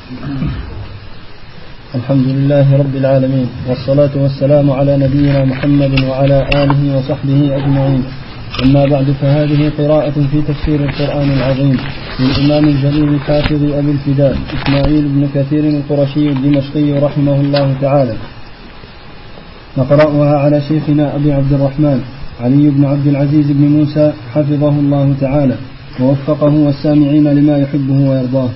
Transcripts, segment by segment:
الحمد لله رب العالمين، والصلاة والسلام على نبينا محمد وعلى آله وصحبه أجمعين. أما بعد، فهذه قراءة في تفسير القرآن العظيم للإمام الجليل الحافظ أبي الفداء إسماعيل بن كثير القرشي الدمشقي رحمه الله تعالى. نقرأها على شيخنا أبي عبد الرحمن علي بن عبد العزيز بن موسى حفظه الله تعالى ووفقه والسامعين لما يحبه ويرضاه.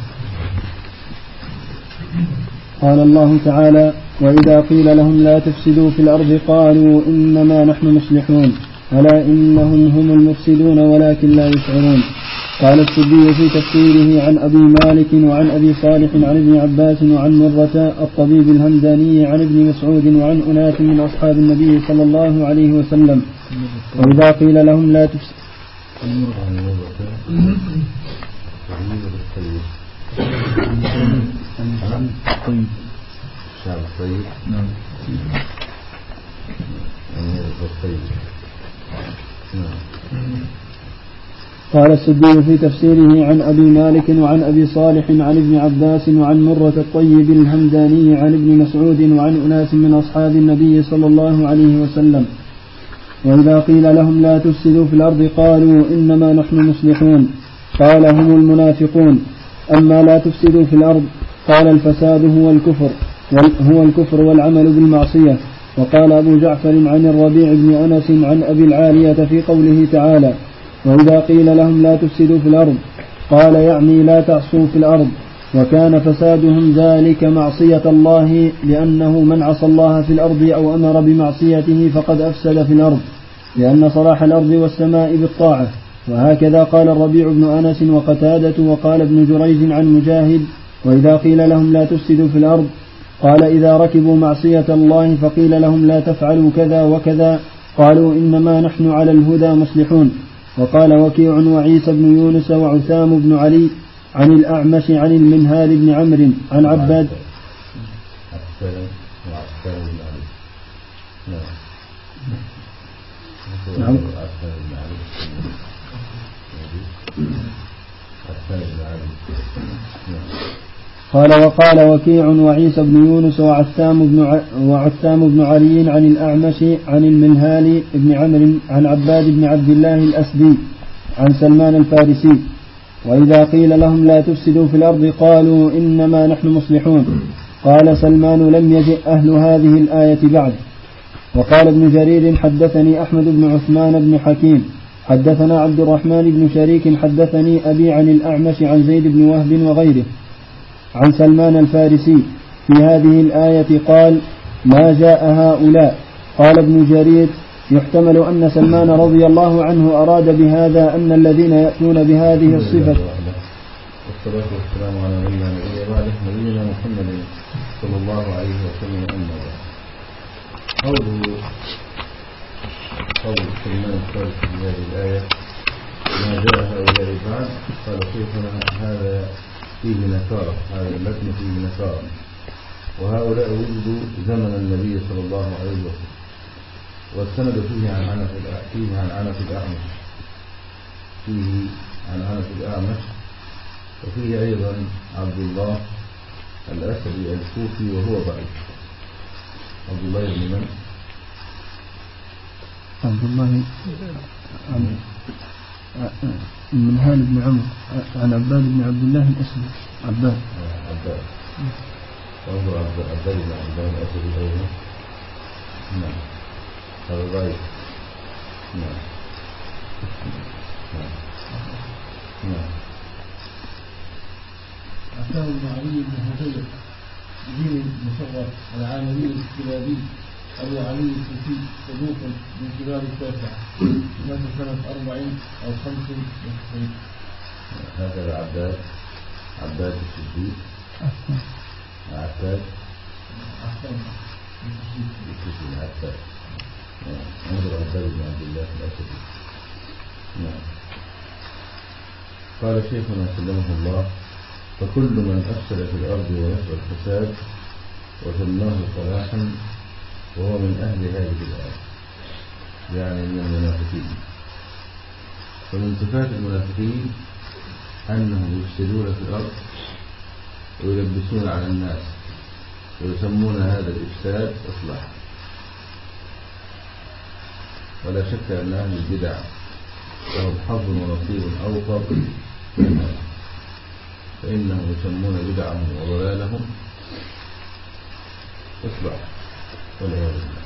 قال الله تعالى: وإذا قيل لهم لا تفسدوا في الأرض قالوا إنما نحن مصلحون ألا إنهم هم المفسدون ولكن لا يشعرون. قال السدي في تفسيره عن أبي مالك وعن أبي صالح عن ابن عباس وعن مرة الطبيب الهمداني عن ابن مسعود وعن أناس من أصحاب النبي صلى الله عليه وسلم: وإذا قيل لهم لا تفسدوا قال السدي في تفسيره عن أبي مالك وعن أبي صالح عن ابن عباس وعن مرة الطيب الهمداني عن ابن مسعود وعن أناس من أصحاب النبي صلى الله عليه وسلم: وإذا قيل لهم لا تفسدوا في الأرض قالوا إنما نحن مصلحون. قال: هم المنافقون. أما لا تفسدوا في الأرض قال: الفساد هو الكفر والعمل بالمعصية. وقال أبو جعفر عن الربيع بن أنس عن أبي العالية في قوله تعالى: وإذا قيل لهم لا تفسدوا في الأرض قال يعني لا تعصوا في الأرض، وكان فسادهم ذلك معصية الله، لأنه من عصى الله في الأرض أو أمر بمعصيته فقد أفسد في الأرض، لأن صلاح الأرض والسماء بالطاعة. وهكذا قال الربيع بن أنس وقتادة. وقال ابن جريج عن مجاهد: وإذا قيل لهم لا تفسدوا في الأرض قال إذا ركبوا معصية الله فقيل لهم لا تفعلوا كذا وكذا قالوا إنما نحن على الهدى مصلحون. وقال وكيع وعيسى بن يونس وعثام بن علي عن الأعمش عن المنهال بن عمرو عن عباد وقال وكيع وعيسى بن يونس وعثام بن علي عن الأعمش عن المنهال بن عمرو عن عباد بن عبد الله الأسدي عن سلمان الفارسي: وإذا قيل لهم لا تفسدوا في الأرض قالوا إنما نحن مصلحون. قال سلمان: لم يجئ أهل هذه الآية بعد. وقال ابن جرير: حدثني أحمد بن عثمان بن حكيم حدثنا عبد الرحمن بن شريك حدثني أبي عن الأعمش عن زيد بن وهب وغيره عن سلمان الفارسي في هذه الآية قال: ما جاء هؤلاء. قال ابن جرير: يحتمل أن سلمان رضي الله عنه أراد بهذا أن الذين يأتون بهذه الصفة. والصلاة والسلام على نبينا محمد صلى الله عليه وسلم. أما قول سلمان الفارسي في هذه الآية: ما جاء هؤلاء بعد. قال شيخنا: هذا فيه نكارة، هذا المتن فيه نكارة، وهؤلاء وجدوا زمن النبي صلى الله عليه وسلم، والسند فيه عن عنف الأعمش، وفيه أيضا عبد الله الأسدي الكوفي وهو ضعيف. عبد الله بن من؟ عبد الله المنهال بن عمرو عن عباد بن عبد الله الأسدي. عباد وهو عباد بن عبد الله الأسدي أيضا. نعم، هذا ضعيف. نعم. عثمان بن علي بن هذيل دين المصغر العالمي الكلابي أبو علي الكوفي صدوق من كبار التاسعة، مات سنة 40 أو 95. هذا عباد الصديق عباد انظر عباد بن عبد الله الأسدي. نعم. قال شيخنا سلمه الله: فكل من أفسد في الأرض ونشر الفساد وسماه صلاحا وهو من أهل هذه الآية، يعني من المنافقين. فمن صفات المنافقين أنهم يفسدون في الأرض ويلبسون على الناس ويسمون هذا الإفساد إصلاحا. ولا شك أن أهل البدع لهم حظ ونصيب أوفر من هذا، فإنهم يسمون بدعهم وضلالهم إصلاحا والعياذ بالله.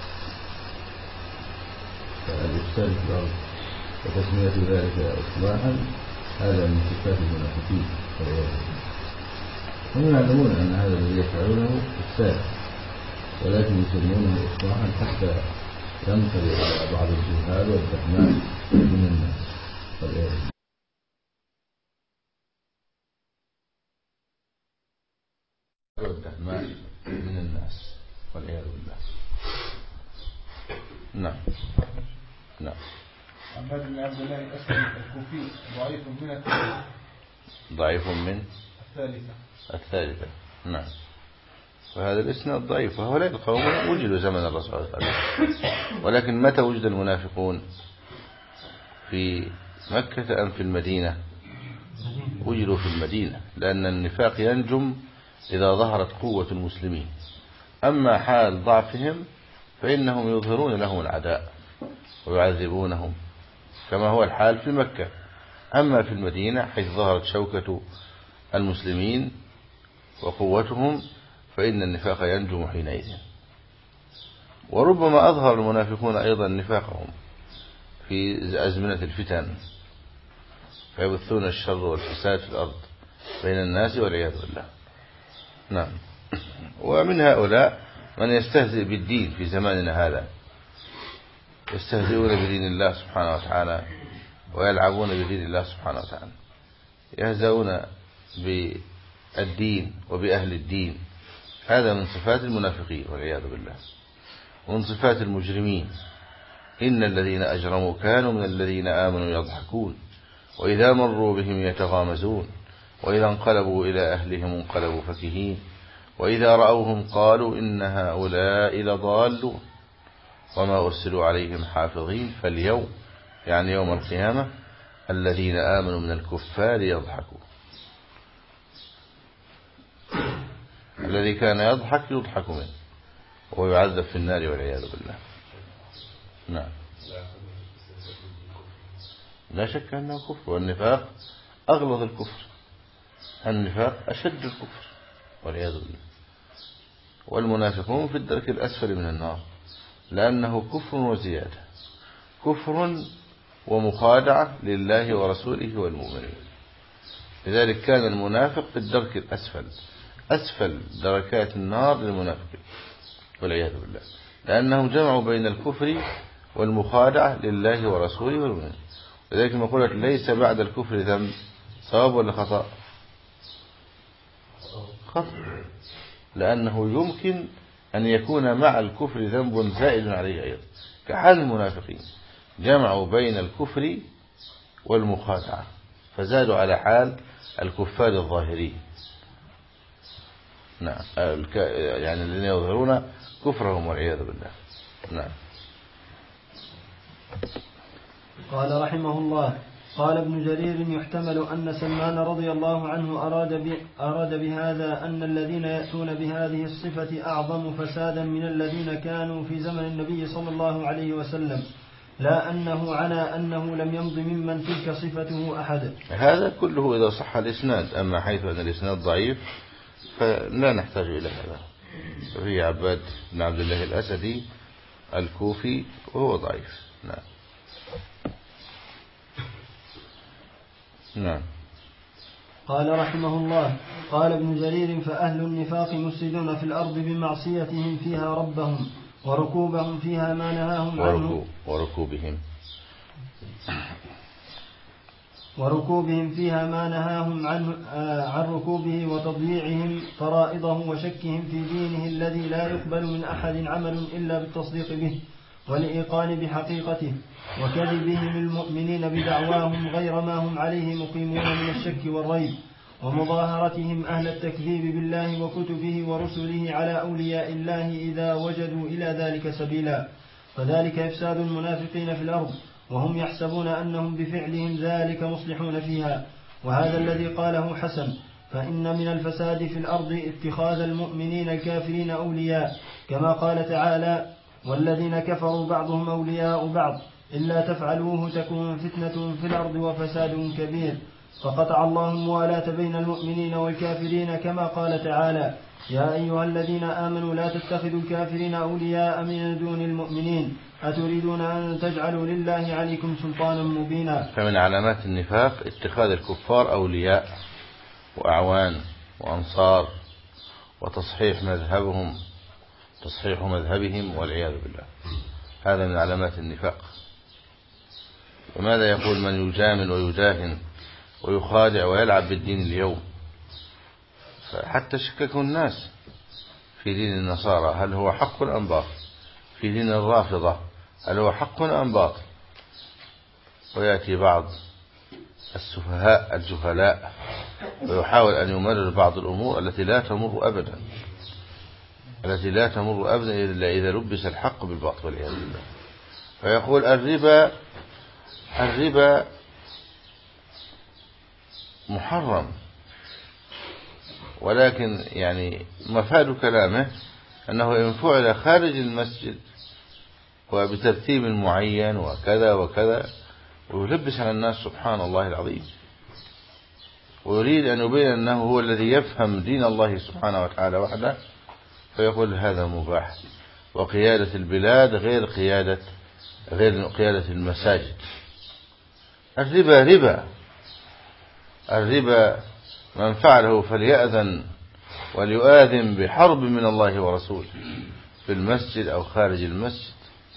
فالإفساد في الأرض وتسمية ذلك إصلاحا هذا من صفات المنافقين والعياذ بالله. هم يعلمون أن هذا الذي يفعلونه إفساد، ولكن يسمونه إصلاحا حتى ينطلي على بعض الجهال والدهماء من الناس والعياذ بالله. والدهماء من الناس والعياذ بالله. نعم. نعم. عباد بن عبد الله الأسلمي الكوفي ضعيف من الثالثة. ضعيف من الثالثة. نعم. وهذا الإسناد ضعيف، وهؤلاء القوم وجدوا زمن الرسول صلى الله عليه وسلم، ولكن متى وجد المنافقون؟ في مكة أم في المدينة؟ وجدوا في المدينة، لأن النفاق ينجم إذا ظهرت قوة المسلمين. أما حال ضعفهم فإنهم يظهرون لهم العداء ويعذبونهم كما هو الحال في مكة. أما في المدينة حيث ظهرت شوكة المسلمين وقوتهم فإن النفاق ينجم حينئذ. وربما أظهر المنافقون أيضا نفاقهم في أزمنة الفتن، فيبثون الشر والفساد في الأرض بين الناس والعياذ بالله. نعم. ومن هؤلاء من يستهزئ بالدين في زماننا هذا، يستهزئون بدين الله سبحانه وتعالى ويلعبون بدين الله سبحانه وتعالى، يهزؤون بالدين وبأهل الدين. هذا من صفات المنافقين والعياذ بالله، ومن صفات المجرمين. إن الذين أجرموا كانوا من الذين آمنوا يضحكون وإذا مروا بهم يتغامزون وإذا انقلبوا إلى أهلهم انقلبوا فكهين وإذا رأوهم قالوا إن هؤلاء لضالون وما أرسلوا عليهم حافظين فاليوم يعني يوم القيامة الذين آمنوا من الكفار يضحكون. الذي كان يضحك يضحك منه ويعذب في النار والعياذ بالله. نعم. لا شك أنه كفر، والنفاق أغلظ الكفر، النفاق أشد الكفر والعياذ بالله. والمنافقون في الدرك الأسفل من النار، لأنه كفر وزيادة، كفر ومخادعة لله ورسوله والمؤمنين. لذلك كان المنافق في الدرك الأسفل، أسفل دركات النار للمنافقين والعياذ بالله، لأنهم جمعوا بين الكفر والمخادعة لله ورسوله والمؤمنين. لذلك مقولة ليس بعد الكفر ذنب، صواب ولا خطأ؟ خطأ، لأنه يمكن أن يكون مع الكفر ذنب زائد عليه أيضا، كحال المنافقين جمعوا بين الكفر والمخادعة فزادوا على حال الكفار الظاهرين. نعم، يعني الذين يظهرون كفرهم والعياذ بالله. نعم. قال رحمه الله: قال ابن جرير: يحتمل أن سلمان رضي الله عنه أراد بهذا أن الذين يأتون بهذه الصفة أعظم فسادا من الذين كانوا في زمن النبي صلى الله عليه وسلم، لا أنه عنى أنه لم يمض ممن تلك صفته أحد. هذا كله إذا صح الإسناد، أما حيث أن الإسناد ضعيف فلا نحتاج إلى هذا. ففي عباد بن عبد الله الأسدي الكوفي وهو ضعيف. نعم. نعم. قال رحمه الله: قال ابن جرير: فأهل النفاق مفسدون في الأرض بمعصيتهم فيها ربهم وركوبهم فيها ما نهاهم عنه وركوبهم فيها ما نهاهم عنه عن ركوبه وتضييعهم فرائضه وشكهم في دينه الذي لا يقبل من أحد عمل إلا بالتصديق به والإيقان بحقيقته، وكذبهم المؤمنين بدعواهم غير ما هم عليه مقيمون من الشك والريب، ومظاهرتهم أهل التكذيب بالله وكتبه ورسله على أولياء الله إذا وجدوا إلى ذلك سبيلا، فذلك إفساد المنافقين في الأرض، وهم يحسبون أنهم بفعلهم ذلك مصلحون فيها. وهذا الذي قاله حسن فإن من الفساد في الأرض اتخاذ المؤمنين الكافرين أولياء، كما قال تعالى: والذين كفروا بعضهم أولياء بعض إلا تفعلوه تكون فتنة في الأرض وفساد كبير. فقطع الله الموالاة بين المؤمنين والكافرين، كما قال تعالى: يا أيها الذين آمنوا لا تتخذوا الكافرين أولياء من دون المؤمنين أتريدون أن تجعلوا لله عليكم سلطانا مبينا. فمن علامات النفاق اتخاذ الكفار أولياء وأعوان وأنصار وتصحيح مذهبهم والعياذ بالله. هذا من علامات النفاق. وماذا يقول من يجامل ويداهن ويخادع ويلعب بالدين اليوم؟ فحتى شككوا الناس في دين النصارى هل هو حق أم باطل، في دين الرافضة هل هو حق أم باطل. ويأتي بعض السفهاء الجهلاء ويحاول أن يمرر بعض الأمور التي لا تمر أبدا إلا إذا لبس الحق بالباطل والعياذ بالله. فيقول الربا محرم، ولكن يعني مفاد كلامه أنه إن فعل خارج المسجد وبترتيب معين وكذا وكذا، ويلبس على الناس سبحان الله العظيم، ويريد أن يبين أنه هو الذي يفهم دين الله سبحانه وتعالى وحده، فيقول هذا مباح. وقيادة البلاد غير قيادة المساجد. الربا من فعله فليأذن وليؤذن بحرب من الله ورسوله في المسجد أو خارج المسجد.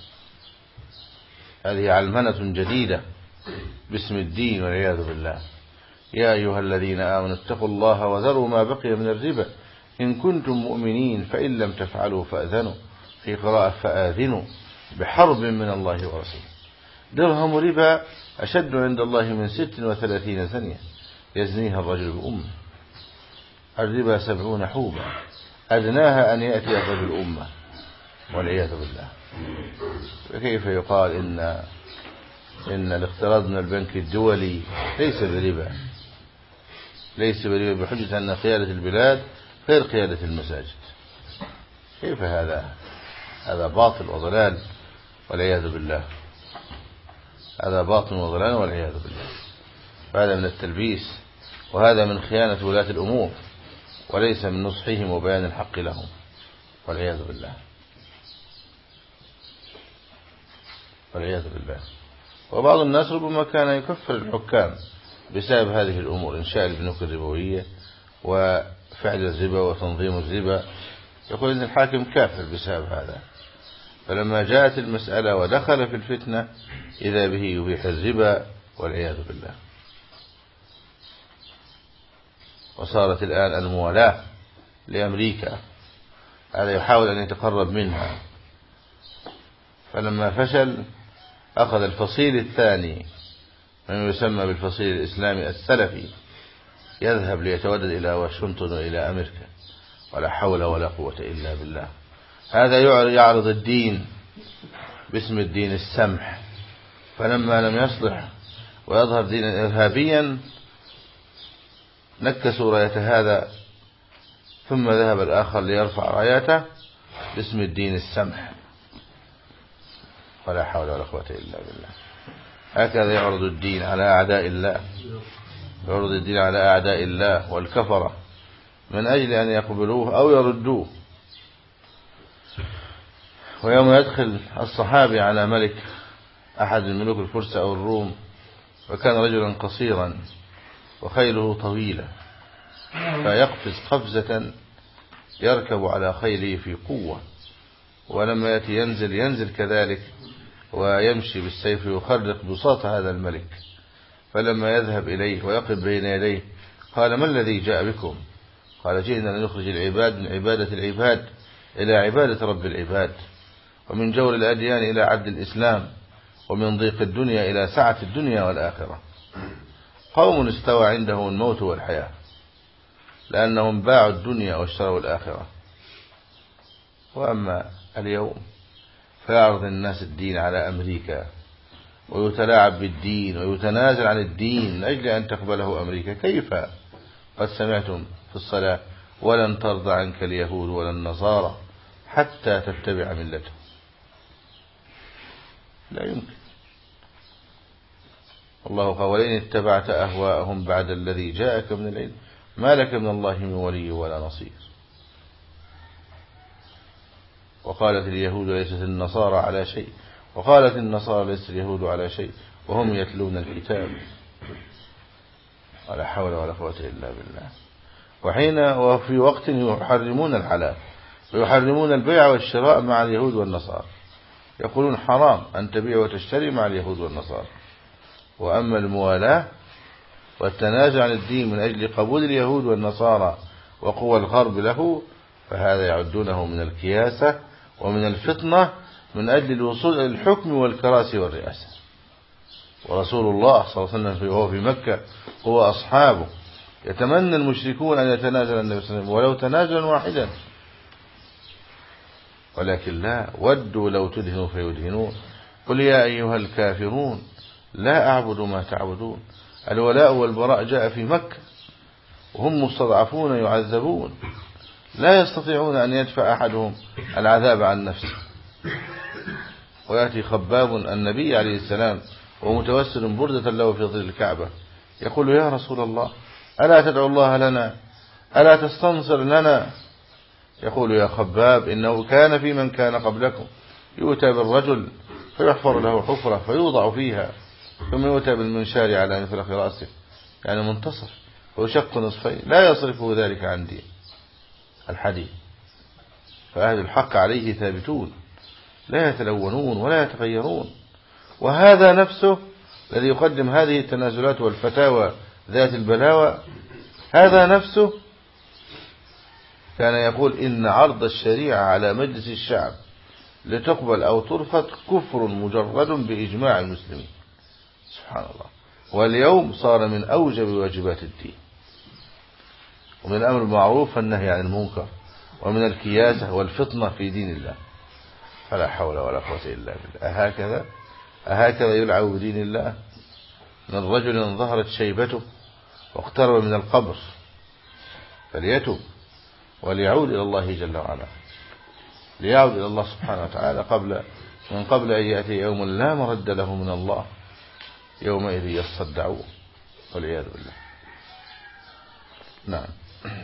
هذه علمنة جديدة باسم الدين والعياذ بالله. يا أيها الذين آمنوا اتقوا الله وذروا ما بقي من الربا إن كنتم مؤمنين فإن لم تفعلوا فأذنوا، في قراءة فآذنوا بحرب من الله ورسوله. درهم ربا أشد عند الله من 36 زنية يزنيها الرجل بأمه. الربا 70 حوبة أدناها أن يأتي الرجل أمه والعياذ بالله. فكيف يقال إن الاقتراض من البنك الدولي ليس بربا بحجة أن قيادة البلاد غير قيادة المساجد؟ كيف هذا باطل وضلال والعياذ بالله. فهذا من التلبيس، وهذا من خيانة ولاة الأمور، وليس من نصحهم وبيان الحق لهم والعياذ بالله. وبعض الناس ربما كان يكفر الحكام بسبب هذه الأمور، إنشاء البنوك الربوية وفعل الربا وتنظيم الربا، يقول إن الحاكم كافر بسبب هذا. فلما جاءت المسألة ودخل في الفتنة إذا به يبيح الربا والعياذ بالله. وصارت الآن الموالاة لأمريكا، هذا يحاول أن يتقرب منها، فلما فشل أخذ الفصيل الثاني من يسمى بالفصيل الإسلامي السلفي يذهب ليتودد إلى واشنطن وإلى أمريكا، ولا حول ولا قوة إلا بالله. هذا يعرض الدين باسم الدين السمح، فلما لم يصلح ويظهر دينا إرهابيا نكسوا راية هذا، ثم ذهب الآخر ليرفع رايته باسم الدين السمح، ولا حول ولا قوة إلا بالله. هكذا يعرض الدين على أعداء الله والكفرة من أجل أن يقبلوه أو يردوه. ويوم يدخل الصحابي على ملك أحد الملوك الفرس أو الروم، وكان رجلا قصيرا وخيله طويلة، فيقفز قفزة يركب على خيله في قوة، ولما يأتي ينزل كذلك ويمشي بالسيف يخرق بساط هذا الملك. فلما يذهب إليه ويقف بين يديه قال: ما الذي جاء بكم؟ قال: جئنا لنخرج العباد من عبادة العباد إلى عبادة رب العباد، ومن جور الأديان إلى عدل الإسلام، ومن ضيق الدنيا إلى سعة الدنيا والآخرة. قوم استوى عندهم الموت والحياة، لأنهم باعوا الدنيا واشتروا الآخرة. وأما اليوم فيعرض الناس الدين على أمريكا، ويتلاعب بالدين ويتنازل عن الدين من أجل أن تقبله أمريكا. كيف قد سمعتم في الصلاة ولن ترضى عنك اليهود ولا النصارى حتى تتبع ملتهم. لا يمكن. الله قال ولئن اتبعت أهواءهم بعد الذي جاءك من العلم ما لك من الله من ولي ولا نصير. وقالت اليهود ليست النصارى على شيء وقالت النصارى ليست اليهود على شيء وهم يتلون الكتاب. ولا حول ولا قوة إلا بالله. وفي وقت يحرمون الحلال ويحرمون البيع والشراء مع اليهود والنصارى، يقولون حرام أن تبيع وتشتري مع اليهود والنصارى. وأما الموالاة والتنازع عن الدين من أجل قبول اليهود والنصارى وقوى الغرب له فهذا يعدونه من الكياسة ومن الفطنة من أجل الوصول إلى الحكم والكراسي والرئاسة. ورسول الله صلى الله عليه وسلم وهو في مكة هو أصحابه يتمنى المشركون أن يتنازل النبي صلى الله عليه وسلم ولو تنازلا واحدا، ولكن لا، ودوا لو تدهنوا فيدهنون. قل يا أيها الكافرون لا أعبد ما تعبدون. الولاء والبراء جاء في مكة وهم مستضعفون يعذبون لا يستطيعون أن يدفع أحدهم العذاب عن نفسه. ويأتي خباب النبي عليه السلام ومتوسل بردة له في ظل الكعبة يقول يا رسول الله ألا تدعو الله لنا ألا تستنصر لنا؟ يقول يا خباب إنه كان في من كان قبلكم يؤتى بالرجل فيحفر له حفرة فيوضع فيها ثم يؤتى بالمنشار على مفرق رأسه يعني منتصف ويشق نصفين لا يصرفه ذلك عن دين الحديث. فأهل الحق عليه ثابتون لا يتلونون ولا يتغيرون. وهذا نفسه الذي يقدم هذه التنازلات والفتاوى ذات البلاوى هذا نفسه كان يقول إن عرض الشريعة على مجلس الشعب لتقبل أو ترفض كفر مجرد بإجماع المسلمين. سبحان الله. واليوم صار من أوجب واجبات الدين ومن الأمر بالمعروف والنهي عن المنكر ومن الكياسة والفطنة في دين الله. فلا حول ولا قوة إلا بالله. أهكذا يلعب بدين الله؟ من رجل ظهرت شيبته واقترب من القبر فليتب وليعود إلى الله جل وعلا، ليعود إلى الله سبحانه وتعالى قبل أن يأتي يوم لا مرد له من الله يومئذ يصدعون والعياذ بالله. نعم.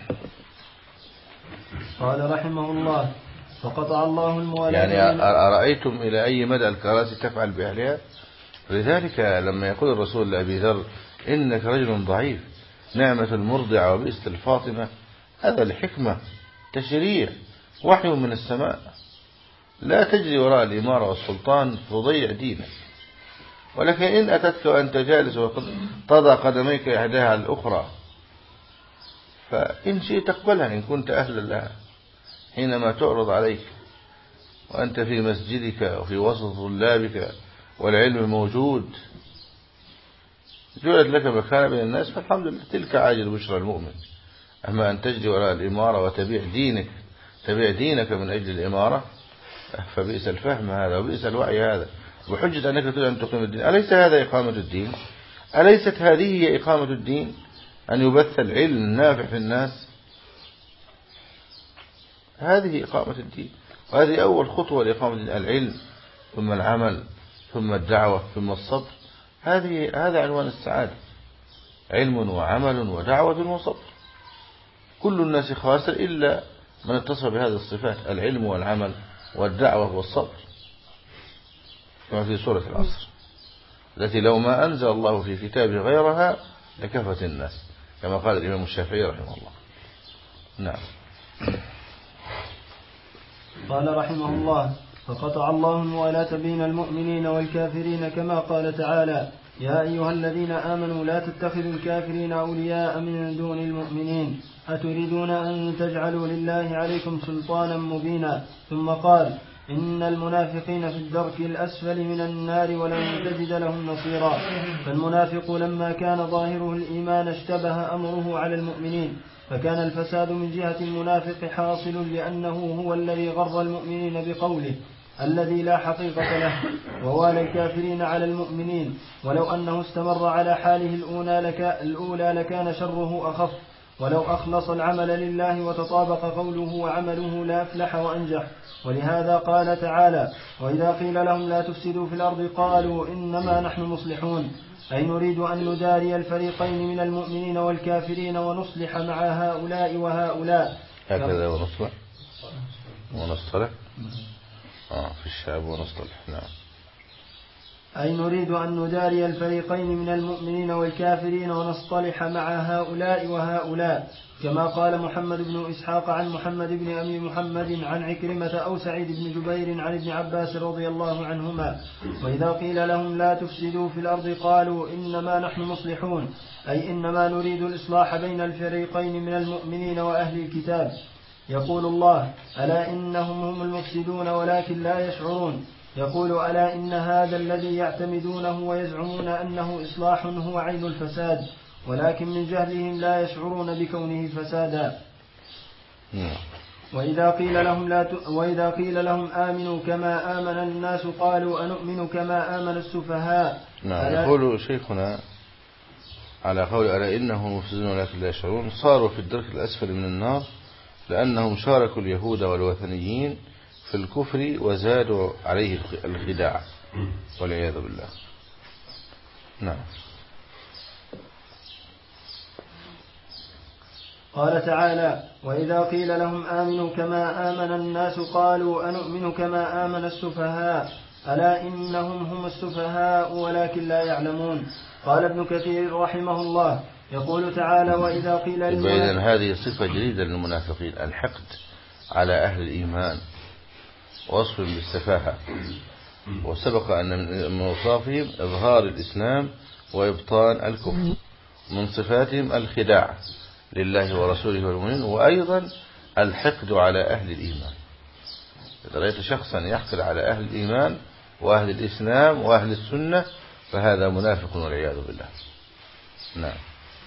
قال رحمه الله فقطع الله الموالاة يعني أرأيتم إلى أي مدى الكراسي تفعل بأهلها؟ لذلك لما يقول الرسول لأبي ذر إنك رجل ضعيف نعمة المرضعة وبئست الفاطمة هذا الحكمة تشريع وحي من السماء. لا تجري وراء الإمارة والسلطان تضيع دينك. ولكن إن أتتك وأنت جالس وتضع قدميك إحداها على الأخرى فإن شئت تقبلها إن كنت أهلا لها. حينما تعرض عليك وأنت في مسجدك وفي وسط طلابك والعلم موجود جعلت لك مكانة بين الناس فالحمد لله تلك عاجل بشرى المؤمن. أما أن تجري وراء الإمارة وتبيع دينك من أجل الإمارة فبئس الفهم هذا وبئس الوعي هذا بحجة أنك تريد أن تقيم الدين. أليس هذا إقامة الدين؟ أليست هذه هي إقامة الدين أن يبث العلم النافع في الناس؟ هذه إقامة الدين وهذه أول خطوة لإقامة العلم ثم العمل ثم الدعوة ثم الصبر. هذا عنوان السعادة علم وعمل ودعوة وصبر. كل الناس خاسر إلا من اتصف بهذه الصفات العلم والعمل والدعوة والصبر كما في سورة العصر التي لو ما أنزل الله في كتابه غيرها لكفت الناس كما قال الإمام الشافعي رحمه الله. نعم. قال رحمه الله فقطع الله الموالاة بين المؤمنين والكافرين كما قال تعالى يا أيها الذين آمنوا لا تتخذوا الكافرين أولياء من دون المؤمنين أتريدون أن تجعلوا لله عليكم سلطانا مبينا. ثم قال إن المنافقين في الدرك الأسفل من النار ولن تجد لهم نصيرا. فالمنافق لما كان ظاهره الإيمان اشتبه أمره على المؤمنين فكان الفساد من جهة المنافق حاصل لأنه هو الذي غر المؤمنين بقوله الذي لا حقيقة له ووالى الكافرين على المؤمنين ولو أنه استمر على حاله الأولى لكان شره أخف ولو أخلص العمل لله وتطابق قوله وعمله لأفلح وأنجح. ولهذا قال تعالى: وإذا قيل لهم لا تفسدوا في الأرض قالوا إنما نحن مصلحون، أي نريد أن نداري الفريقين من المؤمنين والكافرين ونصلح مع هؤلاء وهؤلاء. هكذا ونصلح في الشعب ونصلح. نعم. أي نريد أن نداري الفريقين من المؤمنين والكافرين ونصطلح مع هؤلاء وهؤلاء، كما قال محمد بن إسحاق عن محمد بن أبي محمد عن عكرمة أو سعيد بن جبير عن ابن عباس رضي الله عنهما: وإذا قيل لهم لا تفسدوا في الأرض قالوا إنما نحن مصلحون، أي إنما نريد الإصلاح بين الفريقين من المؤمنين وأهل الكتاب. يقول الله: ألا إنهم هم المفسدون ولكن لا يشعرون. يقول: ألا إن هذا الذي يعتمدونه ويزعمون أنه إصلاح هو عين الفساد، ولكن من جهلهم لا يشعرون بكونه فسادا. وإذا قيل لهم آمنوا كما آمن الناس قالوا أنؤمن كما آمن السفهاء. يقول شيخنا على قول ألا إنهم مفسدون ولكن لا يشعرون: صاروا في الدرك الأسفل من النار لأنهم شاركوا اليهود والوثنيين في الكفر وزادوا عليه الخداع والعياذ بالله. نعم. قال تعالى: وإذا قيل لهم آمنوا كما آمن الناس قالوا أنؤمن كما آمن السفهاء، ألا إنهم هم السفهاء ولكن لا يعلمون. قال ابن كثير رحمه الله: يقول تعالى: وإذا قيل إذن هذه صفة جديدة للمنافقين، الحقد على أهل الإيمان، وصف بالسفاهة. وسبق أن من أوصافهم إظهار الإسلام وإبطان الكفر، من صفاتهم الخداع لله ورسوله والمؤمنين، وأيضا الحقد على أهل الإيمان. إذا رأيت شخصا يحقد على أهل الإيمان وأهل الإسلام وأهل السنة فهذا منافق والعياذ بالله. نعم.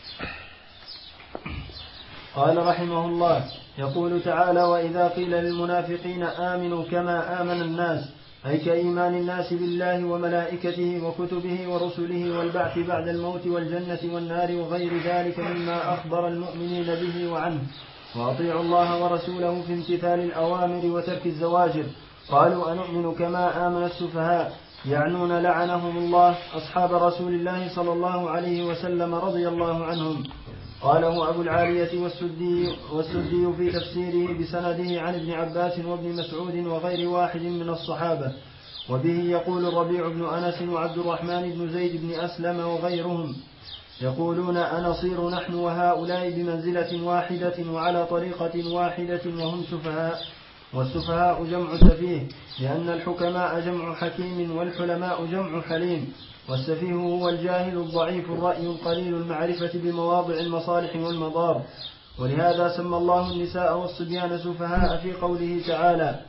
قال رحمه الله: يقول تعالى: وإذا قيل للمنافقين آمنوا كما آمن الناس، أي كإيمان الناس بالله وملائكته وكتبه ورسله والبعث بعد الموت والجنة والنار وغير ذلك مما أخبر المؤمنين به وعنه، وأطيعوا الله ورسوله في امتثال الأوامر وترك الزواجر. قالوا أنؤمن كما آمن السفهاء، يعنون لعنهم الله أصحاب رسول الله صلى الله عليه وسلم رضي الله عنهم. قاله أبو العالية والسدي في تفسيره بسنده عن ابن عباس وابن مسعود وغير واحد من الصحابة. وبه يقول الربيع بن أنس وعبد الرحمن بن زيد بن أسلم وغيرهم، يقولون أنصير نحن وهؤلاء بمنزلة واحدة وعلى طريقة واحدة وهم سفهاء. والسفهاء جمع سفيه، لأن الحكماء جمع حكيم والحلماء جمع حليم. والسفيه هو الجاهل الضعيف الرأي القليل المعرفة بمواضع المصالح والمضار. ولهذا سمى الله النساء والصبيان سفهاء في قوله تعالى: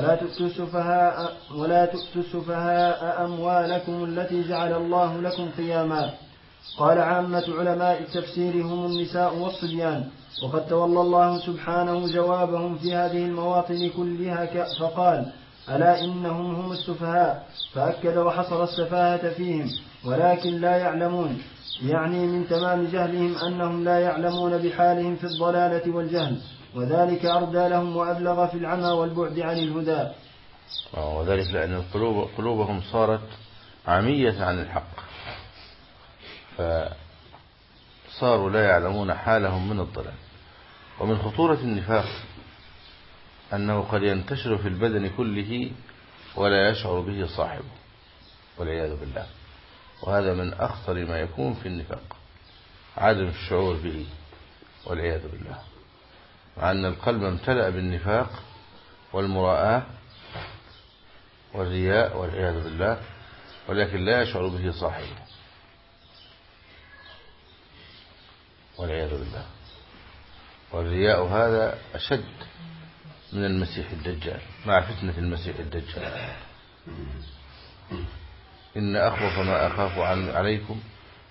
ولا تؤتوا السفهاء أموالكم التي جعل الله لكم قياما. قال عامة علماء التفسير هم النساء والصبيان. وقد تولى الله سبحانه جوابهم في هذه المواطن كلها فقال: ألا إنهم هم السفهاء، فأكد وحصر السفاهة فيهم ولكن لا يعلمون، يعني من تمام جهلهم أنهم لا يعلمون بحالهم في الضلالة والجهل، وذلك أردى لهم وأبلغ في العمى والبعد عن الهدى. وذلك لأن قلوبهم صارت عمية عن الحق، فصاروا لا يعلمون حالهم من الضلال. ومن خطورة النفاق أنه قد ينتشر في البدن كله ولا يشعر به صاحبه والعياذ بالله. وهذا من أخطر ما يكون في النفاق، عدم الشعور به والعياذ بالله، مع أن القلب امتلأ بالنفاق والمراءة والرياء والعياذ بالله، ولكن لا يشعر به صاحبه والعياذ بالله. والرياء هذا أشد من المسيح الدجال، مع فتنة المسيح الدجال. إن أخوف ما أخاف عليكم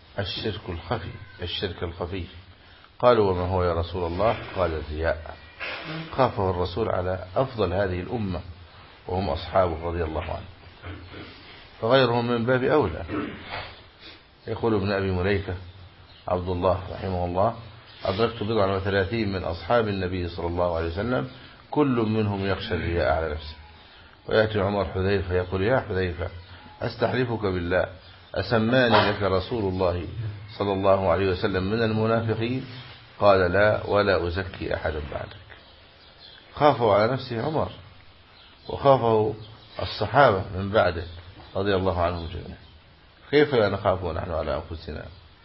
الشرك الخفي. قالوا: وما هو يا رسول الله؟ قال: الرياء. خافه الرسول على أفضل هذه الأمة وهم أصحابه رضي الله عنه، فغيرهم من باب أولى. يقول ابن أبي مليكة عبد الله رحمه الله: أدركت 39 من أصحاب النبي صلى الله عليه وسلم كل منهم يخشى الرياء على نفسه. ويأتي عمر حذيفة يقول: يا حذيفة أستحلفك بالله أسماني لك رسول الله صلى الله عليه وسلم من المنافقين؟ قال: لا، ولا أزكي أحدا بعدك. خافوا على نفسه عمر وخافه الصحابة من بعده رضي الله عنهم جميعا. كيف لا نخاف ونحن على أنفسنا؟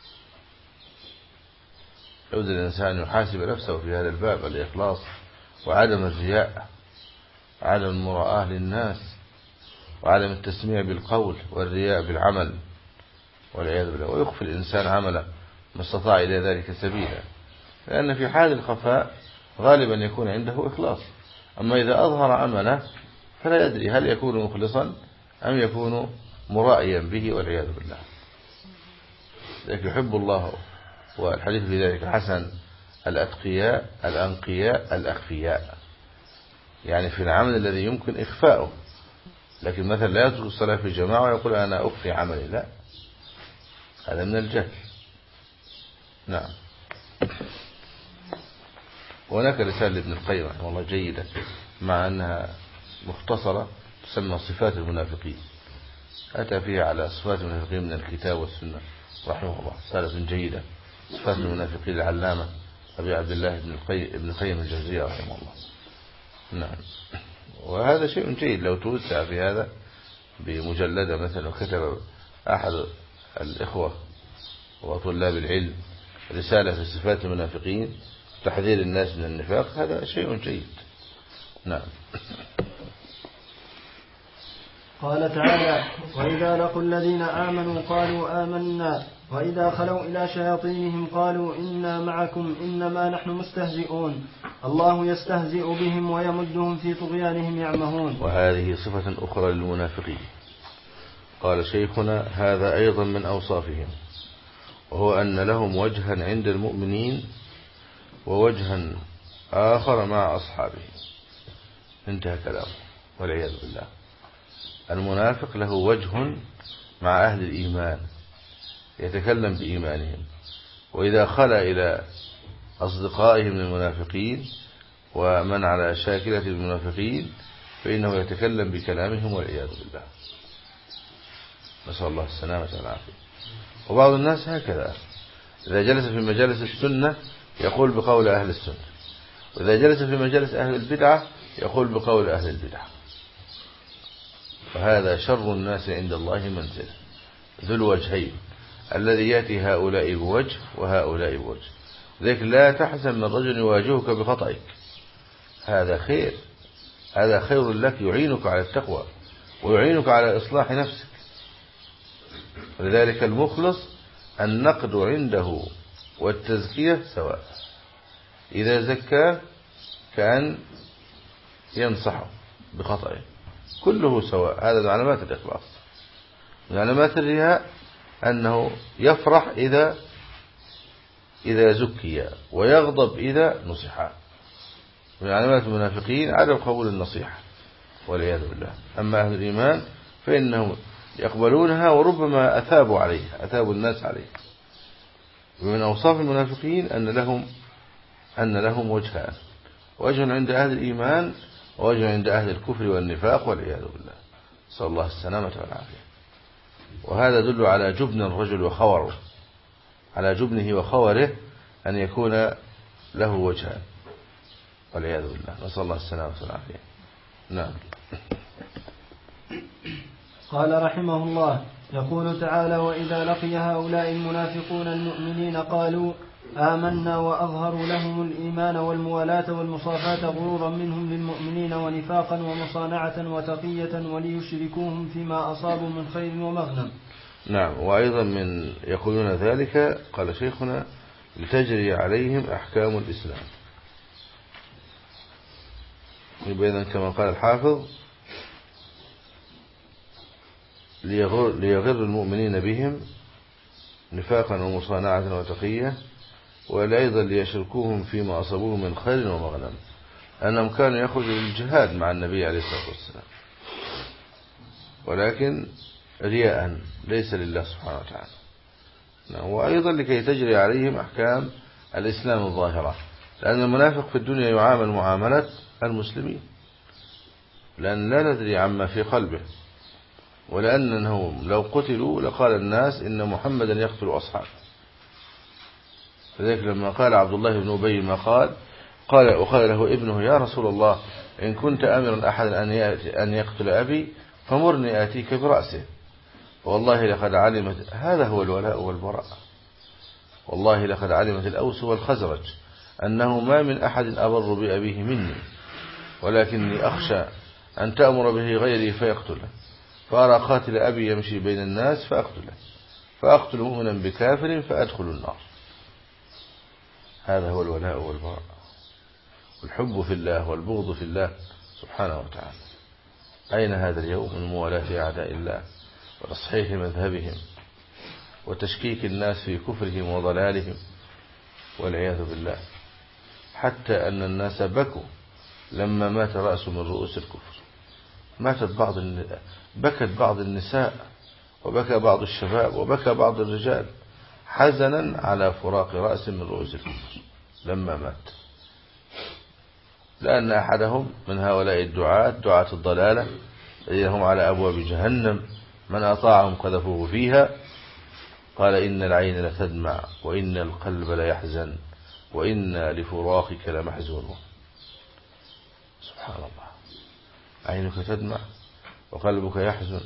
يود الإنسان يحاسب نفسه في هذا الباب: الإخلاص وعدم الرياء، عدم مراءة للناس، وعدم التسميع بالقول والرياء بالعمل والعياذ بالله. ويخفي الإنسان عمله ما استطاع إلى ذلك سبيلا، لأن في حال الخفاء غالبا يكون عنده إخلاص. أما إذا أظهر عمله فلا يدري هل يكون مخلصا أم يكون مرائيا به والعياذ بالله. لكن يحب الله، والحديث في ذلك حسن: الأتقياء الأنقياء الأخفياء، يعني في العمل الذي يمكن إخفاؤه. لكن مثلا لا يترك الصلاة في جماعة ويقول أنا أخفي عملي، لا، هذا من الجهل. نعم. وهناك رسالة لابن القيم رحمه الله جيدة، مع أنها مختصرة، تسمى صفات المنافقين. أتى فيها على صفات المنافقين من الكتاب والسنة رحمه الله، رسالة جيدة. صفات المنافقين العلامة أبي عبد الله ابن القيم الجوزية رحمه الله. نعم. وهذا شيء جيد لو توسع في هذا بمجلدة مثلا، وكتب أحد الإخوة وطلاب العلم رسالة في صفات المنافقين تحذير الناس من النفاق، هذا شيء جيد. نعم. قال تعالى: وإذا لقوا الذين آمنوا قالوا آمنا وإذا خلوا إلى شياطينهم قالوا إنا معكم إنما نحن مستهزئون الله يستهزئ بهم ويمدهم في طغيانهم يعمهون. وهذه صفة أخرى للمنافقين. قال شيخنا: هذا أيضا من أوصافهم، وهو أن لهم وجها عند المؤمنين ووجها آخر مع أصحابه. انتهى كلامه والعياذ بالله. المنافق له وجه مع أهل الإيمان يتكلم بإيمانهم، وإذا خلى إلى أصدقائهم من المنافقين ومن على شاكلة المنافقين فإنه يتكلم بكلامهم والعياذ بالله، نسأل الله السلامة والعافية. وبعض الناس هكذا، إذا جلس في مجالس السنة يقول بقول أهل السنة، وإذا جلس في مجالس أهل البدعة يقول بقول أهل البدعة. فهذا شر الناس عند الله منزل، ذو الوجهين، الذي يأتي هؤلاء بوجه وهؤلاء بوجه. لذلك لا تحزن من رجل يواجهك بخطئك، هذا خير، هذا خير لك، يعينك على التقوى ويعينك على إصلاح نفسك. ولذلك المخلص النقد عنده والتزكية سواء، إذا زكاه كأن ينصحه بخطئه، كله سواء. هذا من علامات الإخلاص. من علامات الرياء أنه يفرح إذا زكي ويغضب إذا نصح. من علامات المنافقين عدم قبول النصيحة والعياذ بالله. أما أهل الإيمان فإنهم يقبلونها وربما أثابوا الناس عليها. ومن أوصاف المنافقين أن لهم وجهان: وجه عند أهل الإيمان ووجه عند أهل الكفر والنفاق والعياذ بالله، صلى الله السلامة والعافية. وهذا يدل على جبن الرجل وخوره، على جبنه وخوره أن يكون له وجهان والعياذ بالله، نسأل الله السلامة والعافية. نعم. قال رحمه الله: يقول تعالى: وإذا لقي هؤلاء المنافقون المؤمنين قالوا آمنا وأظهروا لهم الإيمان والموالاة والمصافاة غرورا منهم للمؤمنين ونفاقا ومصانعة وتقية وليشركوهم فيما أصابوا من خير ومغنم. نعم. وأيضا من يقولون ذلك قال شيخنا: لتجري عليهم أحكام الإسلام. يبقى كما قال الحافظ: ليغر المؤمنين بهم نفاقا ومصانعة وتقية، وأيضا ليشركوهم فيما أصابوه من خير ومغنم، أنهم كانوا يخرجوا للجهاد مع النبي عليه الصلاة والسلام، ولكن رياء ليس لله سبحانه وتعالى. وأيضا لكي تجري عليهم أحكام الإسلام الظاهرة، لأن المنافق في الدنيا يعامل معاملة المسلمين، لأن لا ندري عما في قلبه، ولأنهم لو قتلوا لقال الناس إن محمدا يقتل أصحابه. فذلك لما قال عبد الله بن أبي ما وقال له ابنه يا رسول الله إن كنت أمرا أحدا أن يقتل أبي فمرني آتيك برأسه، والله لقد علمت، هذا هو الولاء والبراء، والله لقد علمت الأوس والخزرج أنه ما من أحد أبر بأبيه مني، ولكني أخشى أن تأمر به غيري فيقتله، فأرى قاتل أبي يمشي بين الناس فأقتل مؤمنا بكافر فأدخل النار. هذا هو الولاء والبراء، والحب في الله والبغض في الله سبحانه وتعالى. أين هذا اليوم من موالاة أعداء الله وتصحيح مذهبهم وتشكيك الناس في كفرهم وضلالهم والعياذ بالله، حتى أن الناس بكوا لما مات رأس من رؤوس الكفر. بكت بعض النساء وبكى بعض الشباب وبكى بعض الرجال حزنا على فراق رأس من رؤوس الكفر لما مات، لأن أحدهم من هؤلاء دعاة الضلالة الذين هم على أبواب جهنم من أطاعهم قذفوه فيها، قال إن العين لتدمع وإن القلب ليحزن وإنا لفراقك لمحزونون. سبحان الله، عينك تدمع وقلبك يحزن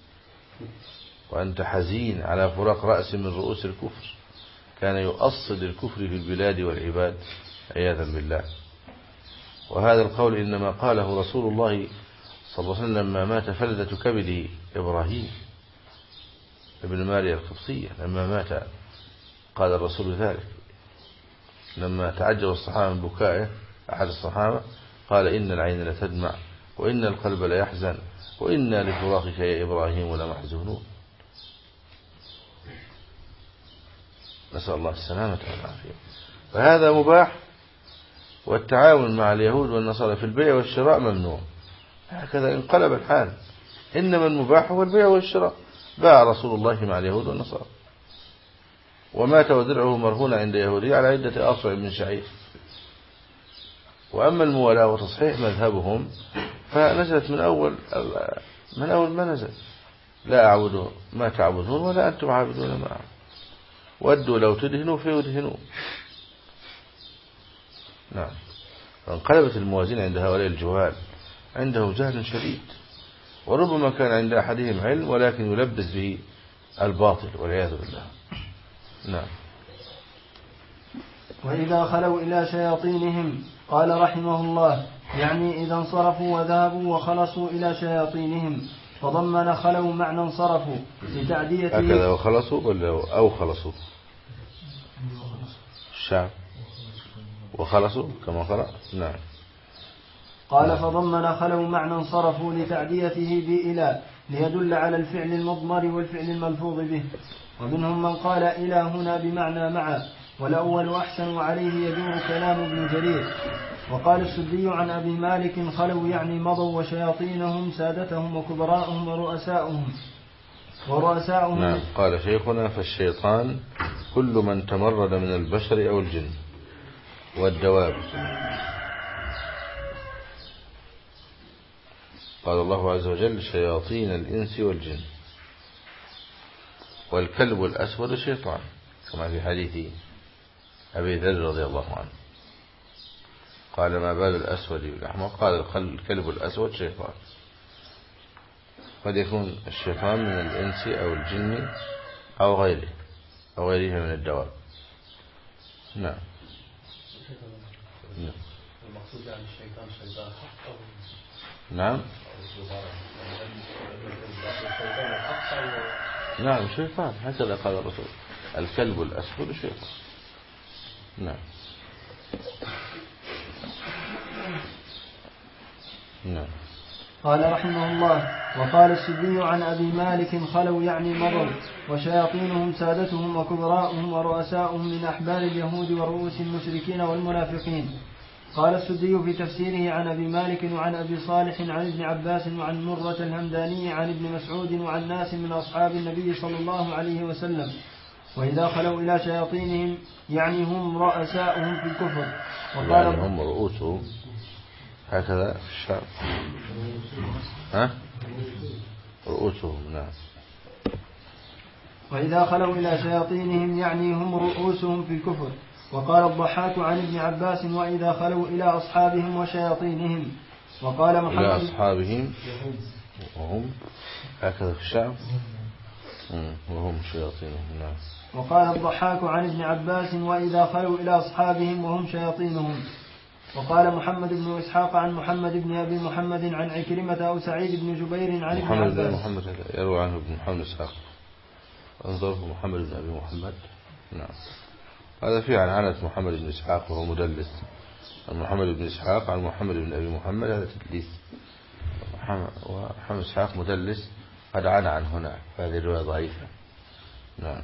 وأنت حزين على فراق رأس من رؤوس الكفر، كان يؤصد الكفر في البلاد والعباد عياذا بالله. وهذا القول إنما قاله رسول الله صلى الله عليه وسلم لما مات فلذة كبده إبراهيم ابن ماريا القبطية، لما مات قال الرسول ذلك، لما تعجب الصحابة من بكائه أحد الصحابة قال إن العين لتدمع وإن القلب ليحزن وإنا لفراقك يا إبراهيم لمحزونون. نسأل الله السلامة والعافية. فهذا مباح، والتعاون مع اليهود والنصارى في البيع والشراء ممنوع. هكذا انقلب الحال، إنما المباح هو البيع والشراء. باع رسول الله مع اليهود والنصارى ومات ودرعه مرهون عند يهودي على عدة أصع من شعير. وأما الموالاة وتصحيح مذهبهم فنزلت من أول ما نزل، لا أعبد ما تعبدون ولا أنتم عابدون ما أعبد ودوا لو تدهنوا فيدهنوا. نعم، فانقلبت الموازين عند هؤلاء الجهال، عندهم جهل شديد، وربما كان عند أحدهم علم ولكن يلبس به الباطل والعياذ بالله. نعم. وإذا خلوا إلى شياطينهم قال رحمه الله يعني إذا انصرفوا وذهبوا وخلصوا إلى شياطينهم، فضمن خلوا معنى انصرفوا لتعديته. هكذا وخلصوا ولا أو خلصوا الشعب وخلصوا كما قرأ. نعم. قال فضمن خلوا معنى انصرفوا لتعديته بإلى ليدل على الفعل المضمر والفعل الملفوظ به. ومنهم من قال إلى هنا بمعنى مع، والأول أحسن وعليه يدور كلام ابن جرير. وقال السدي عن أبي مالك خلوا يعني مضوا وشياطينهم سادتهم وكبراءهم ورؤساؤهم. نعم. قال شيخنا فالشيطان كل من تمرد من البشر أو الجن والدواب. قال الله عز وجل شياطين الإنس والجن، والكلب الأسود شيطان كما في حديث أبي ذر رضي الله عنه، قال ما بال الأسود بالأحمر، قال الكلب الأسود شيطان. قد يكون الشيطان من الإنس أو الجن أو غيره من الدواب. نعم. المقصود يعني الشيطان شيطان حق أو نعم. نعم شيطان، هكذا قال الرسول الكلب الأسود شيطان. نعم. نعم. قال رحمه الله وقال السدي عن أبي مالك خلوا يعني مضوا وشياطينهم سادتهم وكبراءهم ورؤساؤهم من أحبار اليهود ورؤوس المشركين والمنافقين. قال السدي في تفسيره عن أبي مالك وعن أبي صالح عن ابن عباس وعن مرة الهمداني عن ابن مسعود وعن ناس من أصحاب النبي صلى الله عليه وسلم. وإذا خلوا إلى شياطينهم يعني هم رؤساؤهم في الكفر. يعني هم رؤوسهم هكذا في الشعب. رؤوسهم. نعم. وإذا خلوا إلى شياطينهم يعني هم رؤوسهم في الكفر. وقال الضحاك عن ابن عباس وإذا خلوا إلى أصحابهم وشياطينهم. وقال محمد إلى أصحابهم وهم هكذا في الشعب وهم شياطينهم. نعم. وقال الضحاك عن ابن عباس وإذا خلوا إلى أصحابهم وهم شياطينهم. وقال محمد بن إسحاق عن محمد بن أبي محمد عن عكرمة أو سعيد بن جبير عن ابن عباس. محمد يروى عنه ابن محمد إسحاق انظره محمد بن أبي محمد. نعم. هذا فيه عن عنة محمد بن إسحاق وهو مدلس. محمد بن إسحاق عن محمد بن أبي محمد هذا تدليس. ومحمد إسحاق مدلس قد عن هنا فهذه الرواية ضعيفة. نعم.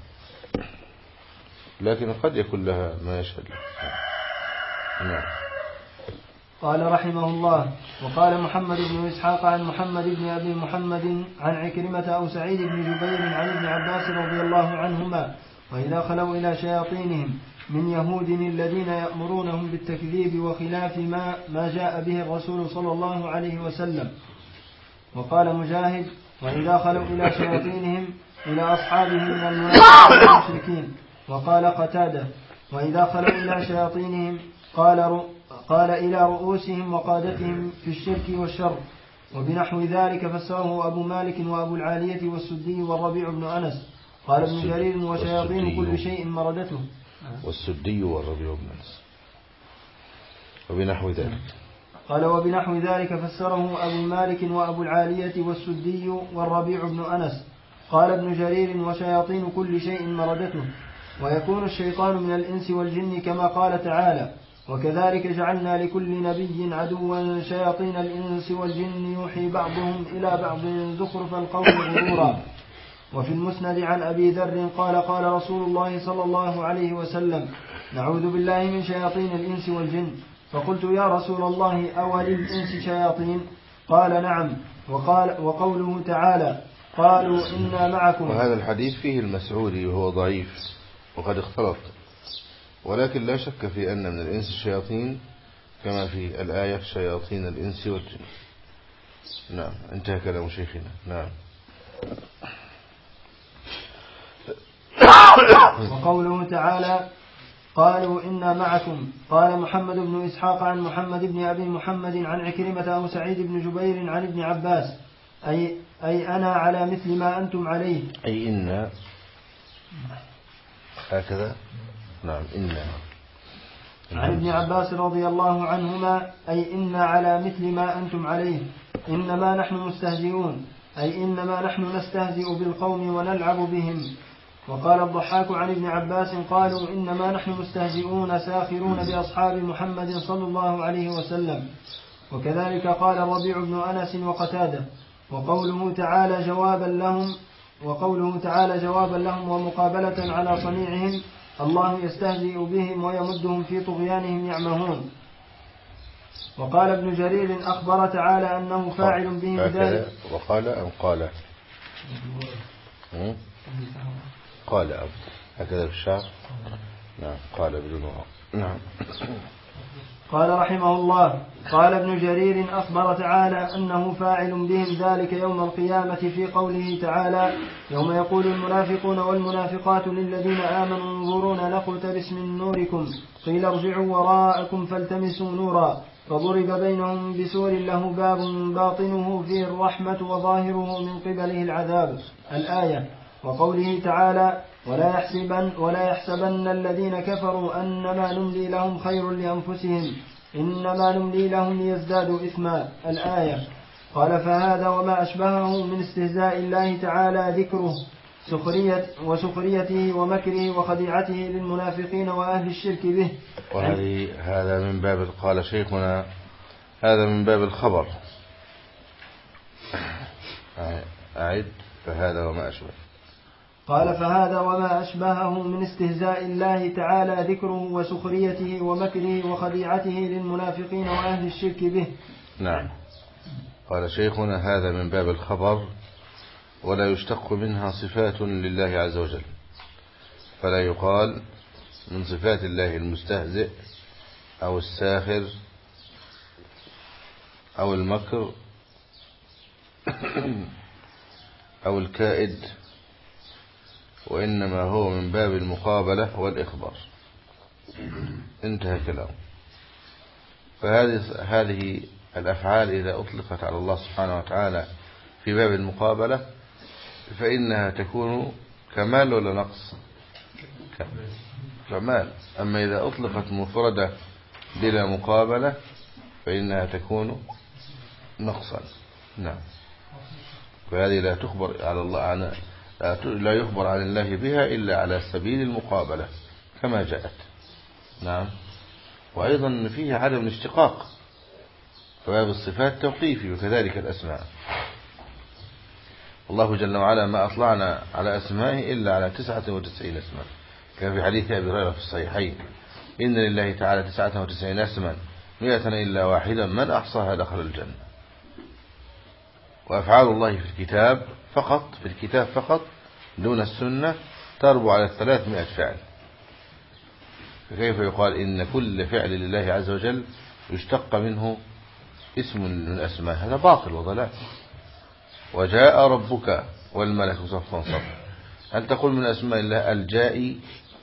لكن قد يكون لها ما يشهد. نعم. قال رحمه الله. وقال محمد بن إسحاق عن محمد بن أبي محمد عن عكرمة أو سعيد بن جبير عن ابن عباس رضي الله عنهما وإذا خلوا إلى شياطينهم من يهود الذين يأمرونهم بالتكذيب وخلاف ما جاء به الرسول صلى الله عليه وسلم. وقال مجاهد وإذا خلوا إلى شياطينهم إلى أصحابهم من المنافقين والمشركين. وقال قتادة وإذا خلوا إلى شياطينهم قال إلى رؤوسهم وقادتهم في الشرك والشر. وبنحو ذلك فسره أبو مالك وأبو العالية والسدي والربيع بن أنس. قال ابن جرير وشياطين كل شيء مردته. والسدي والربيع بن أنس. وبنحو ذلك قال وبنحو ذلك فسره أبو مالك وأبو العالية والسدي والربيع بن أنس. قال ابن جرير وشياطين كل شيء مردته. ويكون الشيطان من الإنس والجن كما قال تعالى وكذلك جعلنا لكل نبي عدوا شياطين الإنس والجن يوحي بعضهم إلى بعض زخرف القول غرورا. وفي المسند عن أبي ذر قال قال رسول الله صلى الله عليه وسلم نعوذ بالله من شياطين الإنس والجن. فقلت يا رسول الله أولي الإنس شياطين؟ قال نعم. وقوله تعالى قالوا إنا معكم. وهذا الحديث فيه المسعودي وهو ضعيف وقد اختلط ولكن لا شك في أن من الإنس الشياطين كما في الآية شياطين الإنس والجن. نعم. انتهى كلام شيخنا. نعم. وقوله تعالى قالوا إنا معكم. قال محمد بن إسحاق عن محمد بن أبي محمد عن عكرمة أو سعيد بن جبير عن ابن عباس أي أنا على مثل ما أنتم عليه. أي إنا هكذا. نعم. إنا. عن ابن عباس رضي الله عنهما أي إنا على مثل ما أنتم عليه إنما نحن مستهزئون أي إنما نحن نستهزئ بالقوم ونلعب بهم. وقال الضحاك عن ابن عباس قالوا إنما نحن مستهزئون ساخرون بأصحاب محمد صلى الله عليه وسلم. وكذلك قال الربيع بن أنس وقتادة. وقوله تعالى جوابا لهم ومقابلة على صنيعهم الله يستهزئ بهم ويمدهم في طغيانهم يعمهون. وقال ابن جرير أخبر تعالى أنه فاعل بهم ذلك. وقال أم قال قال أب هكذا في الشعر. نعم. قال بدون نعم. قال رحمه الله قال ابن جرير أخبر تعالى أنه فاعل بهم ذلك يوم القيامة في قوله تعالى يوم يقول المنافقون والمنافقات للذين آمنوا انظرونا نقتبس من نوركم قيل ارجعوا وراءكم فالتمسوا نورا فضرب بينهم بسور له باب باطنه فيه الرحمة وظاهره من قبله العذاب. الآية. وقوله تعالى ولا يحسبن الذين كفروا أنما نملي لهم خير لأنفسهم إنما نملي لهم ليزدادوا إثما. الآية. قال فهذا وما أشبهه من استهزاء الله تعالى ذكره وسخريته ومكره وخديعته للمنافقين وأهل الشرك به. هذا من باب قال شيخنا هذا من باب الخبر. أعد. فهذا وما أشبه. قال فهذا وما أشبهه من استهزاء الله تعالى ذكره وسخريته ومكره وخديعته للمنافقين وأهل الشرك به. نعم. قال شيخنا هذا من باب الخبر ولا يشتق منها صفات لله عز وجل فلا يقال من صفات الله المستهزئ أو الساخر أو المكر أو الكائد، وإنما هو من باب المقابلة والإخبار. انتهى كلامه. فهذه الأفعال إذا أطلقت على الله سبحانه وتعالى في باب المقابلة فإنها تكون كمال ولا نقص؟ كمال. أما إذا أطلقت مفردة بلا مقابلة فإنها تكون نقصا. نعم. وهذه لا تخبر على الله لا يخبر عن الله بها إلا على سبيل المقابلة كما جاءت. نعم. وأيضا فيه عدم الاشتقاق، فباب الصفات توقيفي، وكذلك الأسماء. الله جل وعلا ما أطلعنا على أسمائه إلا على 99 اسما، كما في حديث أبي هريرة في الصحيحين: إن لله تعالى 99 اسما 100 إلا واحدا من أحصاها دخل الجنة. وأفعال الله في الكتاب فقط دون السنة تربو على 300 فعل. فكيف يقال إن كل فعل لله عز وجل يشتق منه اسم من الأسماء؟ هذا باطل وضلال. وجاء ربك والملك صفا صفا، هل تقول من أسماء الله الجائي؟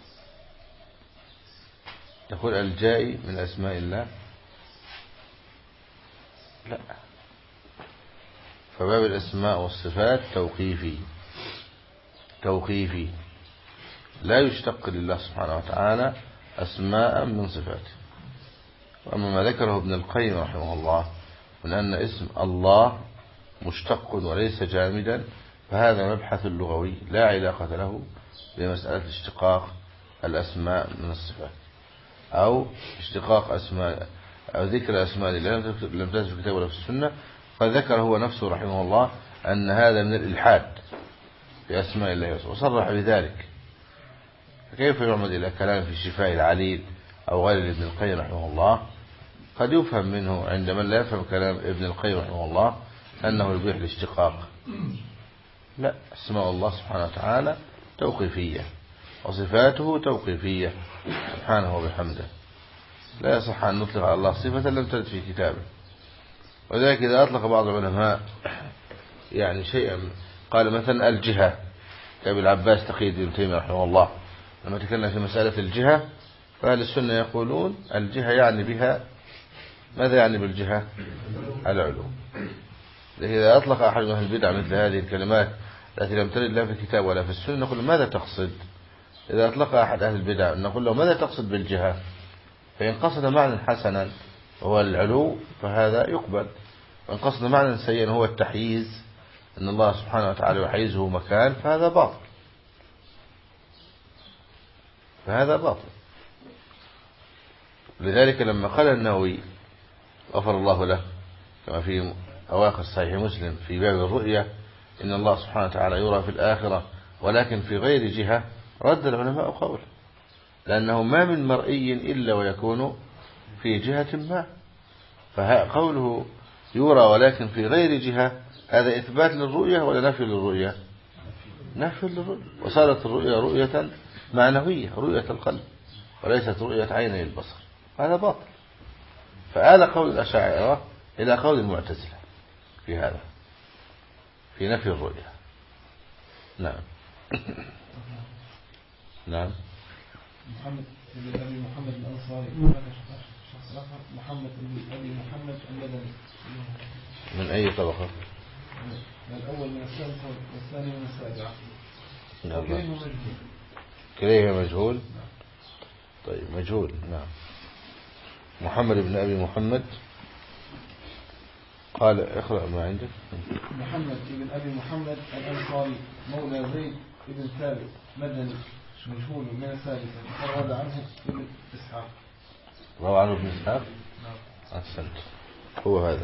تقول الجائي من أسماء الله؟ لا. فباب الأسماء والصفات توقيفي لا يشتق لله سبحانه وتعالى أسماء من صفاته. وأما ما ذكره ابن القيم رحمه الله من أن اسم الله مشتق وليس جامدا، فهذا مبحث لغوي لا علاقة له بمسألة اشتقاق الأسماء من الصفات، أو اشتقاق أسماء أو ذكر أسماء لله لم تثبت في الكتاب ولا في السنة. فذكر هو نفسه رحمه الله أن هذا من الإلحاد في أسماء الله وصرح بذلك. فكيف يعمد إلى كلام في شفاء العليل أو غير ابن القيم رحمه الله؟ قد يفهم منه عند من لا يفهم كلام ابن القيم رحمه الله أنه يبيح الاشتقاق. لا، اسماء الله سبحانه وتعالى توقيفية، وصفاته توقيفية سبحانه وبحمده. لا يصح أن نطلق على الله صفة لم ترد في كتابه. وذلك إذا أطلق بعض العلماء يعني شيئا، قال مثلا الجهة، كأبي العباس تقي ابن تيمية رحمه الله لما تكلم في مسألة الجهة، فأهل السنة يقولون الجهة يعني بها ماذا؟ يعني بالجهة العلو. إذا أطلق أحد من أهل البدع مثل هذه الكلمات التي لم ترد لا في الكتاب ولا في السنة نقول ماذا تقصد؟ إذا أطلق أحد أهل البدع نقول له ماذا تقصد بالجهة؟ فإن قصد معنى حسنا هو العلو فهذا يقبل، وإن قصد معنى سيئا هو التحييز، أن الله سبحانه وتعالى يحيزه مكان، فهذا باطل. لذلك لما قال النووي غفر الله له كما في أواخر صحيح مسلم في باب الرؤية إن الله سبحانه وتعالى يرى في الآخرة ولكن في غير جهة، رد العلماء قوله، لأنه ما من مرئي إلا ويكون في جهة ما. فقوله يرى ولكن في غير جهة هذا إثبات للرؤية ولا نفي للرؤية؟ نفي للرؤية. وصارت الرؤية رؤية معنوية، رؤية القلب، وليست رؤية عيني البصر. هذا باطل. فآل قول الأشاعرة إلى قول المعتزلة في هذا، في نفي الرؤية. نعم. نعم. محمد بن أبي محمد الأنصاري، شخص آخر محمد بن أبي محمد المدني. من أي طبقة؟ الأول من السادسة والثاني من السابعة. كليه مجهول. طيب مجهول. نعم. محمد بن أبي محمد قال اقرأ ما عندك. محمد بن أبي محمد الأنصاري مولى زيد بن ثابت مدني مجهول من الثالثة، روى عنه ابن إسحاق. روى عنه ابن إسحاق. نعم. أحسنت. هو هذا.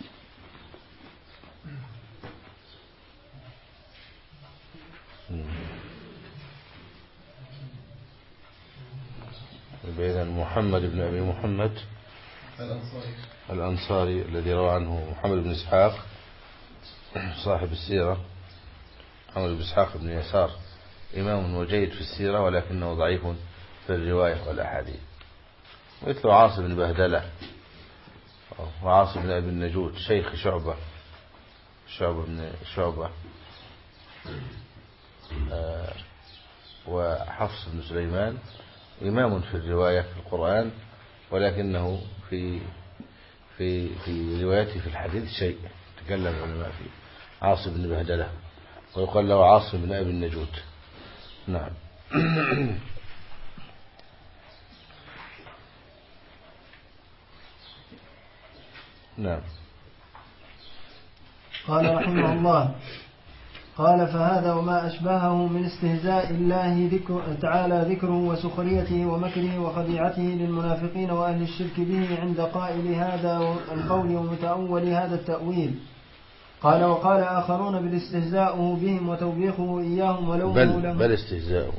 إذا محمد بن أبي محمد الأنصاري الذي روى عنه محمد بن إسحاق صاحب السيرة، محمد بن إسحاق بن يسار إمام وجيد في السيرة ولكنه ضعيف في الرواية والأحاديث، مثل عاصم بن بهدلة وعاصم بن أبي النجود شيخ شعبة وحفص بن سليمان إمام في الرواية في القرآن، ولكنه في روايته في الحديث شيء تكلم العلماء فيه، عاصم بن بهدلة، ويقال له عاصم بن أبي النجود. نعم. نعم. قال رحمه الله: قال: فهذا وما أشبهه من استهزاء الله تعالى ذكره وسخريته ومكره وخديعته للمنافقين وأهل الشرك به عند قائل هذا القول ومتأول هذا التأويل. قال: وقال آخرون بالاستهزاء بهم وتوبيخه إياهم ولومه لهم. بل استهزاؤه.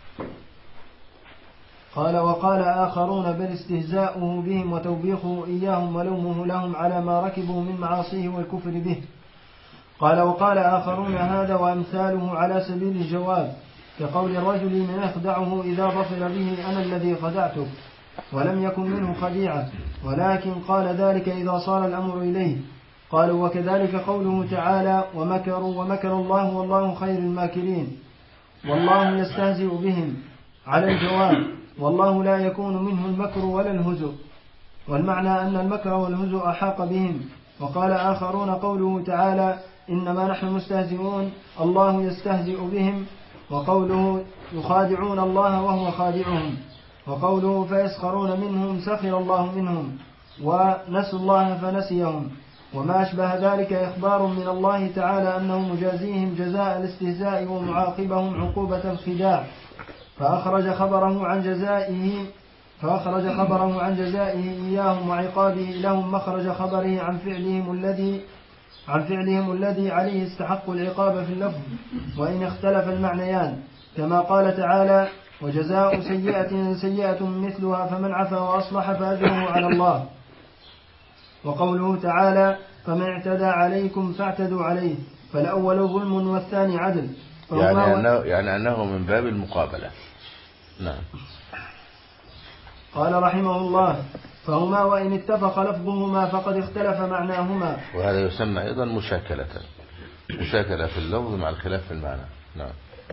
قال: وقال آخرون بل استهزاؤه بهم وتوبيخه إياهم ولومه لهم على ما ركبوا من معاصيه والكفر به. قال: وقال آخرون هذا وأمثاله على سبيل الجواب، كقول الرجل من يخدعه إذا ظفر به أنا الذي خدعتك، ولم يكن منه خديعة، ولكن قال ذلك إذا صار الأمر إليه. قالوا: وكذلك قوله تعالى: ومكر الله والله خير الماكرين، والله يستهزئ بهم، على الجواب: والله لا يكون منه المكر ولا الهزء، والمعنى أن المكر والهزء أحاق بهم. وقال آخرون قوله تعالى: إنما نحن مستهزئون، الله يستهزئ بهم، وقوله يخادعون الله وهو خادعهم، وقوله فيسخرون منهم سخر الله منهم، ونسوا الله فنسيهم، وما أشبه ذلك إخبار من الله تعالى أنه مجازيهم جزاء الاستهزاء ومعاقبهم عقوبة الخداع، فأخرج خبره عن جزائه إياهم وعقابه لهم مخرج خبره عن فعلهم الذي عليه استحق العقاب في اللفظ، وإن اختلف المعنيان، كما قال تعالى: وجزاء سيئة سيئة مثلها فمن عفا وأصلح فأجره على الله. وقوله تعالى: فمن اعتدى عليكم فاعتدوا عليه، فالأول ظلم والثاني عدل، يعني أنه من باب المقابلة. نعم. قال رحمه الله: فهما وإن اتفق لفظهما فقد اختلف معناهما. وهذا يسمى أيضا مشاكلة في اللفظ مع الخلاف في المعنى. نعم.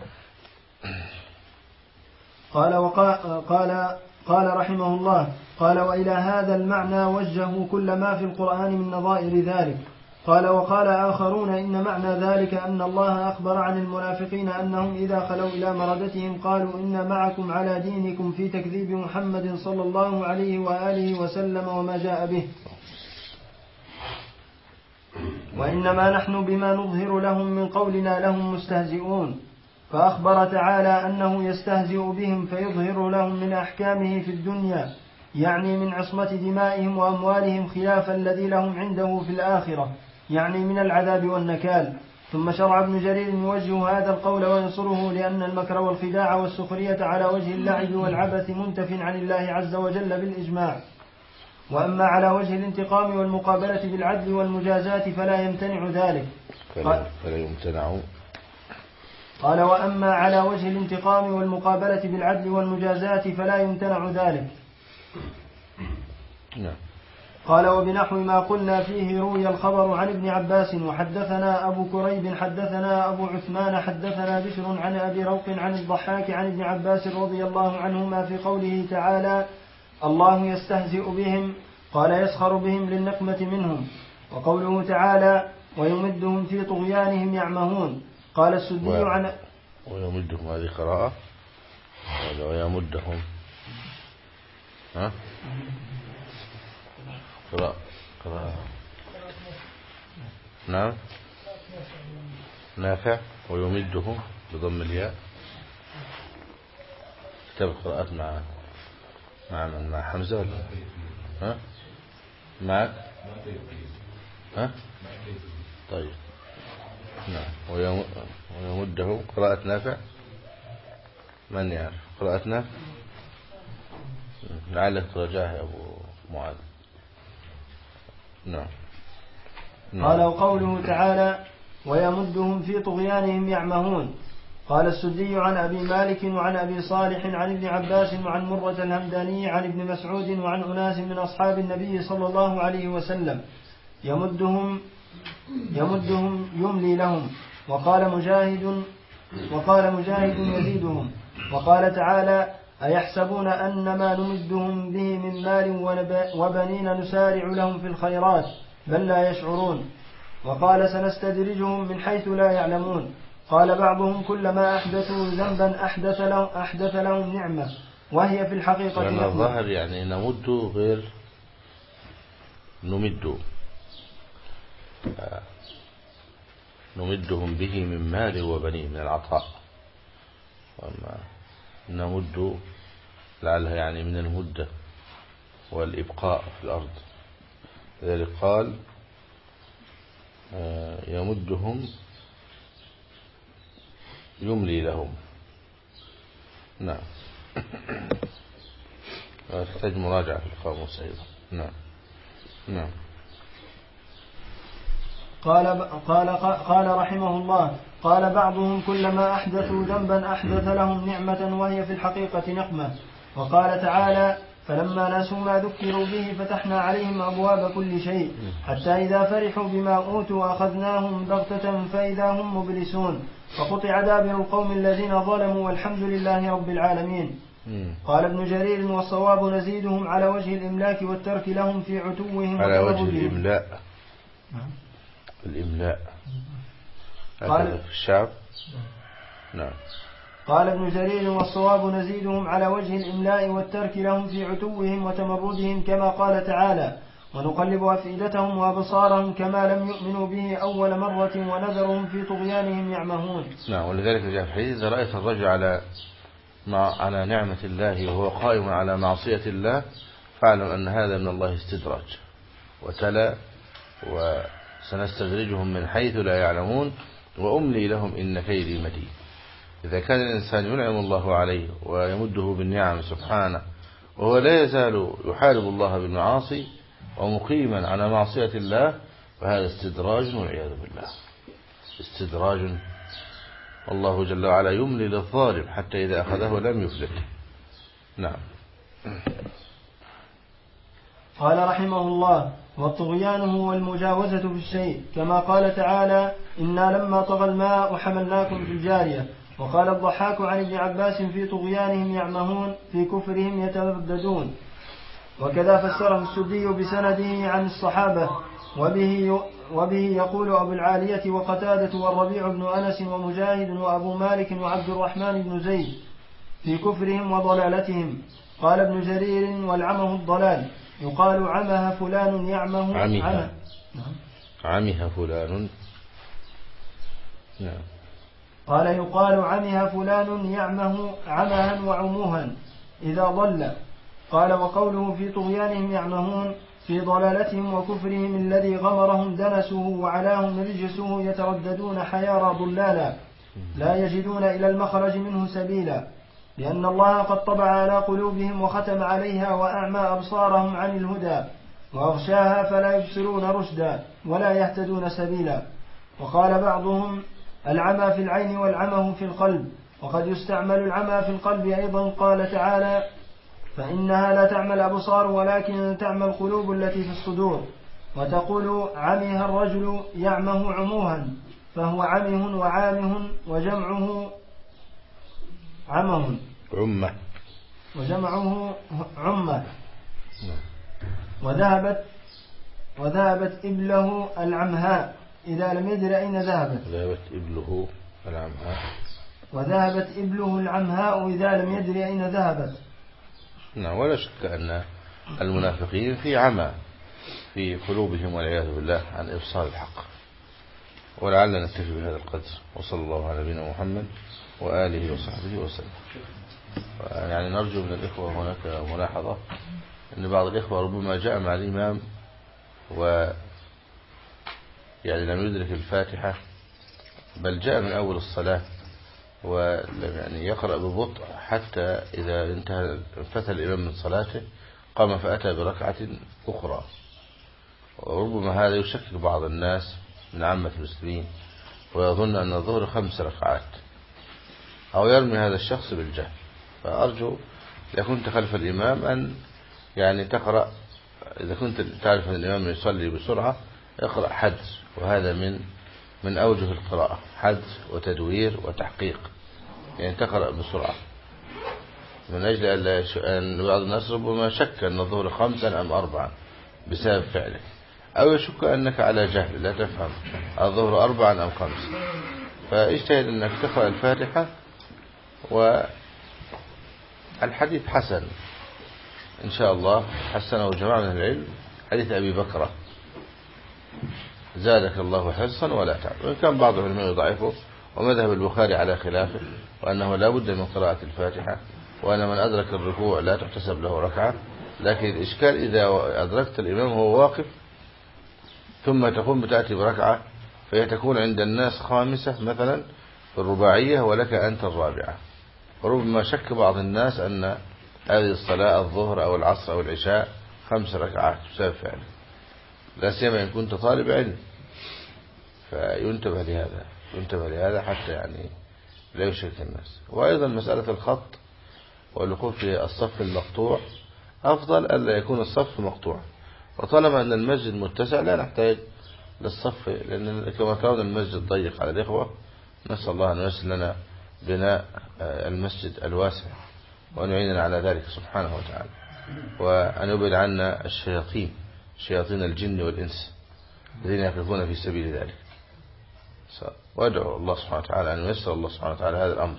قال رحمه الله: قال: وإلى هذا المعنى وجهوا كل ما في القرآن من نظائر ذلك. قال: وقال آخرون إن معنى ذلك أن الله أخبر عن المنافقين أنهم إذا خلوا إلى مردتهم قالوا إن معكم على دينكم في تكذيب محمد صلى الله عليه وآله وسلم وما جاء به، وإنما نحن بما نظهر لهم من قولنا لهم مستهزئون. فأخبر تعالى أنه يستهزئ بهم فيظهر لهم من أحكامه في الدنيا، يعني من عصمة دمائهم وأموالهم، خلاف الذي لهم عنده في الآخرة، يعني من العذاب والنكال. ثم شرع ابن جرير يوجه هذا القول وينصره، لأن المكر والخداع والسخرية على وجه اللعب والعبث منتف عن الله عز وجل بالإجماع. وأما على وجه الانتقام والمقابلة بالعدل والمجازات فلا يمتنع ذلك. قال: وأما على وجه الانتقام والمقابلة بالعدل والمجازات فلا يمتنع ذلك. قال: وبنحو ما قلنا فيه روي الخبر عن ابن عباس. وحدثنا أبو كريب حدثنا أبو عثمان حدثنا بشر عن أبي روق عن الضحاك عن ابن عباس رضي الله عنهما في قوله تعالى: الله يستهزئ بهم، قال: يسخر بهم للنقمة منهم. وقوله تعالى: ويمدهم في طغيانهم يعمهون. قال السدي عن ويمدهم، هذه قراءة ولا ويمدهم؟ قراءة. نعم. نافع. ويمدهم بضم الياء. كتاب القراءات مع حمزة ولا معك؟ طيب. نعم. ويمده قراءة نافع. من يعرف قراءة نافع؟ لعلك تراجعها يا أبو معاذ. نعم. قال: وقوله تعالى: ويمدهم في طغيانهم يعمهون. قال السدي عن أبي مالك وعن أبي صالح عن ابن عباس وعن مرة الهمداني عن ابن مسعود وعن أناس من أصحاب النبي صلى الله عليه وسلم يمدهم يملي لهم. وقال مجاهد يزيدهم. وقال تعالى أيحسبون أن ما نمدهم به من مال وبنين نسارع لهم في الخيرات بل لا يشعرون. وقال سنستدرجهم من حيث لا يعلمون. قال بعضهم كلما أحدثوا ذنبا أحدث لهم نعمة وهي في الحقيقة لأن الظاهر يعني نمد غير نمدهم به من مال وبنين من العطاء. وما نمد لعلها يعني من المدة والإبقاء في الأرض. لذلك قال يمدهم يملي لهم. نعم. تحتاج مراجعة في القاموس أيضا. نعم. قال رحمه الله قال بعضهم كلما أحدثوا ذنبا أحدث لهم نعمة وهي في الحقيقة نقمة. وقال تعالى فلما نسوا ما ذكروا به فتحنا عليهم أبواب كل شيء حتى إذا فرحوا بما أوتوا أخذناهم بغتة فإذا هم مبلسون فقطع دابر القوم الذين ظلموا والحمد لله رب العالمين. قال ابن جرير والصواب نزيدهم على وجه الإملاك والترك لهم في عتوهم على وجه الإملاء قال في الشعب. نعم. قال ابن جرير والصواب نزيدهم على وجه الإملاء والترك لهم في عتوهم وتمردهم كما قال تعالى ونقلب أفئدتهم وأبصارهم كما لم يؤمنوا به أول مرة ونذرهم في طغيانهم يعمهون. نعم. ولذلك جاء في الحديث إذا رأيت الرجل على نعمة الله وهو قائم على معصية الله فاعلم أن هذا من الله استدراج. وتلا وسنستدرجهم من حيث لا يعلمون وأملي لهم إن كيدي متين. إذا كان الإنسان ينعم الله عليه ويمده بالنعم سبحانه وهو لا يزال يحارب الله بالمعاصي ومقيما على معصية الله فهذا استدراج والعياذ بالله. استدراج. الله جل وعلا يملي للظالم حتى إذا أخذه لم يفلت. نعم. قال رحمه الله والطغيان هو المجاوزة في الشيء كما قال تعالى إنا لما طغى الماء حملناكم في الجارية. وقال الضحاك عن ابن عباس في طغيانهم يعمهون في كفرهم يترددون. وكذا فسره السدي بسنده عن الصحابة وبه يقول أبو العالية وقتادة والربيع بن أنس ومجاهد وأبو مالك وعبد الرحمن بن زيد في كفرهم وضلالتهم. قال ابن جرير والعمه الضلال يقال عمه فلان يعمه عمه فلان. نعم. قال يقال عمه فلان يعمه عمها وعموها إذا ضل. قال وقوله في طغيانهم يعمهون في ضلالتهم وكفرهم الذي غمرهم دنسه وعلاهم رجسه يترددون حيارى ضلالا لا يجدون إلى المخرج منه سبيلا لأن الله قد طبع على قلوبهم وختم عليها وأعمى أبصارهم عن الهدى وأغشاها فلا يبصرون رشدا ولا يهتدون سبيلا. وقال بعضهم العمى في العين والعمه في القلب وقد يستعمل العمى في القلب أيضا. قال تعالى فإنها لا تعمى الأبصار ولكن تعمى القلوب التي في الصدور. وتقول عميها الرجل يعمه عموها فهو عمه وعامه وجمعه عمه وجمعه عمة. وذهبت إبله العمهاء إذا لم يدر أين ذهبت. وذهبت إبله العمهاء إذا لم يدر أين ذهبت. نعم. ولا شك أن المنافقين في عمى في قلوبهم والعياذ بالله عن إبصار الحق. ولعلنا نكتفي بهذا القدر وصلى الله على نبينا محمد وآله وصحبه وسلم. يعني نرجو من الإخوة هناك ملاحظة أن بعض الإخوة ربما جاء مع الإمام يعني لم يدرك الفاتحة بل جاء من أول الصلاة ولم يعني يقرأ ببطء حتى إذا انفتح الإمام من صلاته قام فأتى بركعة أخرى. وربما هذا يشكك بعض الناس من عامة المسلمين ويظن أن الظهر 5 ركعات أو يرمي هذا الشخص بالجهل. فأرجو إذا كنت خلف الإمام أن يعني تقرأ، إذا كنت تعرف أن الإمام يصلي بسرعة اقرأ حدس، وهذا من أوجه القراءة، حدس وتدوير وتحقيق، يعني تقرأ بسرعة، من أجل أن بعض الناس ربما شك أن الظهر 5 أم 4 بسبب فعله، أو يشك أنك على جهل لا تفهم الظهر 4 أم 5. فاجتهد أنك تقرأ الفاتحة. والحديث حسن إن شاء الله، حسنه جماعة من العلم، حديث أبي بكرة زادك الله حرصا ولا تعب، وإن كان بعض العلماء يضعفه، ومذهب البخاري على خلافه، وأنه لا بد من قراءة الفاتحة، وأن من أدرك الركوع لا تحتسب له ركعة. لكن الإشكال إذا أدركت الإمام وهو واقف ثم تقوم بتأتي بركعة، فهي تكون عند الناس 5 مثلا في الرباعية ولك أنت الرابعة، وربما شك بعض الناس أن هذه الصلاة الظهر أو العصر أو العشاء 5 ركعات بسبب فعله، لا سيما إن كنت طالب علم. فينتبه لهذا حتى يعني لا يشرك الناس. وأيضا مسألة الخط والوقوف في الصف المقطوع، أفضل ألا يكون الصف مقطوع، وطالما أن المسجد متسع لا نحتاج للصف، لأن كما ترون المسجد ضيق على الإخوة. نسأل الله أن ييسر لنا بناء المسجد الواسع، وأن يعيننا على ذلك سبحانه وتعالى، وأن يبعد عنا شياطين الجن والإنس الذين يقفون في سبيل ذلك. وادعو الله سبحانه وتعالى أن ييسر الله سبحانه وتعالى هذا الأمر.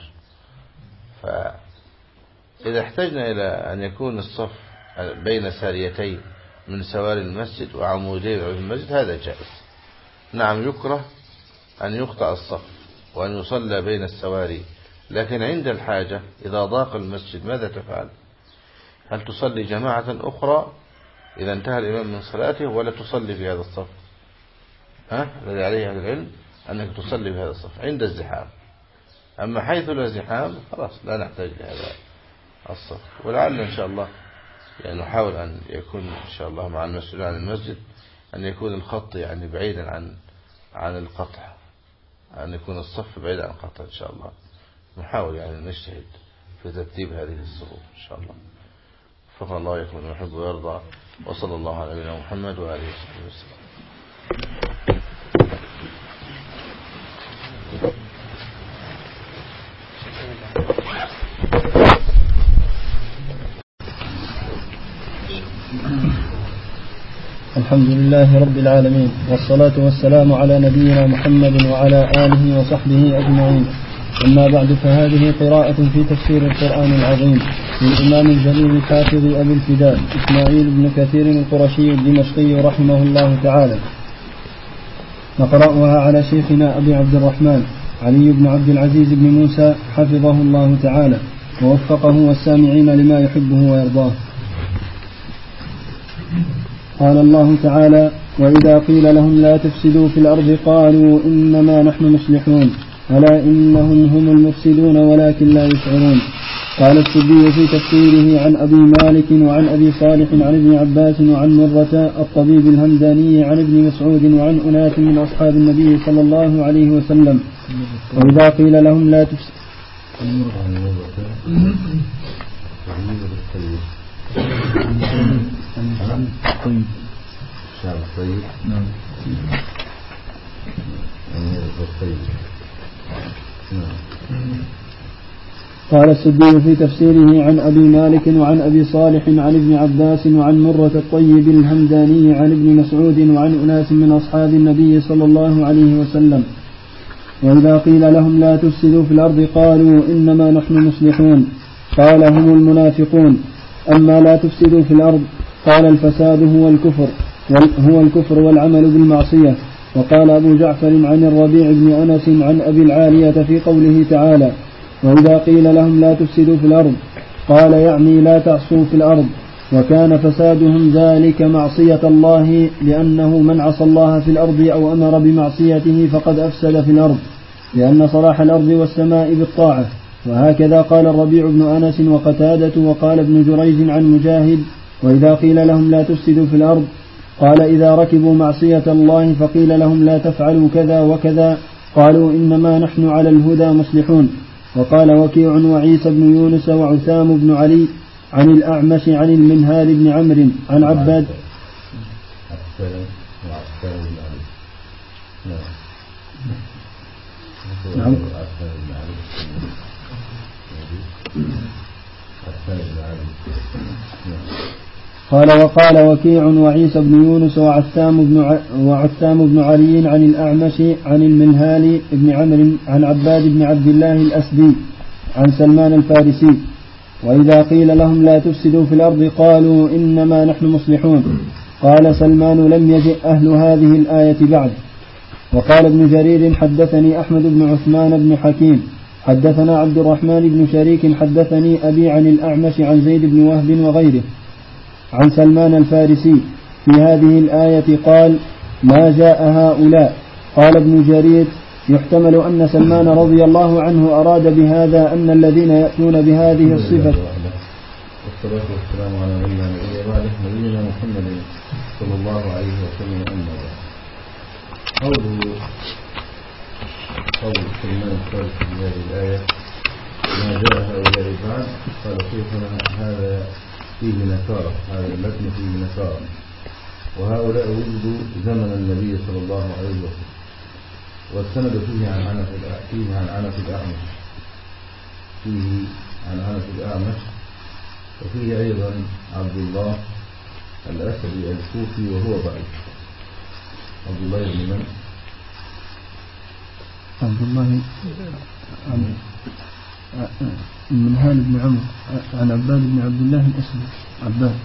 فإذا احتجنا إلى أن يكون الصف بين ساريتين من سواري المسجد وعمودين في المسجد هذا جائز. نعم يكره أن يقطع الصف وأن يصلى بين السواري، لكن عند الحاجة إذا ضاق المسجد ماذا تفعل؟ هل تصلي جماعة أخرى إذا انتهى الإمام من صلاته، ولا تصلي في هذا الصف؟ الذي عليه أهل العلم أنك تصلي في هذا الصف عند الزحام. أما حيث لا زحام خلاص لا نحتاج لهذا الصف. ولعل إن شاء الله يعني نحاول أن يكون إن شاء الله مع المسؤولين عن المسجد أن يكون الخط يعني بعيدا عن القطع، أن يكون الصف بعيد عن القطع إن شاء الله. نحاول يعني نجتهد في ترتيب هذه الصفوف إن شاء الله. فقال الله يكون يحب ويرضى، وصلى الله على نبينا محمد وآله وصحبه وسلم. الحمد لله رب العالمين، والصلاة والسلام على نبينا محمد وعلى آله وصحبه أجمعين. أما بعد، فهذه قراءة في تفسير القرآن العظيم للإمام الجليل الحافظ أبي الفداء إسماعيل بن كثير القرشي الدمشقي رحمه الله تعالى. نقرأها على شيخنا أبي عبد الرحمن علي بن عبد العزيز بن موسى حفظه الله تعالى ووفقه والسامعين لما يحبه ويرضاه. قال الله تعالى: وإذا قيل لهم لا تفسدوا في الأرض قالوا إنما نحن مصلحون ألا إنهم هم المفسدون ولكن لا يشعرون. قال السدي في تفسيره عن أبي مالك وعن أبي صالح عن ابن عباس وعن مرة الطبيب الهمداني عن ابن مسعود وعن أناس من أصحاب النبي صلى الله عليه وسلم: وإذا قيل لهم لا تفسدوا قال السدي في تفسيره عن أبي مالك وعن أبي صالح عن ابن عباس وعن مرة الطيب الهمداني عن ابن مسعود وعن أناس من أصحاب النبي صلى الله عليه وسلم: وإذا قيل لهم لا تفسدوا في الأرض قالوا إنما نحن مصلحون. قال: هم المنافقون. أما لا تفسدوا في الأرض قال: الفساد هو الكفر والعمل بالمعصية. وقال أبو جعفر عن الربيع بن أنس عن أبي العالية في قوله تعالى: وإذا قيل لهم لا تفسدوا في الأرض قال يعني لا تعصوا في الأرض، وكان فسادهم ذلك معصية الله، لأنه من عصى الله في الأرض أو أمر بمعصيته فقد أفسد في الأرض، لأن صلاح الأرض والسماء بالطاعة. وهكذا قال الربيع بن أنس وقتادة. وقال ابن جريج عن مجاهد: وإذا قيل لهم لا تفسدوا في الأرض قال إذا ركبوا معصية الله فقيل لهم لا تفعلوا كذا وكذا قالوا إنما نحن على الهدى مصلحون. وقال وكيع وعيسى بن يونس وعثام بن علي عن الأعمش عن المنهال بن عمرو عن عباد نعم. قال وقال وكيع وعيسى بن يونس وعثام بن علي عن الأعمش عن المنهال بن عمرو عن عباد بن عبد الله الأسدي عن سلمان الفارسي وإذا قيل لهم لا تفسدوا في الأرض قالوا إنما نحن مصلحون. قال سلمان لم يجئ أهل هذه الآية بعد. وقال ابن جرير حدثني أحمد بن عثمان بن حكيم حدثنا عبد الرحمن بن شريك حدثني أبي عن الأعمش عن زيد بن وهب وغيره عن سلمان الفارسي في هذه الآية قال ما جاء هؤلاء. قال ابن جرير يحتمل أن سلمان رضي الله عنه أراد بهذا أن الذين يأتون بهذه الصفة. والصلاة والسلام على نبينا محمد صلى الله عليه وسلم. أما قول سلمان الفارسي في هذه الآية ما جاء هؤلاء بعد. قال شيخنا هذا فيه نكارة، هذا المتن فيه نكارة، وهؤلاء وجدوا زمن النبي صلى الله عليه وسلم، والسند فيه عن عنف الأعمش، وفيه أيضا عبد الله الأسدي الكوفي وهو ضعيف. عبد الله بن من؟ عبد الله المنهال بن عمرو عن عباد بن عبد الله الأسدي. عباد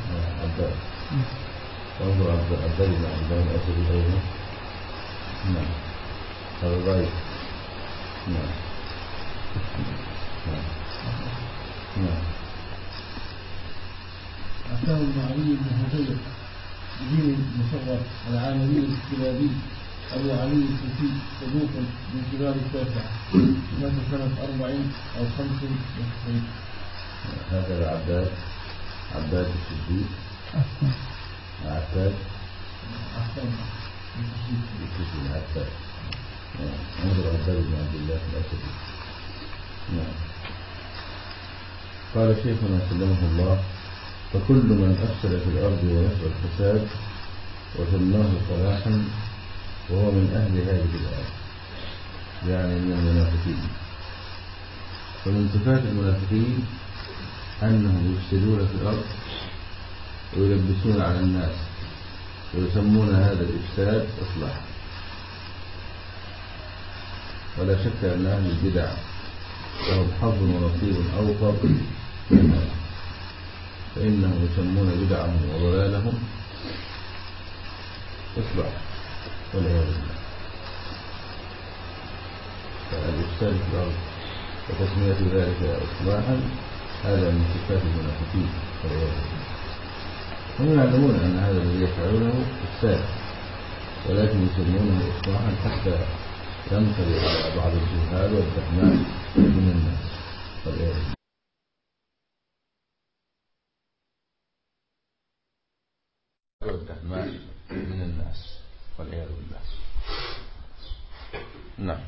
وهو عباد بن عبد الله الأسدي أيضا. نعم هذا ضعيف. نعم عثمان بن علي بن هجير دين المصغر العامري الكلابي أبو علي الكوفي صدوق من كبار التاسعة مات سنة 40 أو 95. هذا عباد الصديق عباد انظر عباد بن عبد الله الأسدي. نعم. قال شيخنا سلمه الله فكل من أفسد في الأرض ونشر الفساد وسماه صلاحا وهو من أهل هذه الآية، يعني من المنافقين. فمن صفات المنافقين أنهم يفسدون في الأرض ويلبسون على الناس ويسمون هذا الإفساد إصلاحا. ولا شك أن أهل البدع لهم حظ ونصيب أوفر منها، فإنهم يسمون بدعهم وضلالهم إصلاح والعياذ بالله. فالإفساد في الأرض وتسمية ذلك إصلاحا هذا من صفات المنافقين والعياذ بالله. هم يعلمون أن هذا الذي يفعلونه إفساد، ولكن يسمونه إصلاحا حتى ينطلي على بعض الجهال والدهماء من الناس والعياذ بالله. والدهماء من الناس والعياذ بالله. نعم.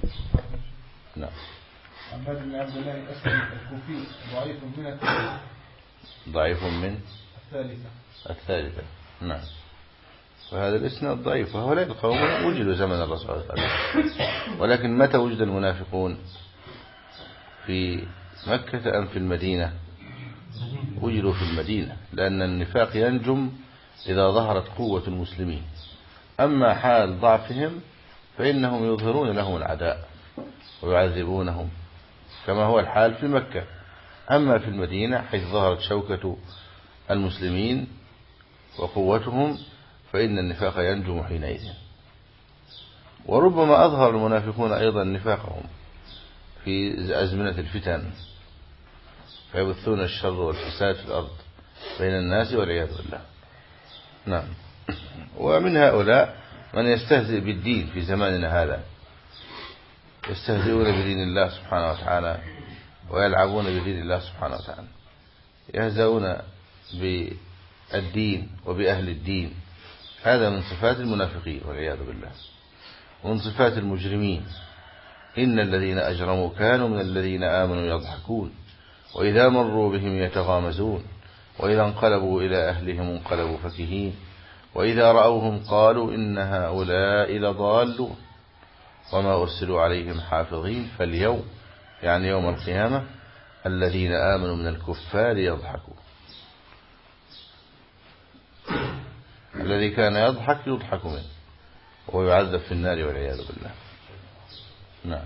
عباد بن عبد الله الأسدي الكوفي ضعيف من الثالثة. ضعيف من الثالثة. نعم. وهذا الإسناد ضعيف، وهؤلاء القوم وجدوا زمن الرسول صلى الله عليه وسلم، ولكن متى وجد المنافقون؟ في مكة أم في المدينة؟ وجدوا في المدينة، لأن النفاق ينجم إذا ظهرت قوة المسلمين. أما حال ضعفهم فإنهم يظهرون لهم العداء ويعذبونهم كما هو الحال في مكة. أما في المدينة حيث ظهرت شوكة المسلمين وقوتهم فإن النفاق ينجم حينئذ. وربما أظهر المنافقون أيضا نفاقهم في أزمنة الفتن، فيبثون الشر والفساد في الأرض بين الناس والعياذ بالله. نعم. ومن هؤلاء من يستهزئ بالدين في زماننا هذا، يستهزئون بدين الله سبحانه وتعالى ويلعبون بدين الله سبحانه وتعالى، يهزؤون بالدين وبأهل الدين. هذا من صفات المنافقين والعياذ بالله، ومن صفات المجرمين إن الذين أجرموا كانوا من الذين آمنوا يضحكون وإذا مروا بهم يتغامزون وإذا انقلبوا إلى أهلهم انقلبوا فكهين وإذا رأوهم قالوا إن هؤلاء لضالون وما أرسلوا عليهم حافظين فاليوم يعني يوم القيامة الذين آمنوا من الكفار يضحكون. الذي كان يضحك منه ويعذب في النار والعياذ بالله. نعم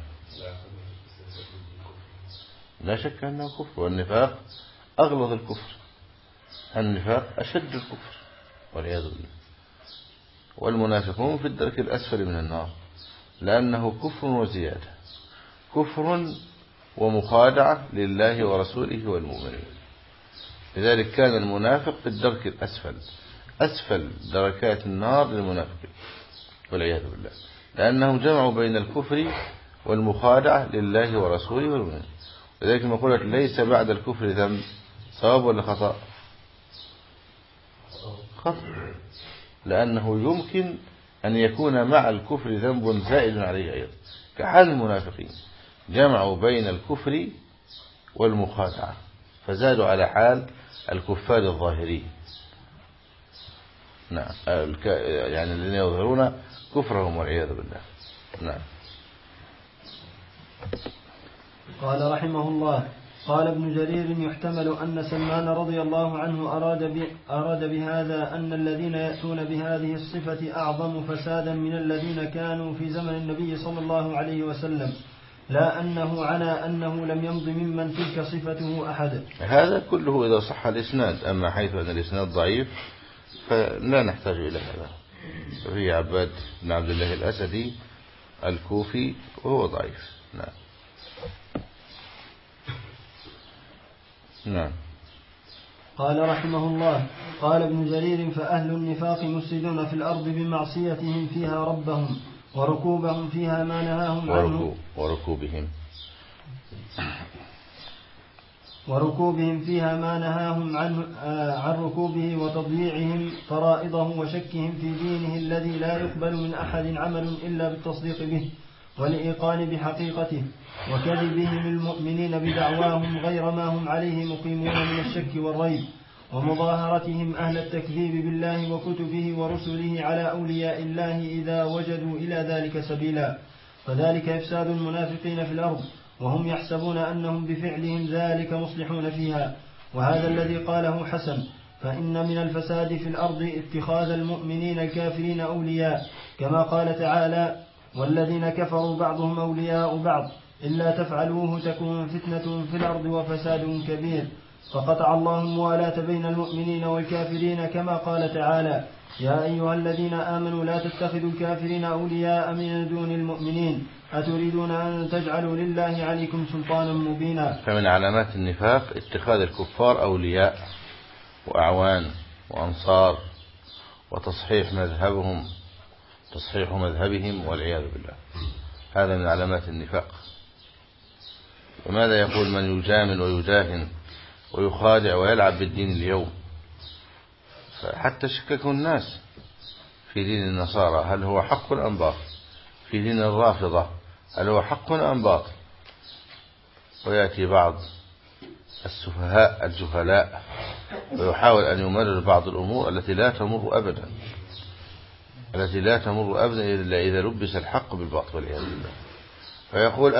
لا شك أنه كفر، والنفاق أغلظ الكفر، النفاق أشد الكفر والعياذ بالله. والمنافقون في الدرك الأسفل من النار لأنه كفر وزيادة، كفر ومخادعة لله ورسوله والمؤمنين. لذلك كان المنافق في الدرك الأسفل، أسفل دركات النار للمنافقين والعياذ بالله، لأنهم جمعوا بين الكفر والمخادعة لله ورسوله والمؤمنين. لذلك ما قلت ليس بعد الكفر ذنب، صواب ولا خطأ؟ خطأ، لأنه يمكن أن يكون مع الكفر ذنب زائد عليه أيضا، كحال المنافقين جمعوا بين الكفر والمخادعة فزادوا على حال الكفار الظاهرين. نعم يعني الذين يظهرون كفرهم والعياذ بالله. نعم. قال رحمه الله: قال ابن جرير: يحتمل أن سلمان رضي الله عنه أراد بهذا أن الذين يأتون بهذه الصفة أعظم فسادا من الذين كانوا في زمن النبي صلى الله عليه وسلم، لا أنه عنى أنه لم يمض ممن تلك صفته أحد. هذا كله إذا صح الإسناد، أما حيث أن الإسناد ضعيف فلا نحتاج إلى هذا. ففي عباد بن عبد الله الأسدي الكوفي وهو ضعيف. نعم. نعم. قال رحمه الله: قال ابن جرير: فأهل النفاق مفسدون في الأرض بمعصيتهم فيها ربهم وركوبهم فيها ما نهاهم عنه وركوبهم فيها ما نهاهم عنه عن ركوبه وتضييعهم فرائضه وشكهم في دينه الذي لا يقبل من أحد عمل إلا بالتصديق به والإيقان بحقيقته، وكذبهم المؤمنين بدعواهم غير ما هم عليه مقيمون من الشك والريب، ومظاهرتهم أهل التكذيب بالله وكتبه ورسله على أولياء الله إذا وجدوا إلى ذلك سبيلا، فذلك إفساد المنافقين في الأرض وهم يحسبون أنهم بفعلهم ذلك مصلحون فيها. وهذا الذي قاله حسن: فإن من الفساد في الأرض اتخاذ المؤمنين الكافرين أولياء، كما قال تعالى: والذين كفروا بعضهم أولياء بعض إلا تفعلوه تكون فتنة في الأرض وفساد كبير. فقطع الله الموالاة بين المؤمنين والكافرين، كما قال تعالى: يا أيها الذين آمنوا لا تتخذوا الكافرين أولياء من دون المؤمنين أتريدون أن تجعلوا لله عليكم سلطانا مبينا. فمن علامات النفاق اتخاذ الكفار أولياء وأعوان وأنصار وتصحيح مذهبهم والعياذ بالله. هذا من علامات النفاق. وماذا يقول من يجامل ويداهن ويخادع ويلعب بالدين اليوم؟ فحتى شككوا الناس في دين النصارى هل هو حق أم باطل، في دين الرافضة هل هو حق أم باطل. ويأتي بعض السفهاء الجهلاء ويحاول أن يمرر بعض الأمور التي لا تمر أبدا إلا إذا لبس الحق بالباطل والعياذ بالله. فيقول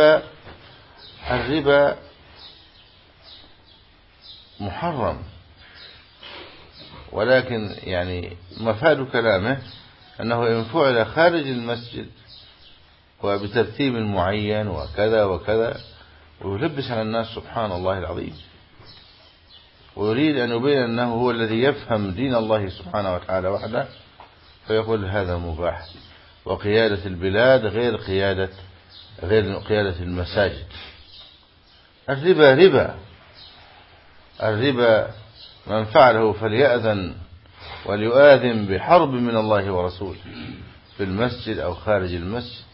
الربا محرم، ولكن يعني مفاد كلامه أنه إن فعل خارج المسجد وبترتيب معين وكذا وكذا، ويلبس على الناس سبحان الله العظيم، ويريد أن يبين أنه هو الذي يفهم دين الله سبحانه وتعالى وحده، فيقول هذا مباح. وقيادة البلاد غير قيادة المساجد. الربا من فعله فليأذن وليؤذن بحرب من الله ورسوله في المسجد أو خارج المسجد.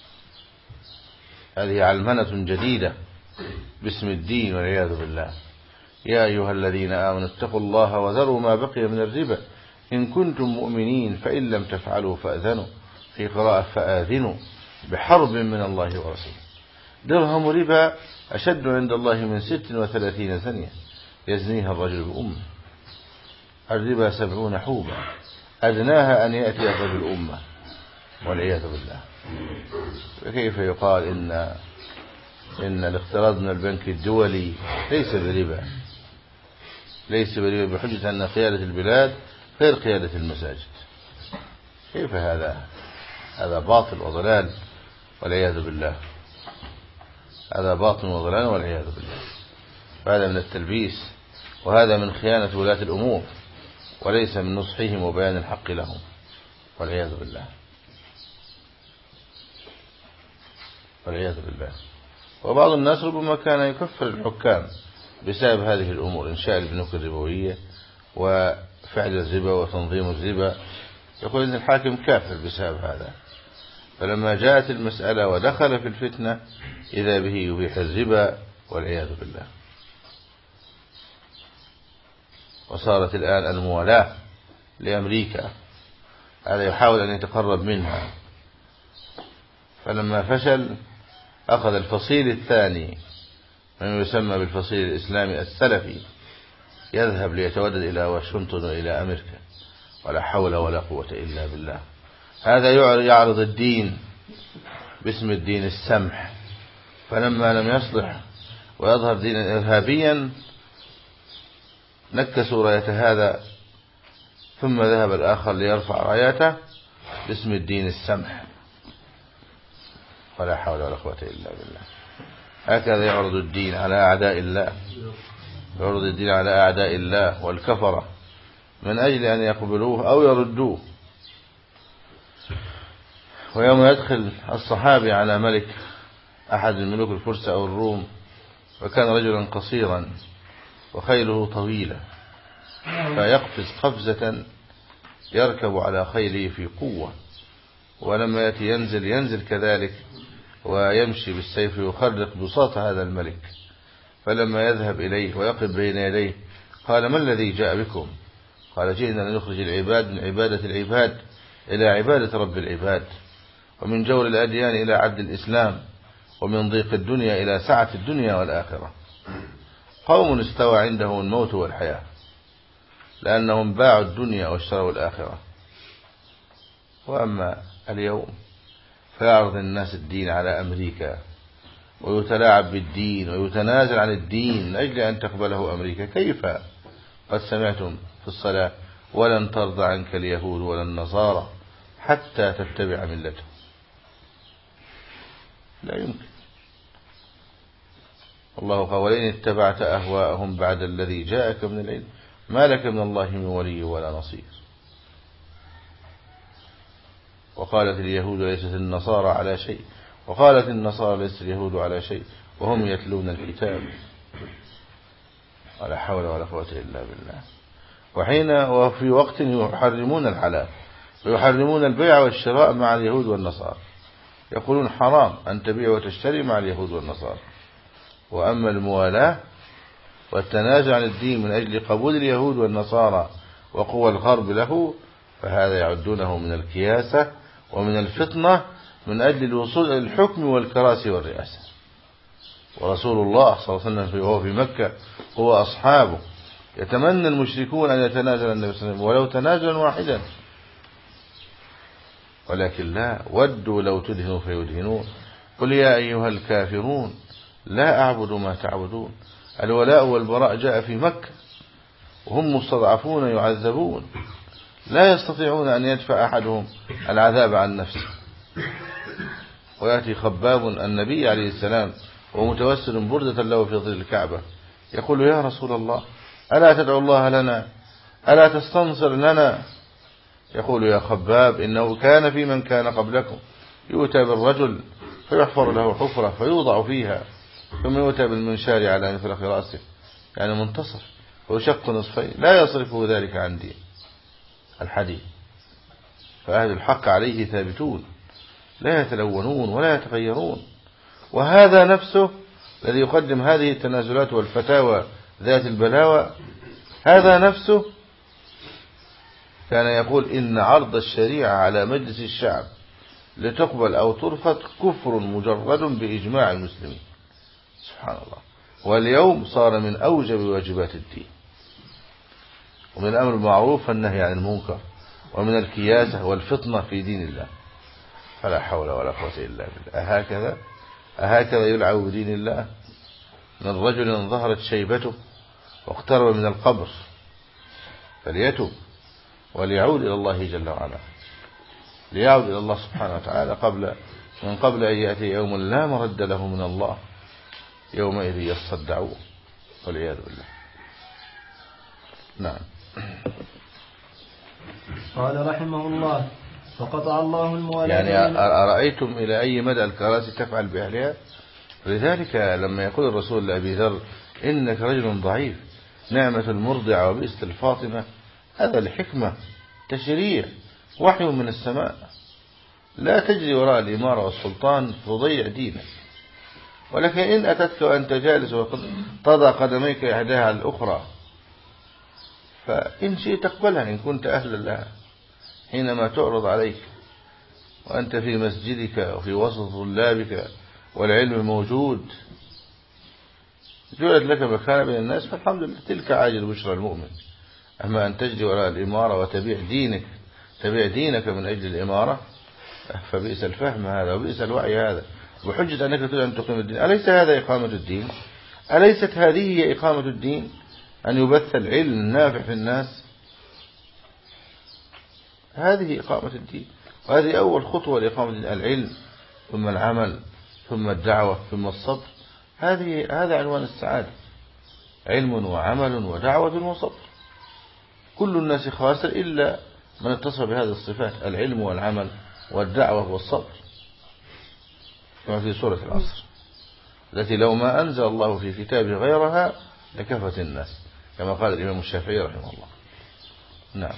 هذه علمنة جديدة باسم الدين والعياذ بالله. يا أيها الذين آمنوا اتقوا الله وذروا ما بقي من الربا إن كنتم مؤمنين فإن لم تفعلوا فأذنوا، في قراءة فآذنوا بحرب من الله ورسوله. درهم ربا أشد عند الله من 36 ثانية يزنيها الرجل بأمه. الربا 70 حوبة أدناها أن يأتي الرجل أمه والعياذ بالله. وكيف يقال إن الاقتراض من البنك الدولي ليس بربا، ليس بربا، بحجة أن قيادة البلاد غير قيادة المساجد؟ كيف هذا؟ هذا باطل وضلال والعياذ بالله. هذا باطل وضلال والعياذ بالله. وهذا من التلبيس، وهذا من خيانة ولاة الأمور، وليس من نصحهم وبيان الحق لهم والعياذ بالله. والعياذ بالله. وبعض الناس ربما كان يكفر الحكام بسبب هذه الأمور، إنشاء البنوك الربوية وفعل الربا وتنظيم الربا، يقول إن الحاكم كافر بسبب هذا. فلما جاءت المسألة ودخل في الفتنة إذا به يبيح الربا والعياذ بالله. وصارت الآن الموالاة لأمريكا، هذا يحاول أن يتقرب منها، فلما فشل أخذ الفصيل الثاني من يسمى بالفصيل الإسلامي السلفي يذهب ليتودد إلى واشنطن وإلى أمريكا، ولا حول ولا قوة إلا بالله. هذا يعرض الدين باسم الدين السمح، فلما لم يصلح ويظهر دينا إرهابيا نكسوا راية هذا، ثم ذهب الآخر ليرفع رايته باسم الدين السمح، ولا حول ولا قوة إلا بالله. هكذا يعرض الدين على أعداء الله، يعرض الدين على أعداء الله والكفرة من أجل أن يقبلوه أو يردوه. ويوم يدخل الصحابي على ملك أحد من ملوك الفرس أو الروم، وكان رجلا قصيرا وخيله طويلة، فيقفز قفزة يركب على خيله في قوة، ولما يأتي ينزل كذلك ويمشي بالسيف يخرق بساط هذا الملك. فلما يذهب إليه ويقف بين يديه قال: ما الذي جاء بكم؟ قال: جئنا لنخرج العباد من عبادة العباد إلى عبادة رب العباد، ومن جور الأديان إلى عبد الإسلام، ومن ضيق الدنيا إلى سعة الدنيا والآخرة. قوم استوى عندهم الموت والحياة، لأنهم باعوا الدنيا واشتروا الآخرة. وأما اليوم فيعرض الناس الدين على أمريكا، ويتلاعب بالدين ويتنازل عن الدين من أجل أن تقبله أمريكا. كيف؟ قد سمعتم في الصلاة: ولن ترضى عنك اليهود ولا النصارى حتى تتبع ملتهم. لا يمكن. الله قال: ولئن اتبعت أهواءهم بعد الذي جاءك من العلم ما لك من الله من ولي ولا نصير. وقالت اليهود ليست النصارى على شيء، وقالت النصارى ليست اليهود على شيء وهم يتلون الكتاب. ولا حول ولا قوة إلا بالله. وفي وقت يحرمون الحلال ويحرمون البيع والشراء مع اليهود والنصارى، يقولون حرام أن تبيع وتشتري مع اليهود والنصارى. وأما الموالاة والتنازع عن الدين من أجل قبول اليهود والنصارى وقوى الغرب له، فهذا يعدونه من الكياسة ومن الفطنة من أجل الوصول إلى الحكم والكراسي والرئاسة. ورسول الله صلى الله عليه وسلم وهو في مكة هو أصحابه يتمنى المشركون أن يتنازل النبي صلى الله عليه وسلم ولو تنازلا واحدا، ولكن لا، ودوا لو تدهنوا فيدهنون. قل يا أيها الكافرون لا أعبد ما تعبدون. الولاء والبراء جاء في مكة وهم مستضعفون يعذبون، لا يستطيعون أن يدفع أحدهم العذاب عن نفسه. ويأتي خباب النبي عليه السلام ومتوسل بردة له في ظل الكعبة يقول: يا رسول الله ألا تدعو الله لنا؟ ألا تستنصر لنا؟ يقول: يا خباب إنه كان في من كان قبلكم يؤتى بالرجل فيحفر له حفرة فيوضع فيها، ثم يؤتى بالمنشار على مفرق رأسه يعني منتصف ويشق نصفين، لا يصرفه ذلك عن دين الحديث. فأهل الحق عليه ثابتون لا يتلونون ولا يتغيرون. وهذا نفسه الذي يقدم هذه التنازلات والفتاوى ذات البلاوى، هذا نفسه كان يقول: إن عرض الشريعة على مجلس الشعب لتقبل أو ترفض كفر مجرد بإجماع المسلمين. سبحان الله. واليوم صار من أوجب واجبات الدين، ومن الأمر بالمعروف والنهي عن المنكر، ومن الكياسة والفطنة في دين الله. فلا حول ولا قوة إلا بالله. أهكذا يلعب بدين الله؟ من رجل ظهرت شيبته واقترب من القبر، فليتب وليعود إلى الله جل وعلا، ليعود إلى الله سبحانه وتعالى قبل أن يأتي يوم لا مرد له من الله، يومئذ يصدعون والعياذ بالله. نعم. قال رحمه الله: فقطع الله الموالاه. يعني أرأيتم إلى أي مدى الكراسي تفعل بأهلها؟ لذلك لما يقول الرسول لأبي ذر: إنك رجل ضعيف، نعمة المرضعة وبئس الفاطمة، هذا الحكمة تشريع، وحي من السماء. لا تجري وراء الإمارة والسلطان تضيع دينك. ولكن إن أتتك وأنت جالس وتضع قدميك إحداها على الأخرى، فإن شئت تقبلها إن كنت أهلا لها. حينما تعرض عليك وأنت في مسجدك وفي وسط طلابك والعلم موجود، جعلت لك مكانة بين الناس، فالحمد لله، تلك عاجل بشرى المؤمن. أما أن تجري وراء الإمارة وتبيع دينك من أجل الإمارة، فبئس الفهم هذا وبئس الوعي هذا، بحجة أنك تريد أن تقيم الدين. أليس هذا إقامة الدين؟ أليست هذه هي إقامة الدين؟ أن يبث العلم النافع في الناس، هذه إقامة الدين. وهذه أول خطوة لإقامة العلم، ثم العمل، ثم الدعوة، ثم الصبر. هذا عنوان السعادة: علم وعمل ودعوة وصبر. كل الناس خاسر إلا من اتصف بهذه الصفات: العلم والعمل والدعوة والصبر، كما في سورة العصر التي لو ما أنزل الله في كتابه غيرها لكفت الناس، كما قال الإمام الشافعي رحمه الله. نعم.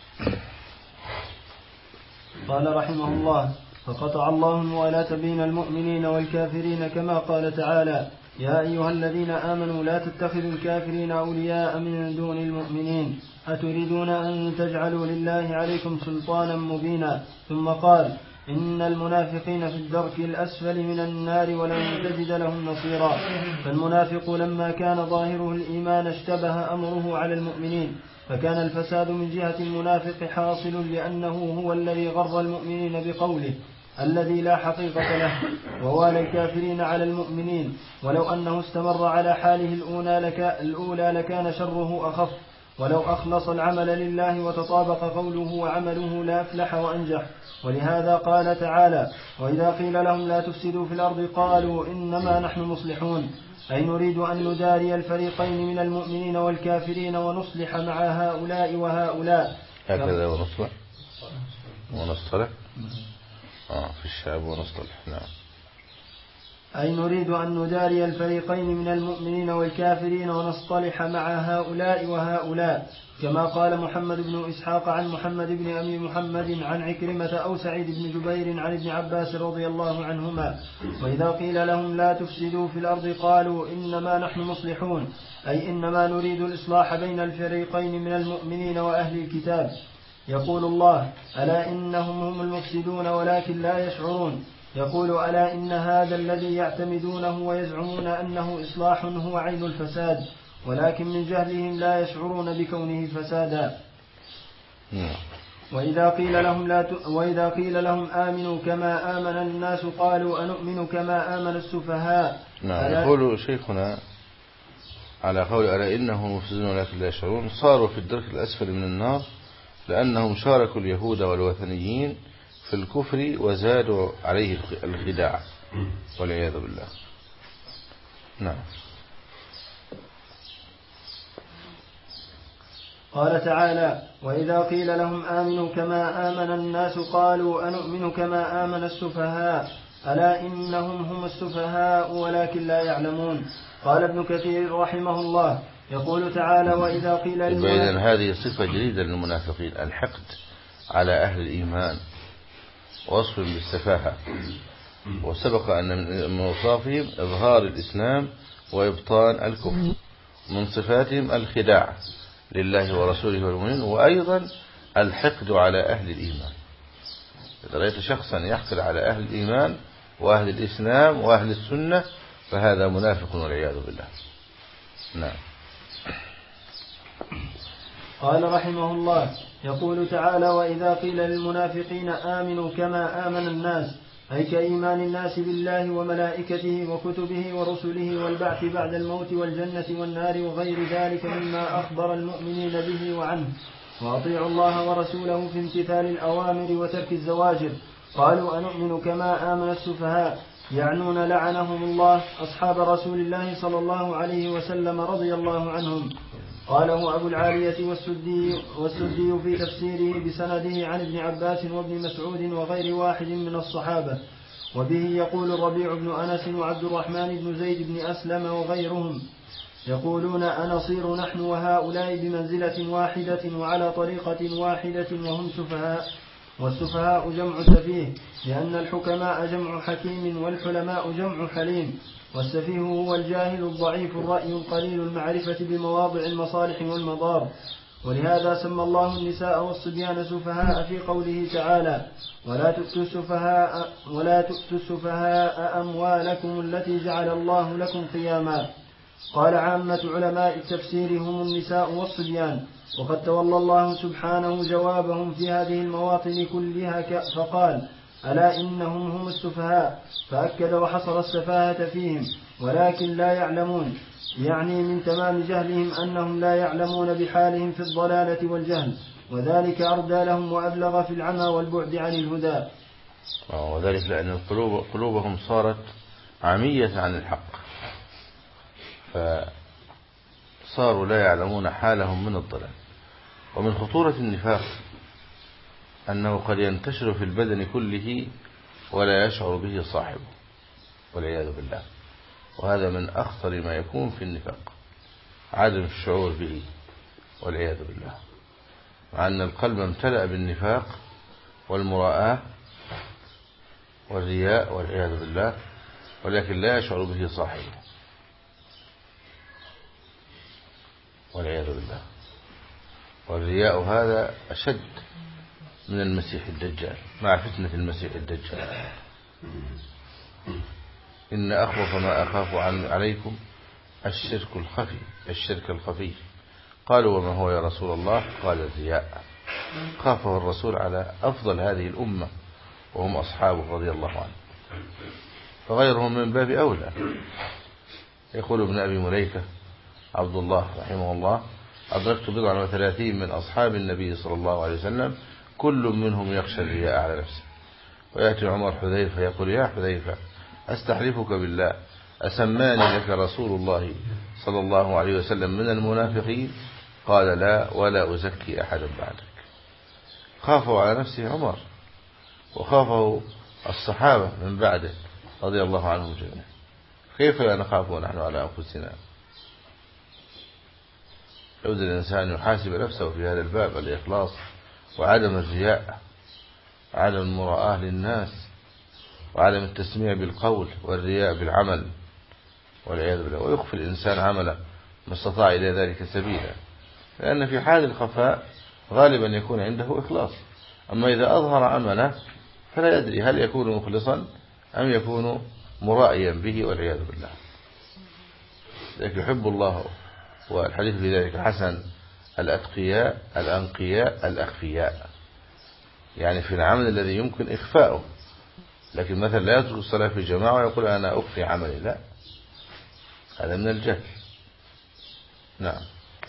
قال رحمه الله: فقطع الله الموالاة بين المؤمنين والكافرين، كما قال تعالى: يا أيها الذين آمنوا لا تتخذوا الكافرين أولياء من دون المؤمنين أتريدون أن تجعلوا لله عليكم سلطانا مبينا. ثم قال: إن المنافقين في الدرك الأسفل من النار ولن تجد لهم نصيرا. فالمنافق لما كان ظاهره الإيمان اشتبه أمره على المؤمنين، فكان الفساد من جهة المنافق حاصل، لأنه هو الذي غر المؤمنين بقوله الذي لا حقيقة له، ووالى الكافرين على المؤمنين، ولو أنه استمر على حاله الأولى لكان شره أخف، ولو أخلص العمل لله وتطابق قوله وعمله لأفلح وأنجح. ولهذا قال تعالى: وإذا قيل لهم لا تفسدوا في الأرض قالوا إنما نحن مصلحون، أي نريد أن نداري الفريقين من المؤمنين والكافرين ونصلح مع هؤلاء وهؤلاء. هكذا ونصلح في الشعب ونصلح. نعم. أي نريد أن نداري الفريقين من المؤمنين والكافرين ونصطلح مع هؤلاء وهؤلاء، كما قال محمد بن إسحاق عن محمد بن أبي محمد عن عكرمة أو سعيد بن جبير عن ابن عباس رضي الله عنهما: وإذا قيل لهم لا تفسدوا في الأرض قالوا إنما نحن مصلحون، أي إنما نريد الإصلاح بين الفريقين من المؤمنين وأهل الكتاب. يقول الله: ألا إنهم هم المفسدون ولكن لا يشعرون. يقول: ألا إن هذا الذي يعتمدونه ويزعمون أنه إصلاح هو عين الفساد، ولكن من جهلهم لا يشعرون بكونه فسادا. وإذا قيل لهم آمنوا كما آمن الناس قالوا أنؤمن كما آمن السفهاء. نعم. يقول شيخنا على قول ألا إنهم مفسدون ولكن لا يشعرون: صاروا في الدرك الأسفل من النار لأنهم شاركوا اليهود والوثنيين في الكفر وزادوا عليه الخداع والعياذ بالله. نعم. قال تعالى: وإذا قيل لهم آمنوا كما آمن الناس قالوا أنؤمن كما آمن السفهاء ألا إنهم هم السفهاء ولكن لا يعلمون. قال ابن كثير رحمه الله: يقول تعالى: وإذا قيل إذن هذه صفة جديدة للمنافقين، الحقد على أهل الإيمان، وصف بالسفاهة. وسبق أن من أوصافهم إظهار الإسلام وإبطان الكفر، من صفاتهم الخداع لله ورسوله والمؤمنين، وأيضا الحقد على أهل الإيمان. إذا رأيت شخصا يحقد على أهل الإيمان وأهل الإسلام وأهل السنة فهذا منافق والعياذ بالله. نعم. قال رحمه الله: يقول تعالى: وإذا قيل للمنافقين آمنوا كما آمن الناس، أي كإيمان الناس بالله وملائكته وكتبه ورسله والبعث بعد الموت والجنة والنار وغير ذلك مما أخبر المؤمنين به وعنه، وأطيعوا الله ورسوله في امتثال الأوامر وترك الزواجر. قالوا: أنؤمن كما آمن السفهاء، يعنون لعنهم الله أصحاب رسول الله صلى الله عليه وسلم رضي الله عنهم. قاله أبو العالية والسدي في تفسيره بسنده عن ابن عباس وابن مسعود وغير واحد من الصحابة. وبه يقول الربيع بن أنس وعبد الرحمن بن زيد بن أسلم وغيرهم، يقولون: أنصير نحن وهؤلاء بمنزلة واحدة وعلى طريقة واحدة وهم سفهاء. والسفهاء جمع سفيه، لأن الحكماء جمع حكيم والحلماء جمع حليم. والسفيه هو الجاهل الضعيف الرأي القليل المعرفة بمواضع المصالح والمضار. ولهذا سمى الله النساء والصبيان سفهاء في قوله تعالى: ولا تؤتوا السفهاء أموالكم التي جعل الله لكم قياما. قال عامة علماء التفسير: هم النساء والصبيان. وقد تولى الله سبحانه جوابهم في هذه المواطن كلها فقال: ألا إنهم هم السفهاء، فأكد وحصر السفاهة فيهم، ولكن لا يعلمون، يعني من تمام جهلهم أنهم لا يعلمون بحالهم في الضلالة والجهل، وذلك أردى لهم وأبلغ في العمى والبعد عن الهدى. وذلك لأن قلوبهم صارت عمية عن الحق، فصاروا لا يعلمون حالهم من الضلال. ومن خطورة النفاق أنه قد ينتشر في البدن كله ولا يشعر به صاحبه والعياذ بالله. وهذا من أخطر ما يكون في النفاق، عدم الشعور به والعياذ بالله، مع أن القلب امتلأ بالنفاق والمراءة والرياء والعياذ بالله، ولكن لا يشعر به صاحبه والعياذ بالله. والرياء هذا أشد من المسيح الدجال، مع فتنة المسيح الدجال. إن أخوف ما أخاف عليكم الشرك الخفي. قالوا: وما هو يا رسول الله؟ قال: الرياء. خافه الرسول على أفضل هذه الأمة وهم أصحابه رضي الله عنه، فغيرهم من باب أولى. يقول ابن أبي مليكة عبد الله رحمه الله: أدركت 37 من أصحاب النبي صلى الله عليه وسلم كل منهم يخشى الرياء على نفسه. ويأتي عمر حذيفة فيقول: يا حذيفة، أستحلفك بالله، أسماني لك رسول الله صلى الله عليه وسلم من المنافقين؟ قال: لا، ولا أزكي أحدا بعدك. خافوا على نفسه عمر، وخافه الصحابة من بعده رضي الله عنهم جميعا. كيف لا نخاف ونحن على أنفسنا؟ يود الإنسان يحاسب نفسه في هذا الباب: الإخلاص وعدم الرياء، عدم المراءة للناس، وعدم التسميع بالقول والرياء بالعمل والعياذ بالله. ويخفي الإنسان عمله ما استطاع إلى ذلك سبيلا، لأن في حال الخفاء غالبا يكون عنده إخلاص، أما إذا أظهر عمله فلا يدري هل يكون مخلصا أم يكون مرائيا به والعياذ بالله. لذلك يحب الله، والحديث في ذلك حسن: الأتقياء الأنقياء الأخفياء، يعني في العمل الذي يمكن إخفاؤه، لكن مثلا لا يترك الصلاة في جماعة ويقول: أنا أخفي عملي، لا، هذا من الجهل. نعم.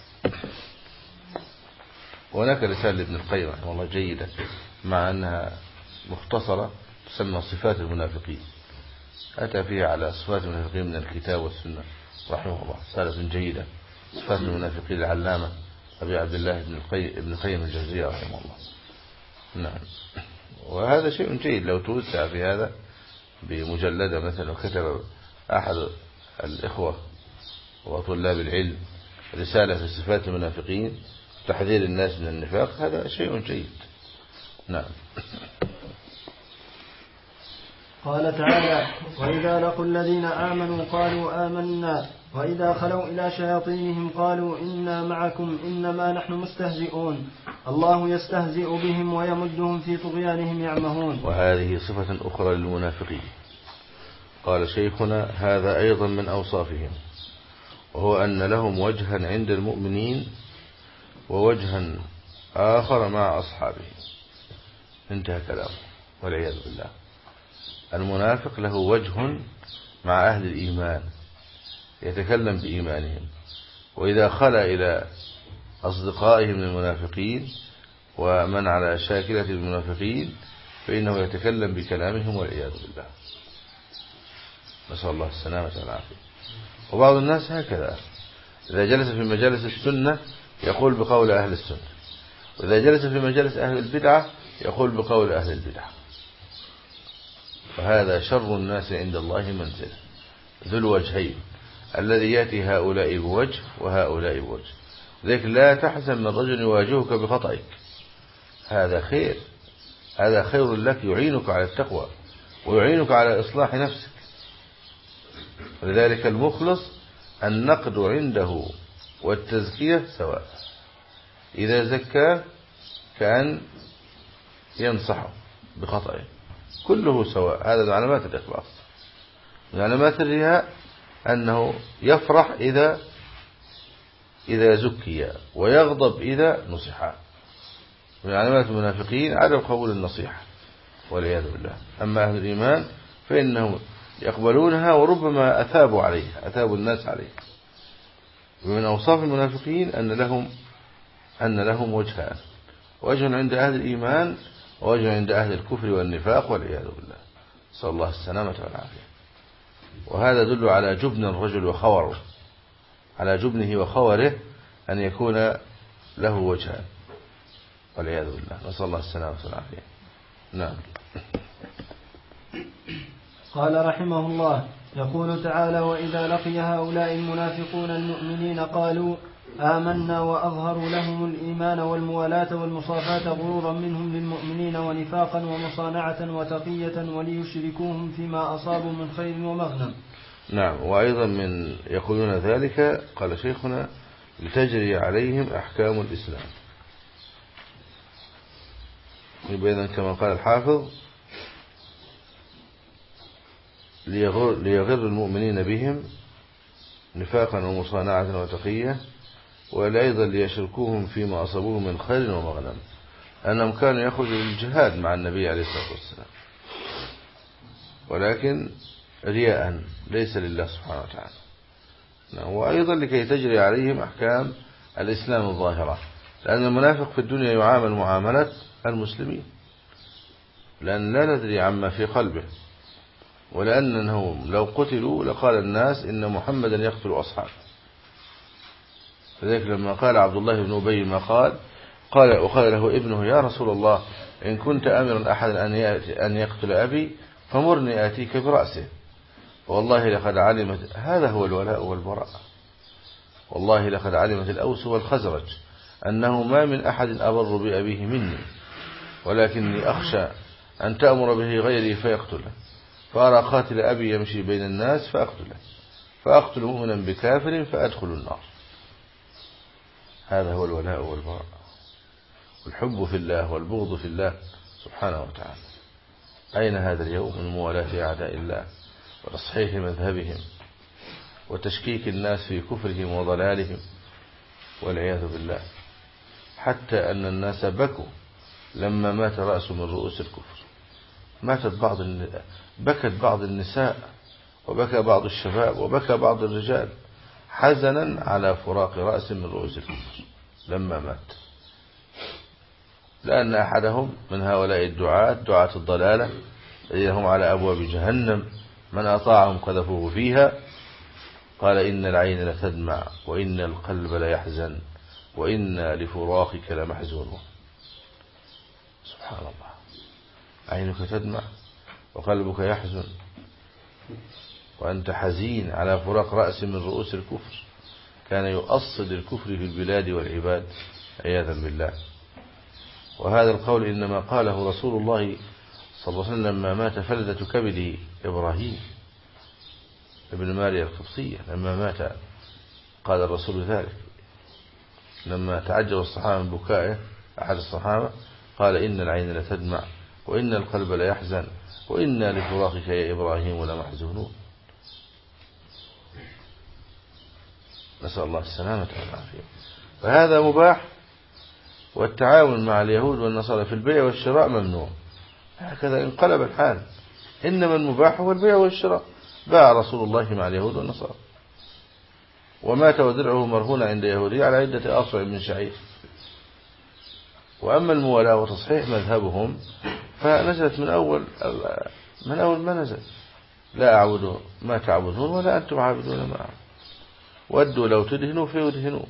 وهناك رسالة لابن القيم رحمه الله جيدة، مع أنها مختصرة، تسمى صفات المنافقين، أتى فيها على صفات المنافقين من الكتاب والسنة رحمه الله، رسالة جيدة. صفات المنافقين العلامة أبي عبد الله ابن القيم الجوزية رحمه الله. نعم. وهذا شيء جيد لو توسع في هذا بمجلدة مثلا، وكتب أحد الإخوة وطلاب العلم رسالة في صفات المنافقين تحذير الناس من النفاق، هذا شيء جيد. نعم. قال تعالى: وإذا لقوا الذين آمنوا قالوا آمنا وإذا خلوا إلى شياطينهم قالوا إنا معكم إنما نحن مستهزئون الله يستهزئ بهم ويمدهم في طغيانهم يعمهون. وهذه صفة أخرى للمنافقين. قال شيخنا: هذا أيضا من أوصافهم، وهو أن لهم وجها عند المؤمنين ووجها آخر مع أصحابه. انتهى كلامه والعياذ بالله. المنافق له وجه مع أهل الإيمان يتكلم بإيمانهم، وإذا خلى إلى أصدقائهم من المنافقين ومن على شاكلة المنافقين فإنه يتكلم بكلامهم والعياذ بالله، نسأل الله السلامة والعافية. وبعض الناس هكذا، إذا جلس في مجالس السنة يقول بقول أهل السنة، وإذا جلس في مجالس أهل البدعة يقول بقول أهل البدعة، فهذا شر الناس عند الله منزلا، ذو الوجهين الذي يأتي هؤلاء بوجه وهؤلاء بوجه. لذلك لا تحزن من رجل يواجهك بخطئك، هذا خير، هذا خير لك، يعينك على التقوى ويعينك على إصلاح نفسك. ولذلك المخلص النقد عنده والتزكية سواء، إذا زكاه كأن ينصحه بخطئه، كله سواء. هذا من علامات الإخلاص. من علامات الرياء أنه يفرح إذا زكي ويغضب إذا نصح. من علامات المنافقين عدم قبول النصيحة والعياذ بالله. أما أهل الإيمان فإنهم يقبلونها وربما أثابوا الناس عليه. ومن أوصاف المنافقين أن لهم وجهان، وجه عند أهل الإيمان ووجه عند أهل الكفر والنفاق والعياذ بالله، صلى الله السلامة والعافية. وهذا يدل على جبن الرجل وخوره، على جبنه وخوره أن يكون له وجهان والعياذ بالله، نسأل الله السلامة والعافية. نعم. قال رحمه الله: يقول تعالى: وإذا لقي هؤلاء المنافقون المؤمنين قالوا آمنا وأظهروا لهم الإيمان والموالاة والمصافاة غرورا منهم للمؤمنين ونفاقا ومصانعة وتقية وليشركوهم فيما أصابوا من خير ومغنم. نعم. وأيضا من يقولون ذلك قال شيخنا: لتجري عليهم أحكام الإسلام. يبقى كما قال الحافظ: ليغر المؤمنين بهم نفاقا ومصانعة وتقية، وأيضا ليشركوهم فيما أصابوه من خير ومغنم، أنهم كانوا يخرجوا للجهاد مع النبي عليه الصلاة والسلام، ولكن رياء ليس لله سبحانه وتعالى. وأيضا لكي تجري عليهم أحكام الإسلام الظاهرة، لأن المنافق في الدنيا يعامل معاملة المسلمين، لأن لا ندري عما في قلبه، ولأنهم لو قتلوا لقال الناس إن محمدا يقتل أصحابه. فذلك لما قال عبد الله بن أبي ما وقال له ابنه: يا رسول الله، إن كنت أمرا أحدا أن يقتل أبي فمرني آتيك برأسه، والله لقد علمت، هذا هو الولاء والبراء، والله لقد علمت الأوس والخزرج أنه ما من أحد أبر بأبيه مني، ولكني أخشى أن تأمر به غيري فيقتله، فأرى قاتل أبي يمشي بين الناس فأقتله، فأقتل مؤمنا بكافر فأدخل النار. هذا هو الولاء والبراء، والحب في الله والبغض في الله سبحانه وتعالى. أين هذا اليوم من موالاة أعداء الله وتصحيح مذهبهم وتشكيك الناس في كفرهم وضلالهم والعياذ بالله، حتى أن الناس بكوا لما مات رأس من رؤوس الكفر. بكت بعض النساء وبكى بعض الشباب وبكى بعض الرجال حزنا على فراق رأس من رؤوس الكفر لما مات، لأن أحدهم من هؤلاء دعاة الضلالة الذين هم على أبواب جهنم من أطاعهم قذفوه فيها، قال: إن العين لتدمع وإن القلب ليحزن وإنا لفراقك لمحزونون. سبحان الله، عينك تدمع وقلبك يحزن وأنت حزين على فراق رأس من رؤوس الكفر، كان يؤصد الكفر في البلاد والعباد عياذا بالله. وهذا القول إنما قاله رسول الله صلى الله عليه وسلم لما مات فلذة كبد إبراهيم ابن ماريا القبطية لما مات قال الرسول ذلك لما تعجب الصحابة من بكائه أحد الصحابة قال إن العين لتدمع وإن القلب ليحزن وإنا لفراقك يا إبراهيم لمحزونون. نسأل الله السلامة والعافية. فهذا مباح، والتعاون مع اليهود والنصارى في البيع والشراء ممنوع. هكذا انقلب الحال، إنما المباح هو البيع والشراء. باع رسول الله مع اليهود والنصارى ومات ودرعه مرهون عند يهودي على عدة أصع من شعير. وأما الموالاة وتصحيح مذهبهم فنزلت من أول ما نزل: لا أعبد ما تعبدون ولا أنتم عابدون ما أعبد ودوا لو تدهنوا فيدهنوا.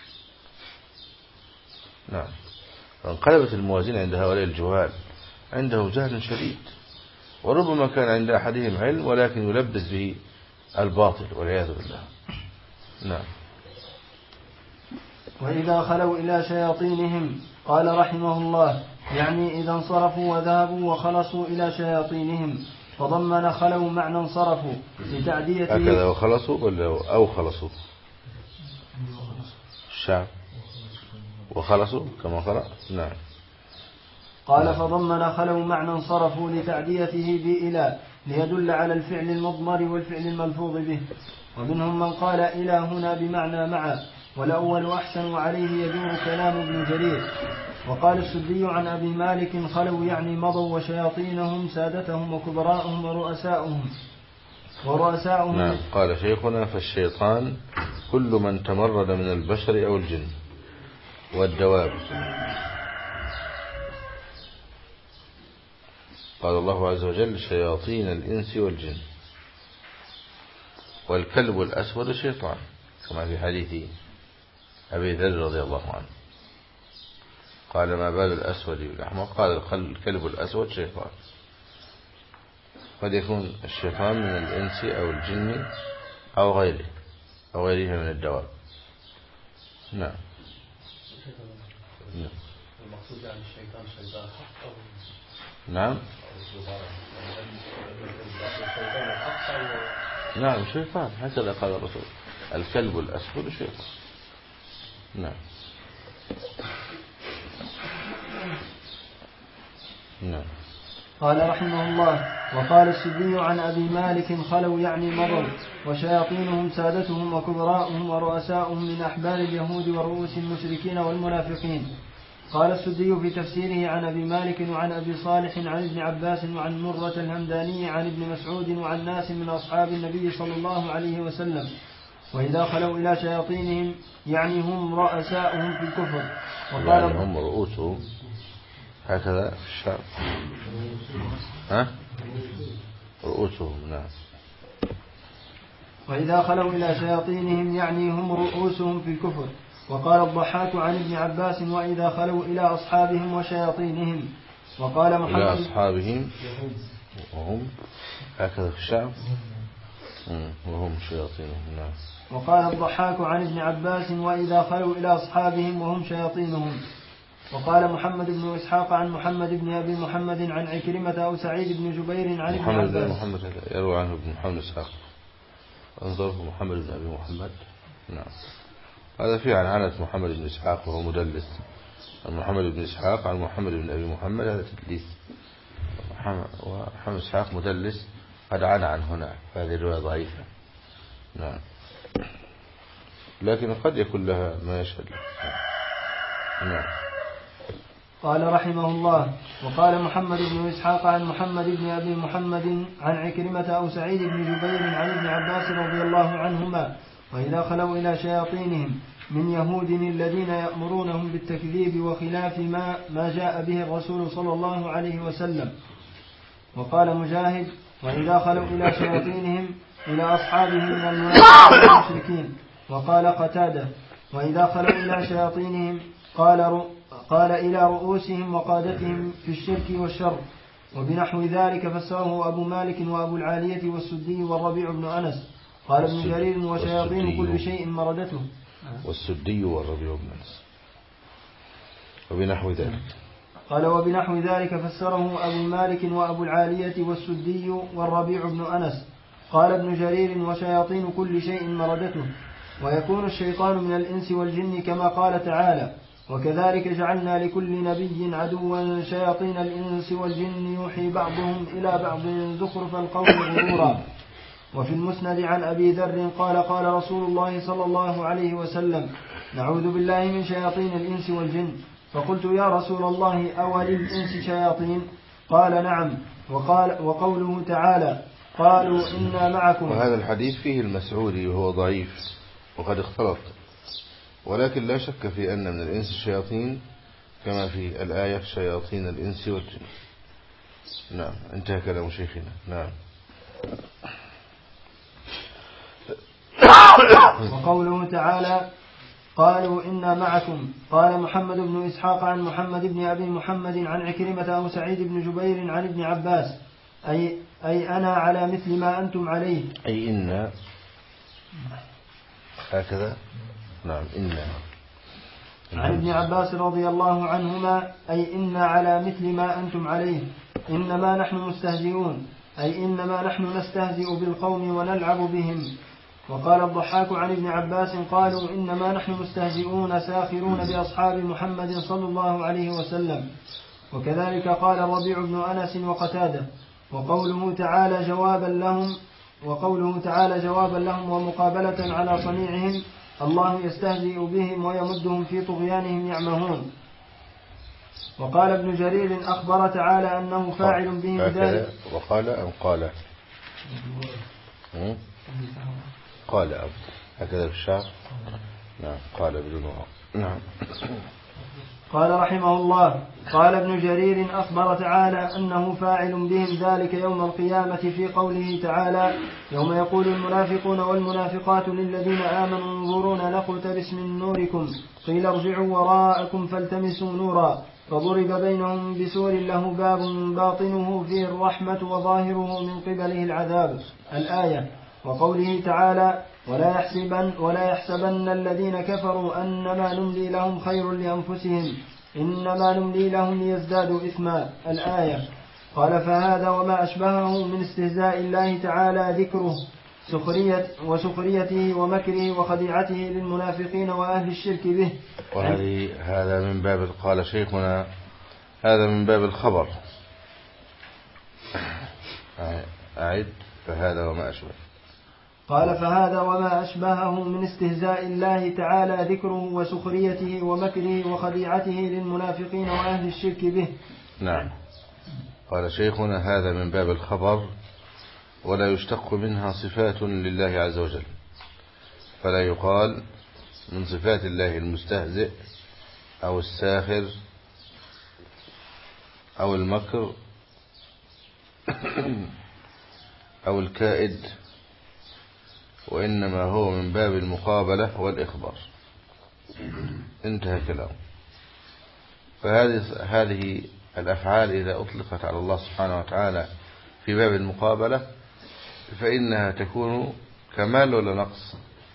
نعم. فانقلبت الموازين عند هؤلاء الجهال، عندهم جهل شديد، وربما كان عند أحدهم علم ولكن يلبس به الباطل والعياذ بالله. نعم. وإذا خلوا إلى شياطينهم قال رحمه الله يعني إذا انصرفوا وذهبوا وخلصوا إلى شياطينهم، فضمن خلوا معنى انصرفوا لتعديته. هكذا وخلصوا ولا أو خلصوا الشعب وخلصوا كما قرأ. نعم. قال فضمن خلوا معنى انصرفوا لتعديته بإلى ليدل على الفعل المضمر والفعل الملفوظ به. ومنهم من قال إلى هنا بمعنى مع، والأول أحسن وعليه يدور كلام ابن جرير. وقال السدي عن أبي مالك خلوا يعني مضوا وشياطينهم سادتهم وكبراءهم ورؤساؤهم. نعم. قال شيخنا فالشيطان كل من تمرد من البشر أو الجن والدواب. قال الله عز وجل شياطين الإنس والجن، والكلب الأسود شيطان كما في حديث أبي ذر رضي الله عنه قال ما بال الأسود بالأحمر؟ قال الكلب الأسود شيطان. قد يكون الشيطان من الإنس أو الجن أو غيره من الدواب. نعم. المقصود يعني الشيطان شيطان حق أو نعم. نعم شيطان، هكذا قال الرسول الكلب الأسود شيطان. نعم. نعم. قال رحمه الله وقال السدي عن أبي مالك خلوا يعني مضوا وشياطينهم سادتهم وكبراءهم ورؤساؤهم من أحبار اليهود ورؤوس المشركين والمنافقين. قال السدي في تفسيره عن أبي مالك وعن أبي صالح عن ابن عباس وعن مرة الهمداني عن ابن مسعود وعن ناس من أصحاب النبي صلى الله عليه وسلم. وإذا خلوا إلى شياطينهم يعني هم رؤساؤهم في الكفر. وقال يعني هم رؤوسهم هكذا في الشعب. رؤوسهم. نعم. وإذا خلوا إلى شياطينهم يعني هم رؤوسهم في الكفر. وقال الضحاك عن ابن عباس وإذا خلوا إلى أصحابهم وشياطينهم. وقال محمد إلى أصحابهم وهم هكذا في الشعب وهم شياطينهم. نعم. وقال الضحاك عن ابن عباس وإذا خلوا إلى أصحابهم وهم شياطينهم. وقال محمد بن إسحاق عن محمد بن أبي محمد عن عكرمة أو سعيد بن جبير عن ابن عباس. محمد بن محمد يروى عنه ابن محمد إسحاق انظره محمد بن أبي محمد. نعم. هذا فيه عن عنة محمد بن إسحاق وهو مدلس. محمد بن إسحاق عن محمد بن أبي محمد هذا تدليس، ومحمد إسحاق مدلس قد عن هنا، فهذه الرواية ضعيفة. نعم. لكن قد يكون لها ما يشهد. نعم. قال رحمه الله وقال محمد بن إسحاق عن محمد بن أبي محمد عن عكرمة أو سعيد بن جبير عن ابن عباس رضي الله عنهما وإذا خلوا إلى شياطينهم من يهود الذين يأمرونهم بالتكذيب وخلاف ما جاء به الرسول صلى الله عليه وسلم. وقال مجاهد وإذا خلوا إلى شياطينهم إلى أصحابهم من المنافقين والمشركين. وقال قتادة وإذا خلوا إلى شياطينهم قال إلى رؤوسهم وقادتهم في الشرك والشر. وبنحو ذلك فسره أبو مالك وأبو العالية والسدي والربيع بن أنس. قال ابن جرير وشياطين كل شيء مردته. والسدي والربيع بن أنس وبنحو ذلك. قال وبنحو ذلك فسره أبو مالك وأبو العالية والسدي والربيع بن أنس. قال ابن جرير وشياطين كل شيء مردته. ويكون الشيطان من الإنس والجن كما قال تعالى وكذلك جعلنا لكل نبي عدوا شياطين الإنس والجن يوحي بعضهم إلى بعض زخرف القول غرورا. وفي المسند عن أبي ذر قال قال رسول الله صلى الله عليه وسلم نعوذ بالله من شياطين الإنس والجن. فقلت يا رسول الله أولي الإنس شياطين؟ قال نعم. وقوله تعالى قالوا إنا معكم. وهذا الحديث فيه المسعودي وهو ضعيف وقد اختلط، ولكن لا شك في أن من الإنس الشياطين كما في الآية شياطين الإنس والجن. نعم، انتهى كلام شيخنا. نعم. وقوله تعالى قالوا إنا معكم. قال محمد بن إسحاق عن محمد بن أبي محمد عن عكرمة أو سعيد بن جبير عن ابن عباس أي أنا على مثل ما أنتم عليه. أي إنا هكذا. نعم إنا. عن ابن عباس رضي الله عنهما أي إنا على مثل ما أنتم عليه. إنما نحن مستهزئون أي إنما نحن نستهزئ بالقوم ونلعب بهم. وقال الضحاك عن ابن عباس قالوا إنما نحن مستهزئون ساخرون بأصحاب محمد صلى الله عليه وسلم. وكذلك قال الربيع بن أنس وقتادة. وقوله تعالى جوابا لهم ومقابلة على صنيعهم الله يستهزئ بهم ويمدهم في طغيانهم يعمهون. وقال ابن جرير أخبر تعالى أنه فاعل بهم ذلك. وقال أم قال؟ قال أب هكذا في الشعر. نعم قال بدون واو. نعم. قال رحمه الله قال ابن جرير أخبر تعالى أنه فاعل بهم ذلك يوم القيامة في قوله تعالى يوم يقول المنافقون والمنافقات للذين آمنوا انظرونا نقتبس من نوركم قيل ارجعوا وراءكم فالتمسوا نورا فضرب بينهم بسور له باب باطنه فيه الرحمة وظاهره من قبله العذاب. الآية. وقوله تعالى ولا يحسبن الذين كفروا أنما نملي لهم خير لأنفسهم إنما نملي لهم ليزدادوا إثما. الآية. قال فهذا وما أشبهه من استهزاء الله تعالى ذكره وسخريته ومكره وخديعته للمنافقين وأهل الشرك به. هذا من باب قال شيخنا هذا من باب الخبر. أعد. فهذا وما أشبه. قال فهذا وما أشبهه من استهزاء الله تعالى ذكره وسخريته ومكره وخديعته للمنافقين وأهل الشرك به. نعم. قال شيخنا هذا من باب الخبر ولا يشتق منها صفات لله عز وجل، فلا يقال من صفات الله المستهزئ أو الساخر أو المكر أو الكائد، وإنما هو من باب المقابلة والإخبار. انتهى كلامه. فهذه الأفعال إذا أطلقت على الله سبحانه وتعالى في باب المقابلة فإنها تكون كمال ولا نقص؟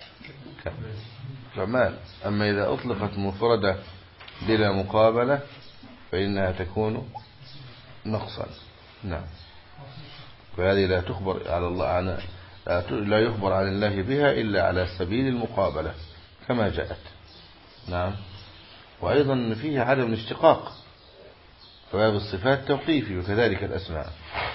كمال. أما إذا أطلقت مفردة بلا مقابلة فإنها تكون نقصا. نعم. فهذه لا تخبر على الله لا يخبر عن الله بها إلا على سبيل المقابلة كما جاءت. نعم. وأيضا فيه عدم الاشتقاق، فباب الصفات توقيفي وكذلك الأسماء.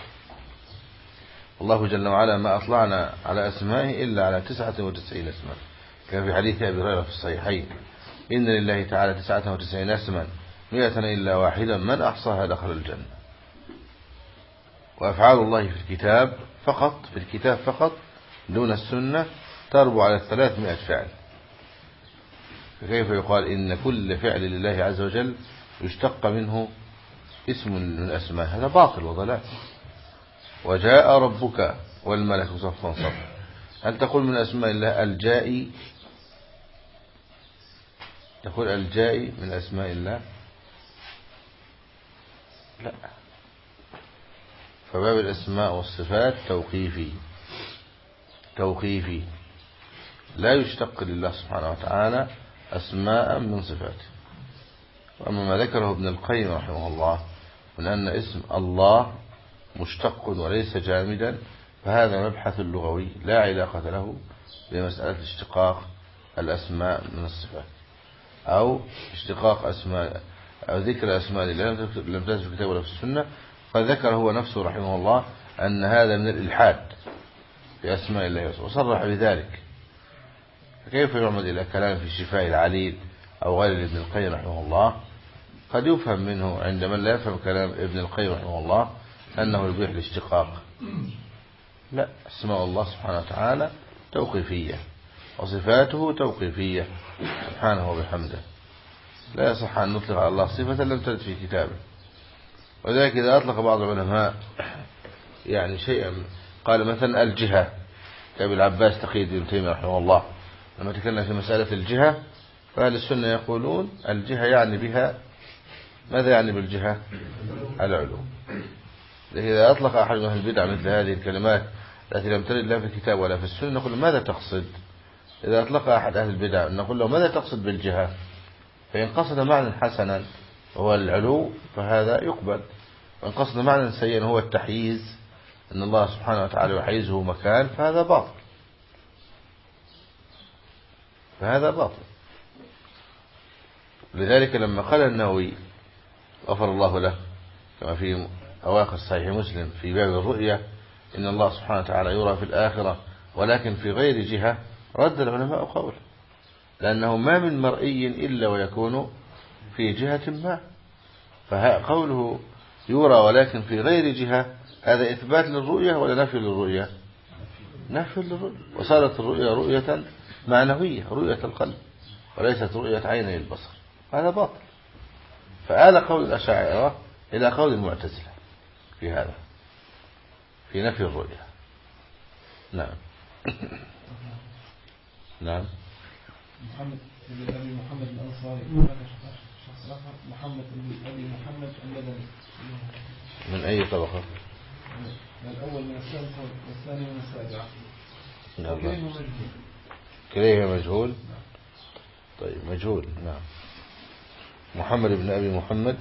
الله جل وعلا ما أطلعنا على أسمائه إلا على 99 اسما، كما في حديث أبي هريرة في الصحيحين إن لله تعالى 99 اسما 100 إلا واحدا من أحصاها دخل الجنة. وأفعال الله في الكتاب فقط دون السنة تربو على 300 فعل. فكيف يقال إن كل فعل لله عز وجل يشتق منه اسم من الأسماء؟ هذا باطل وضلال. وجاء ربك والملك صفا صفا، هل تقول من أسماء الله الجائي؟ تقول الجائي من أسماء الله؟ لا. فباب الأسماء والصفات توقيفي لا يشتق لله سبحانه وتعالى أسماء من صفاته. وأما ما ذكره ابن القيم رحمه الله من أن اسم الله مشتق وليس جامدا، فهذا مبحث لغوي لا علاقة له بمسألة اشتقاق الأسماء من الصفات، أو اشتقاق أسماء أو ذكر أسماء لم تثبت في الكتاب ولا في السنة. قد ذكر هو نفسه رحمه الله أن هذا من الإلحاد في أسماء الله وصرح بذلك. فكيف يعمد إلى كلام في شفاء العليل أو غير ابن القيم رحمه الله؟ قد يفهم منه عند من لا يفهم كلام ابن القيم رحمه الله أنه يبيح الاشتقاق. لا، اسماء الله سبحانه وتعالى توقيفية وصفاته توقيفية سبحانه وبحمده، لا يصح أن نطلق على الله صفة لم ترد في كتابه. وذلك إذا أطلق بعض العلماء يعني شيئا، قال مثلا الجهة كأبي العباس تقي الدين ابن تيمية رحمه الله لما تكلم في مسألة الجهة، فأهل السنة يقولون الجهة يعني بها ماذا؟ يعني بالجهة العلو. إذا أطلق أحد من أهل البدع مثل هذه الكلمات التي لم ترد لا في الكتاب ولا في السنة نقول ماذا تقصد؟ إذا أطلق أحد أهل البدع نقول له ماذا تقصد بالجهة؟ فإن قصد معنى حسنا هو العلو فهذا يقبل، وإن قصد معنى سيئا هو التحييز أن الله سبحانه وتعالى يحيزه مكان فهذا باطل، فهذا باطل. لذلك لما قال النووي غفر الله له كما في أواخر صحيح مسلم في باب الرؤية إن الله سبحانه وتعالى يرى في الآخرة ولكن في غير جهة، رد العلماء قوله، لأنه ما من مرئي إلا ويكون في جهة ما. فقوله يرى ولكن في غير جهة هذا إثبات للرؤية ولا نفي للرؤية؟ نفي للرؤية، وصارت الرؤية رؤية معنوية، رؤية القلب وليست رؤية عيني البصر، هذا باطل. فآل قول الأشاعرة إلى قول المعتزلة في هذا، في نفي الرؤية. نعم. نعم. محمد بن أبي محمد الأنصاري، شخص آخر محمد بن أبي محمد المدني. من أي طبقة؟ الأول من السادسة والثاني من السابعة. نعم. كليه مجهول. طيب مجهول. نعم. محمد بن أبي محمد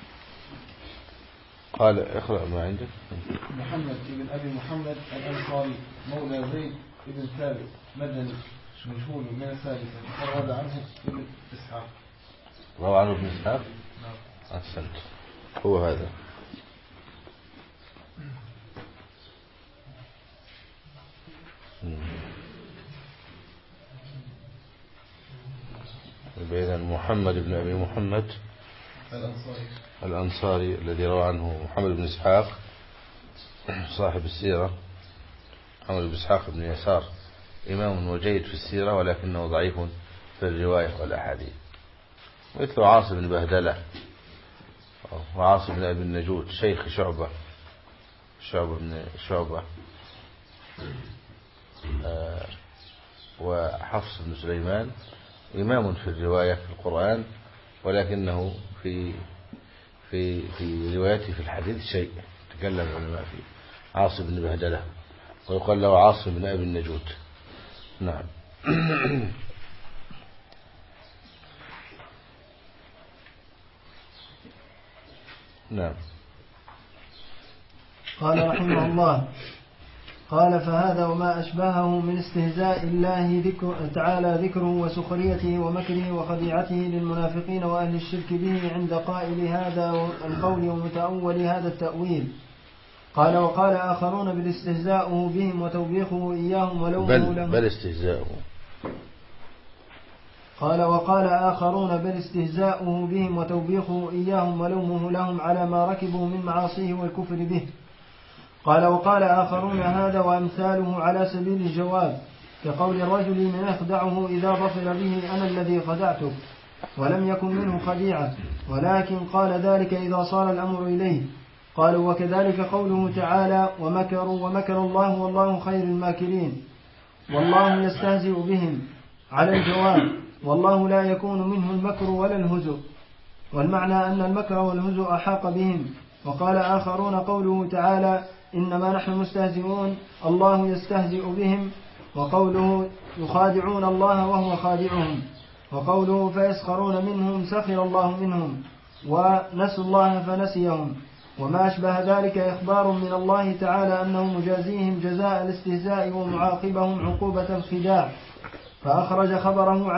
قال اقرأ ما عندك. محمد بن أبي محمد الأنصاري مولى زيد بن ثابت مدني مجهول من السادسة، روى عنه ابن إسحاق. روى عنه ابن إسحاق. نعم. أحسنت، هو هذا. إذن محمد بن أبي محمد الأنصاري الذي روى عنه محمد بن إسحاق صاحب السيرة. محمد بن إسحاق بن يسار إمام وجيد في السيرة ولكنه ضعيف في الرواية والأحاديث، مثل عاصم بن بهدلة وعاصم بن أبي النجود شيخ شعبة وحفص بن سليمان، إمام في الرواية في القرآن ولكنه في روايته في الحديث شيء تكلم العلماء فيه. عاصم بن بهدلة ويقال له عاصم بن أبي النجود. نعم. نعم. قال رحمه الله: قال فهذا وما أشبهه من استهزاء الله تعالى ذكره وسخريته ومكره وخديعته للمنافقين وأهل الشرك به عند قائل هذا القول ومتأول هذا التأويل. قال وقال آخرون بالاستهزاء بهم وتوبيخه إياهم ولومه لهم بل استهزاءه. قال وقال آخرون بل استهزاؤه بهم وتوبيخه إياهم ولومه لهم على ما ركبوا من معاصيه والكفر به. قال وقال آخرون هذا وأمثاله على سبيل الجواب، كقول الرجل من يخدعه إذا ظفر به أنا الذي خدعتك، ولم يكن منه خديعة، ولكن قال ذلك إذا صار الأمر إليه. قالوا وكذلك قوله تعالى ومكروا ومكر الله والله خير الماكرين، والله يستهزئ بهم، على الجواب والله لا يكون منه المكر ولا الهزء، والمعنى أن المكر والهزء أحاق بهم. وقال آخرون قوله تعالى إنما نحن مستهزئون الله يستهزئ بهم، وقوله يخادعون الله وهو خادعهم، وقوله فيسخرون منهم سخر الله منهم، ونسوا الله فنسيهم. وما أشبه ذلك إخبار من الله تعالى أنه مجازيهم جزاء الاستهزاء ومعاقبهم عقوبة الخداع، فأخرج خبره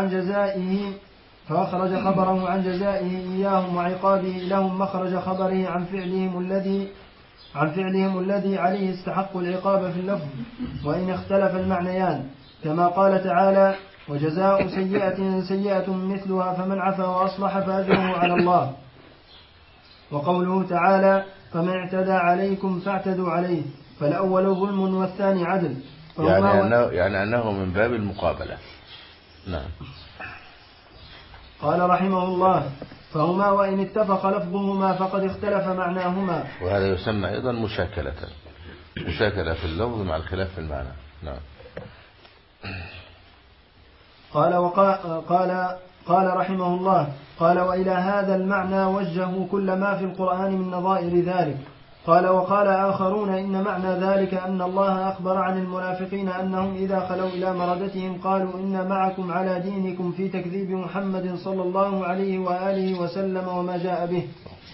عن جزائه إياهم وعقابه لهم مخرج خبره عن فعلهم الذي عليه استحق العقاب في اللفظ، وإن اختلف المعنيان، كما قال تعالى: وجزاء سيئة سيئة مثلها فمن عفا وأصلح فأجره على الله. وقوله تعالى: فمن اعتدى عليكم فاعتدوا عليه، فالأول ظلم والثاني عدل، يعني أنه من باب المقابلة. نعم. قال رحمه الله: فهما وإن اتفق لفظهما فقد اختلف معناهما. وهذا يسمى أيضا مشاكلة في اللفظ مع الخلاف في المعنى. نعم. قال رحمه الله: قال وإلى هذا المعنى وجهوا كل ما في القرآن من نظائر ذلك. وقال آخرون إن معنى ذلك أن الله أخبر عن المنافقين أنهم إذا خلوا إلى مردتهم قالوا إن معكم على دينكم في تكذيب محمد صلى الله عليه وآله وسلم وما جاء به،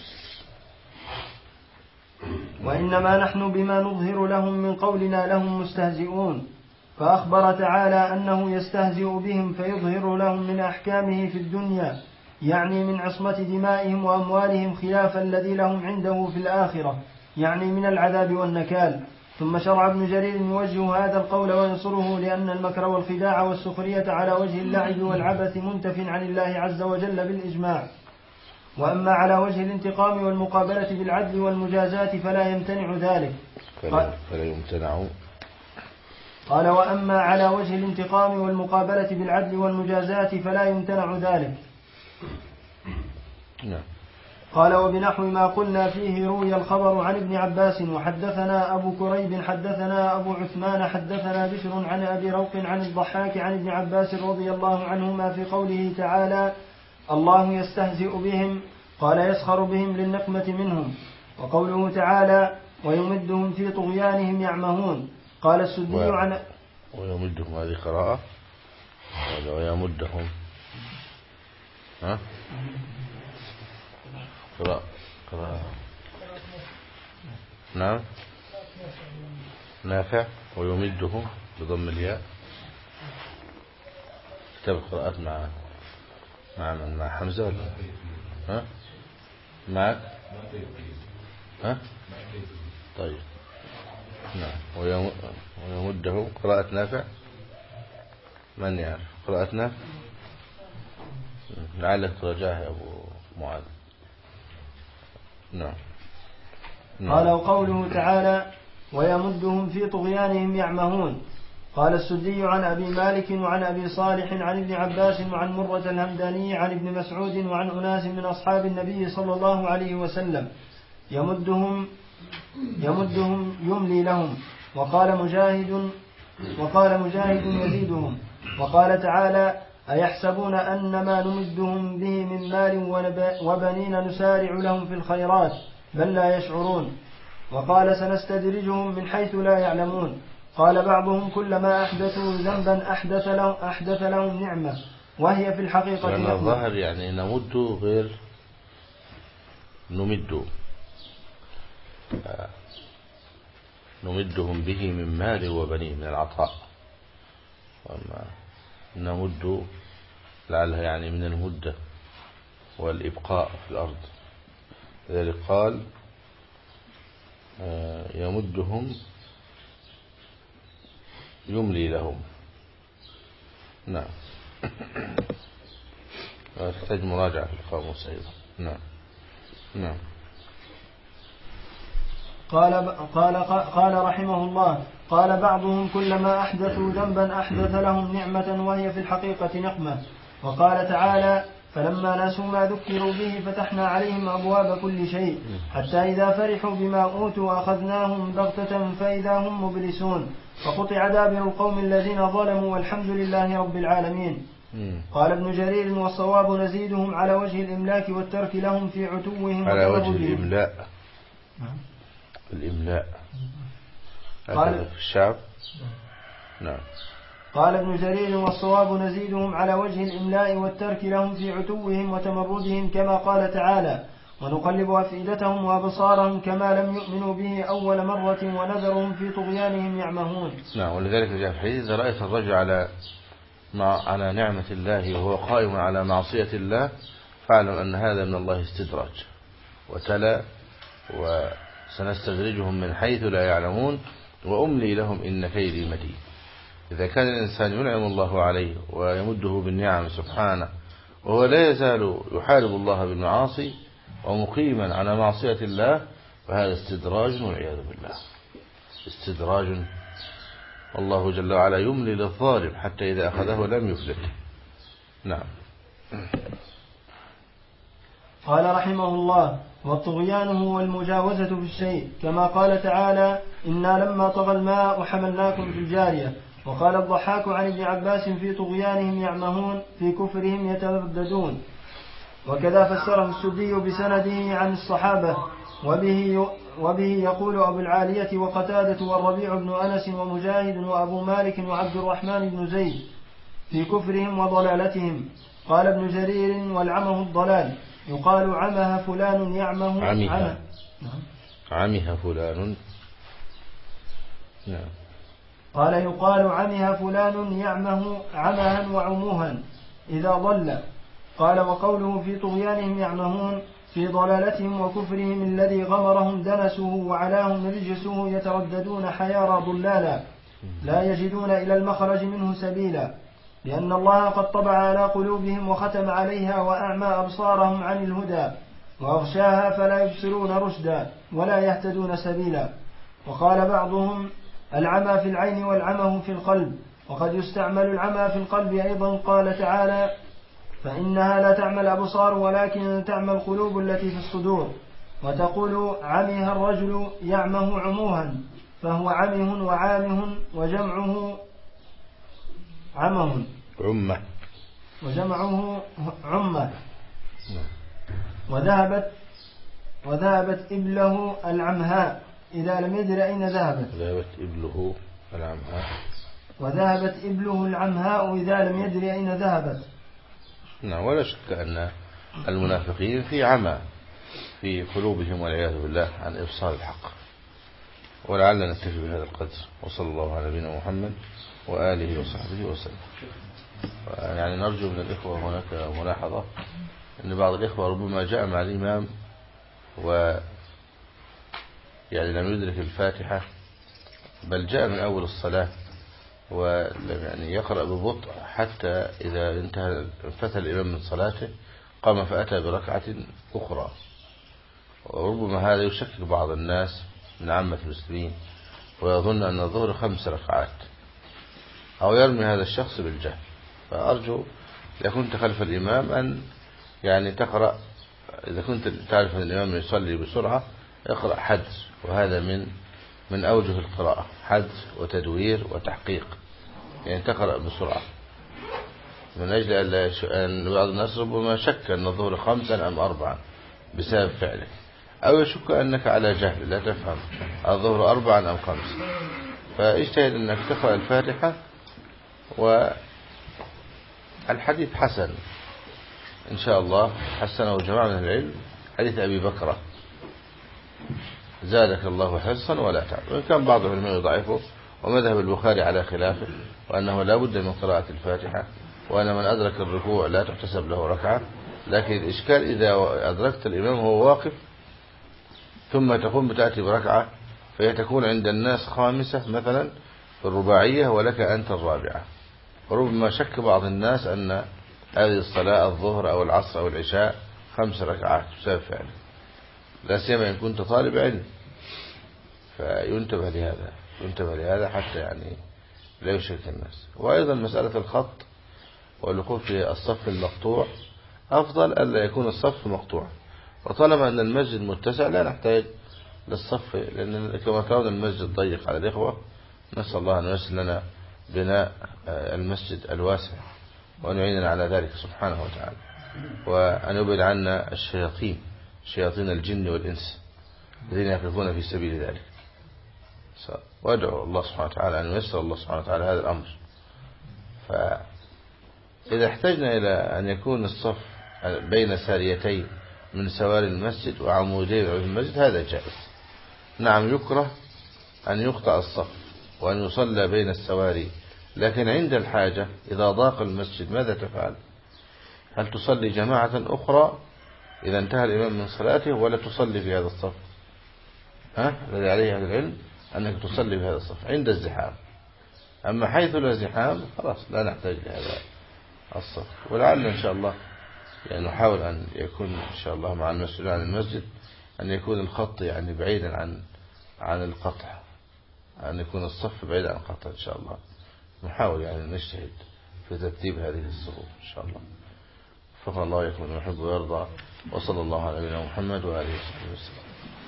وإنما نحن بما نظهر لهم من قولنا لهم مستهزئون. فأخبر تعالى أنه يستهزئ بهم فيظهر لهم من أحكامه في الدنيا، يعني من عصمة دمائهم وأموالهم خلاف الذي لهم عنده في الآخرة، يعني من العذاب والنكال. ثم شرع ابن جرير يوجه هذا القول وينصره، لأن المكر والخداع والسخرية على وجه اللعب والعبث منتف عن الله عز وجل بالإجماع. وأما على وجه الانتقام والمقابلة بالعدل والمجازات فلا يمتنع ذلك. قال: وأما على وجه الانتقام والمقابلة بالعدل والمجازات فلا يمتنع ذلك. قال: وبنحو ما قلنا فيه روي الخبر عن ابن عباس. وحدثنا أبو كريب حدثنا أبو عثمان حدثنا بشر عن أبي روق عن الضحاك عن ابن عباس رضي الله عنهما في قوله تعالى: الله يستهزئ بهم، قال: يسخر بهم للنقمة منهم. وقوله تعالى: ويمدهم في طغيانهم يعمهون. قال السدي عن ويمدهم، هذه قراءة ولا ويمدهم؟ قراءة. نعم. نافع. ويمدهم بضم الياء. كتاب القراءات مع حمزة ولا معك؟ طيب. نعم. ويمده قراءة نافع. من يعرف قراءة نافع؟ لعلك تراجعها يا أبو معاذ. نعم. قال: وقوله تعالى: ويمدهم في طغيانهم يعمهون. قال السدي عن أبي مالك وعن أبي صالح عن ابن عباس وعن مرة الهمداني عن ابن مسعود وعن أناس من أصحاب النبي صلى الله عليه وسلم: يمدهم يملي لهم. وقال مجاهد يزيدهم. وقال تعالى: أيحسبون أن ما نمدهم به من مال وبنين نسارع لهم في الخيرات بل لا يشعرون. وقال: سنستدرجهم من حيث لا يعلمون. قال بعضهم: كلما أحدثوا ذنبا أحدث لهم نعمة، وهي في الحقيقة لأن الظاهر يعني نمد غير نمدهم به من مال وبنين من العطاء، وأما نمد لعلها يعني من المدة والإبقاء في الأرض. لذلك قال: يمدهم يملي لهم. نعم. تحتاج مراجعة في القاموس أيضا. نعم. قال رحمه الله: قال بعضهم: كلما أحدثوا ذنبا أحدث لهم نعمة، وهي في الحقيقة نقمة. وقال تعالى: فلما نسوا ما ذكروا به فتحنا عليهم أبواب كل شيء حتى إذا فرحوا بما أوتوا أخذناهم بغتة فإذا هم مبلسون. فقطع دابر القوم الذين ظلموا، والحمد لله رب العالمين. قال ابن جرير: والصواب نزيدهم على وجه الإملاك والترك لهم في عتوهم على وجه الإملاء قال في الشعب. نعم. قال ابن جرير: والصواب نزيدهم على وجه الإملاء والترك لهم في عتوهم وتمردهم، كما قال تعالى: ونقلب أفئدتهم وأبصارهم كما لم يؤمنوا به أول مرة ونذرهم في طغيانهم يعمهون. نعم. ولذلك جاء في الحديث إذا رأيت الرجل على نعمة الله وهو قائم على معصية الله فاعلم أن هذا من الله استدراج. وتلا وسنستدرجهم من حيث لا يعلمون وأملي لهم إن كيدي متين. إذا كان الإنسان ينعم الله عليه ويمده بالنعم سبحانه وهو لا يزال يحارب الله بالمعاصي ومقيما على معصية الله فهذا استدراج والعياذ بالله. استدراج. الله جل وعلا يملي للظالم حتى إذا أخذه لم يفلته. نعم. قال رحمه الله: والطغيان هو المجاوزة في الشيء، كما قال تعالى: إنا لما طغى الماء حملناكم في الجارية. وقال الضحاك عن ابن عباس: في طغيانهم يعمهون، في كفرهم يترددون. وكذا فسره السدي بسنده عن الصحابة، وبه يقول أبو العالية وقتادة والربيع بن أنس ومجاهد وأبو مالك وعبد الرحمن بن زيد في كفرهم وضلالتهم. قال ابن جرير: والعمه الضلال، يقال عمه فلان يعمه عمه فلان. نعم. قال: يقال عمه فلان يعمه عمها وعموها إذا ضل. قال: وقوله في طغيانهم يعمهون في ضلالتهم وكفرهم الذي غمرهم دنسه وعلاهم رجسه يترددون حيارى ضلالا لا يجدون إلى المخرج منه سبيلا، لأن الله قد طبع على قلوبهم وختم عليها وأعمى أبصارهم عن الهدى وأغشاها فلا يبصرون رشدا ولا يهتدون سبيلا. وقال بعضهم: العمى في العين والعمه في القلب. وقد يستعمل العمى في القلب أيضا. قال تعالى: فإنها لا تعمى الأبصار ولكن تعمى القلوب التي في الصدور. وتقول عمها الرجل يعمه عموها، فهو عمه وعامه وجمعه عمه وجمعه عمة. وذهبت إبله العمهاء إذا لم يدر أين ذهبت. وذهبت إبله العمهاء إذا لم يدر أين ذهبت. نعم. ولا شك أن المنافقين في عمى في قلوبهم والعياذ بالله عن إبصار الحق. ولعلنا نكتفي بهذا القدر، وصلى الله على نبينا محمد وآله وصحبه وسلم. يعني نرجو من الإخوة هناك ملاحظة أن بعض الإخوة ربما جاء مع الإمام يعني لم يدرك الفاتحة، بل جاء من أول الصلاة ولم يعني يقرأ ببطء حتى إذا انفتح الإمام من صلاته قام فأتى بركعة أخرى. وربما هذا يشكك بعض الناس من عامة المسلمين ويظن أن الظهر 5 ركعات، أو يرمي هذا الشخص بالجهل. فأرجو إذا كنت خلف الإمام أن يعني تقرأ، إذا كنت تعرف أن الإمام يصلي بسرعة اقرأ حدث، وهذا من أوجه القراءة، حدث وتدوير وتحقيق، يعني تقرأ بسرعة، من أجل أن بعض الناس ربما شك أن الظهر 5 أم 4 بسبب فعله، أو يشك أنك على جهل لا تفهم الظهر 4 أم 5. فاجتهد أنك تقرأ الفاتحة. والحديث حسن إن شاء الله، حسنه جماعة من العلم، حديث أبي بكرة: زادك الله حرصا ولا تعب. وإن كان بعض العلماء يضعفه، ومذهب البخاري على خلافه، وأنه لا بد من قراءة الفاتحة، وأن من أدرك الركوع لا تحتسب له ركعة. لكن الإشكال إذا أدركت الإمام وهو واقف ثم تقوم بتأتي بركعة، فهي تكون عند الناس 5 مثلا في الرباعية ولك أنت الرابعة. وربما شك بعض الناس أن هذه الصلاة الظهر أو العصر أو العشاء 5 ركعات بسبب فعله، لا سيما إن كنت طالب علم. فينتبه لهذا حتى يعني لا يشرك الناس. وأيضا مسألة الخط والوقوف في الصف المقطوع أفضل ألا يكون الصف مقطوع. وطالما أن المسجد متسع لا نحتاج للصف، لأن كما ترون المسجد ضيق على الإخوة. نسأل الله أن ييسر لنا بناء المسجد الواسع، وأن يعيننا على ذلك سبحانه وتعالى، وأن يبعد عنا شياطين الجن والإنس الذين يقفون في سبيل ذلك. وأدعو الله سبحانه وتعالى أن ييسر الله سبحانه وتعالى هذا الأمر. فإذا احتجنا إلى أن يكون الصف بين ساريتين من سواري المسجد وعمودين في المسجد هذا جائز. نعم يكره أن يقطع الصف وأن يصلى بين السواري، لكن عند الحاجة إذا ضاق المسجد ماذا تفعل؟ هل تصلي جماعة أخرى إذا انتهى الإمام من صلاته ولا تصلي في هذا الصف؟ الذي عليه أهل العلم أنك تصلي في هذا الصف عند الزحام. أما حيث لا زحام خلاص لا نحتاج لهذا الصف. ولعل إن شاء الله يعني نحاول أن يكون إن شاء الله مع المسؤولين عن المسجد أن يكون الخط يعني بعيدا عن القطع، أن يكون الصف بعيد عن القطع إن شاء الله. نحاول يعني نجتهد في ترتيب هذه الصفوف إن شاء الله. فقال الله يكون يحب ويرضى، وصلى الله على نبينا محمد وآله وصحبه وسلم.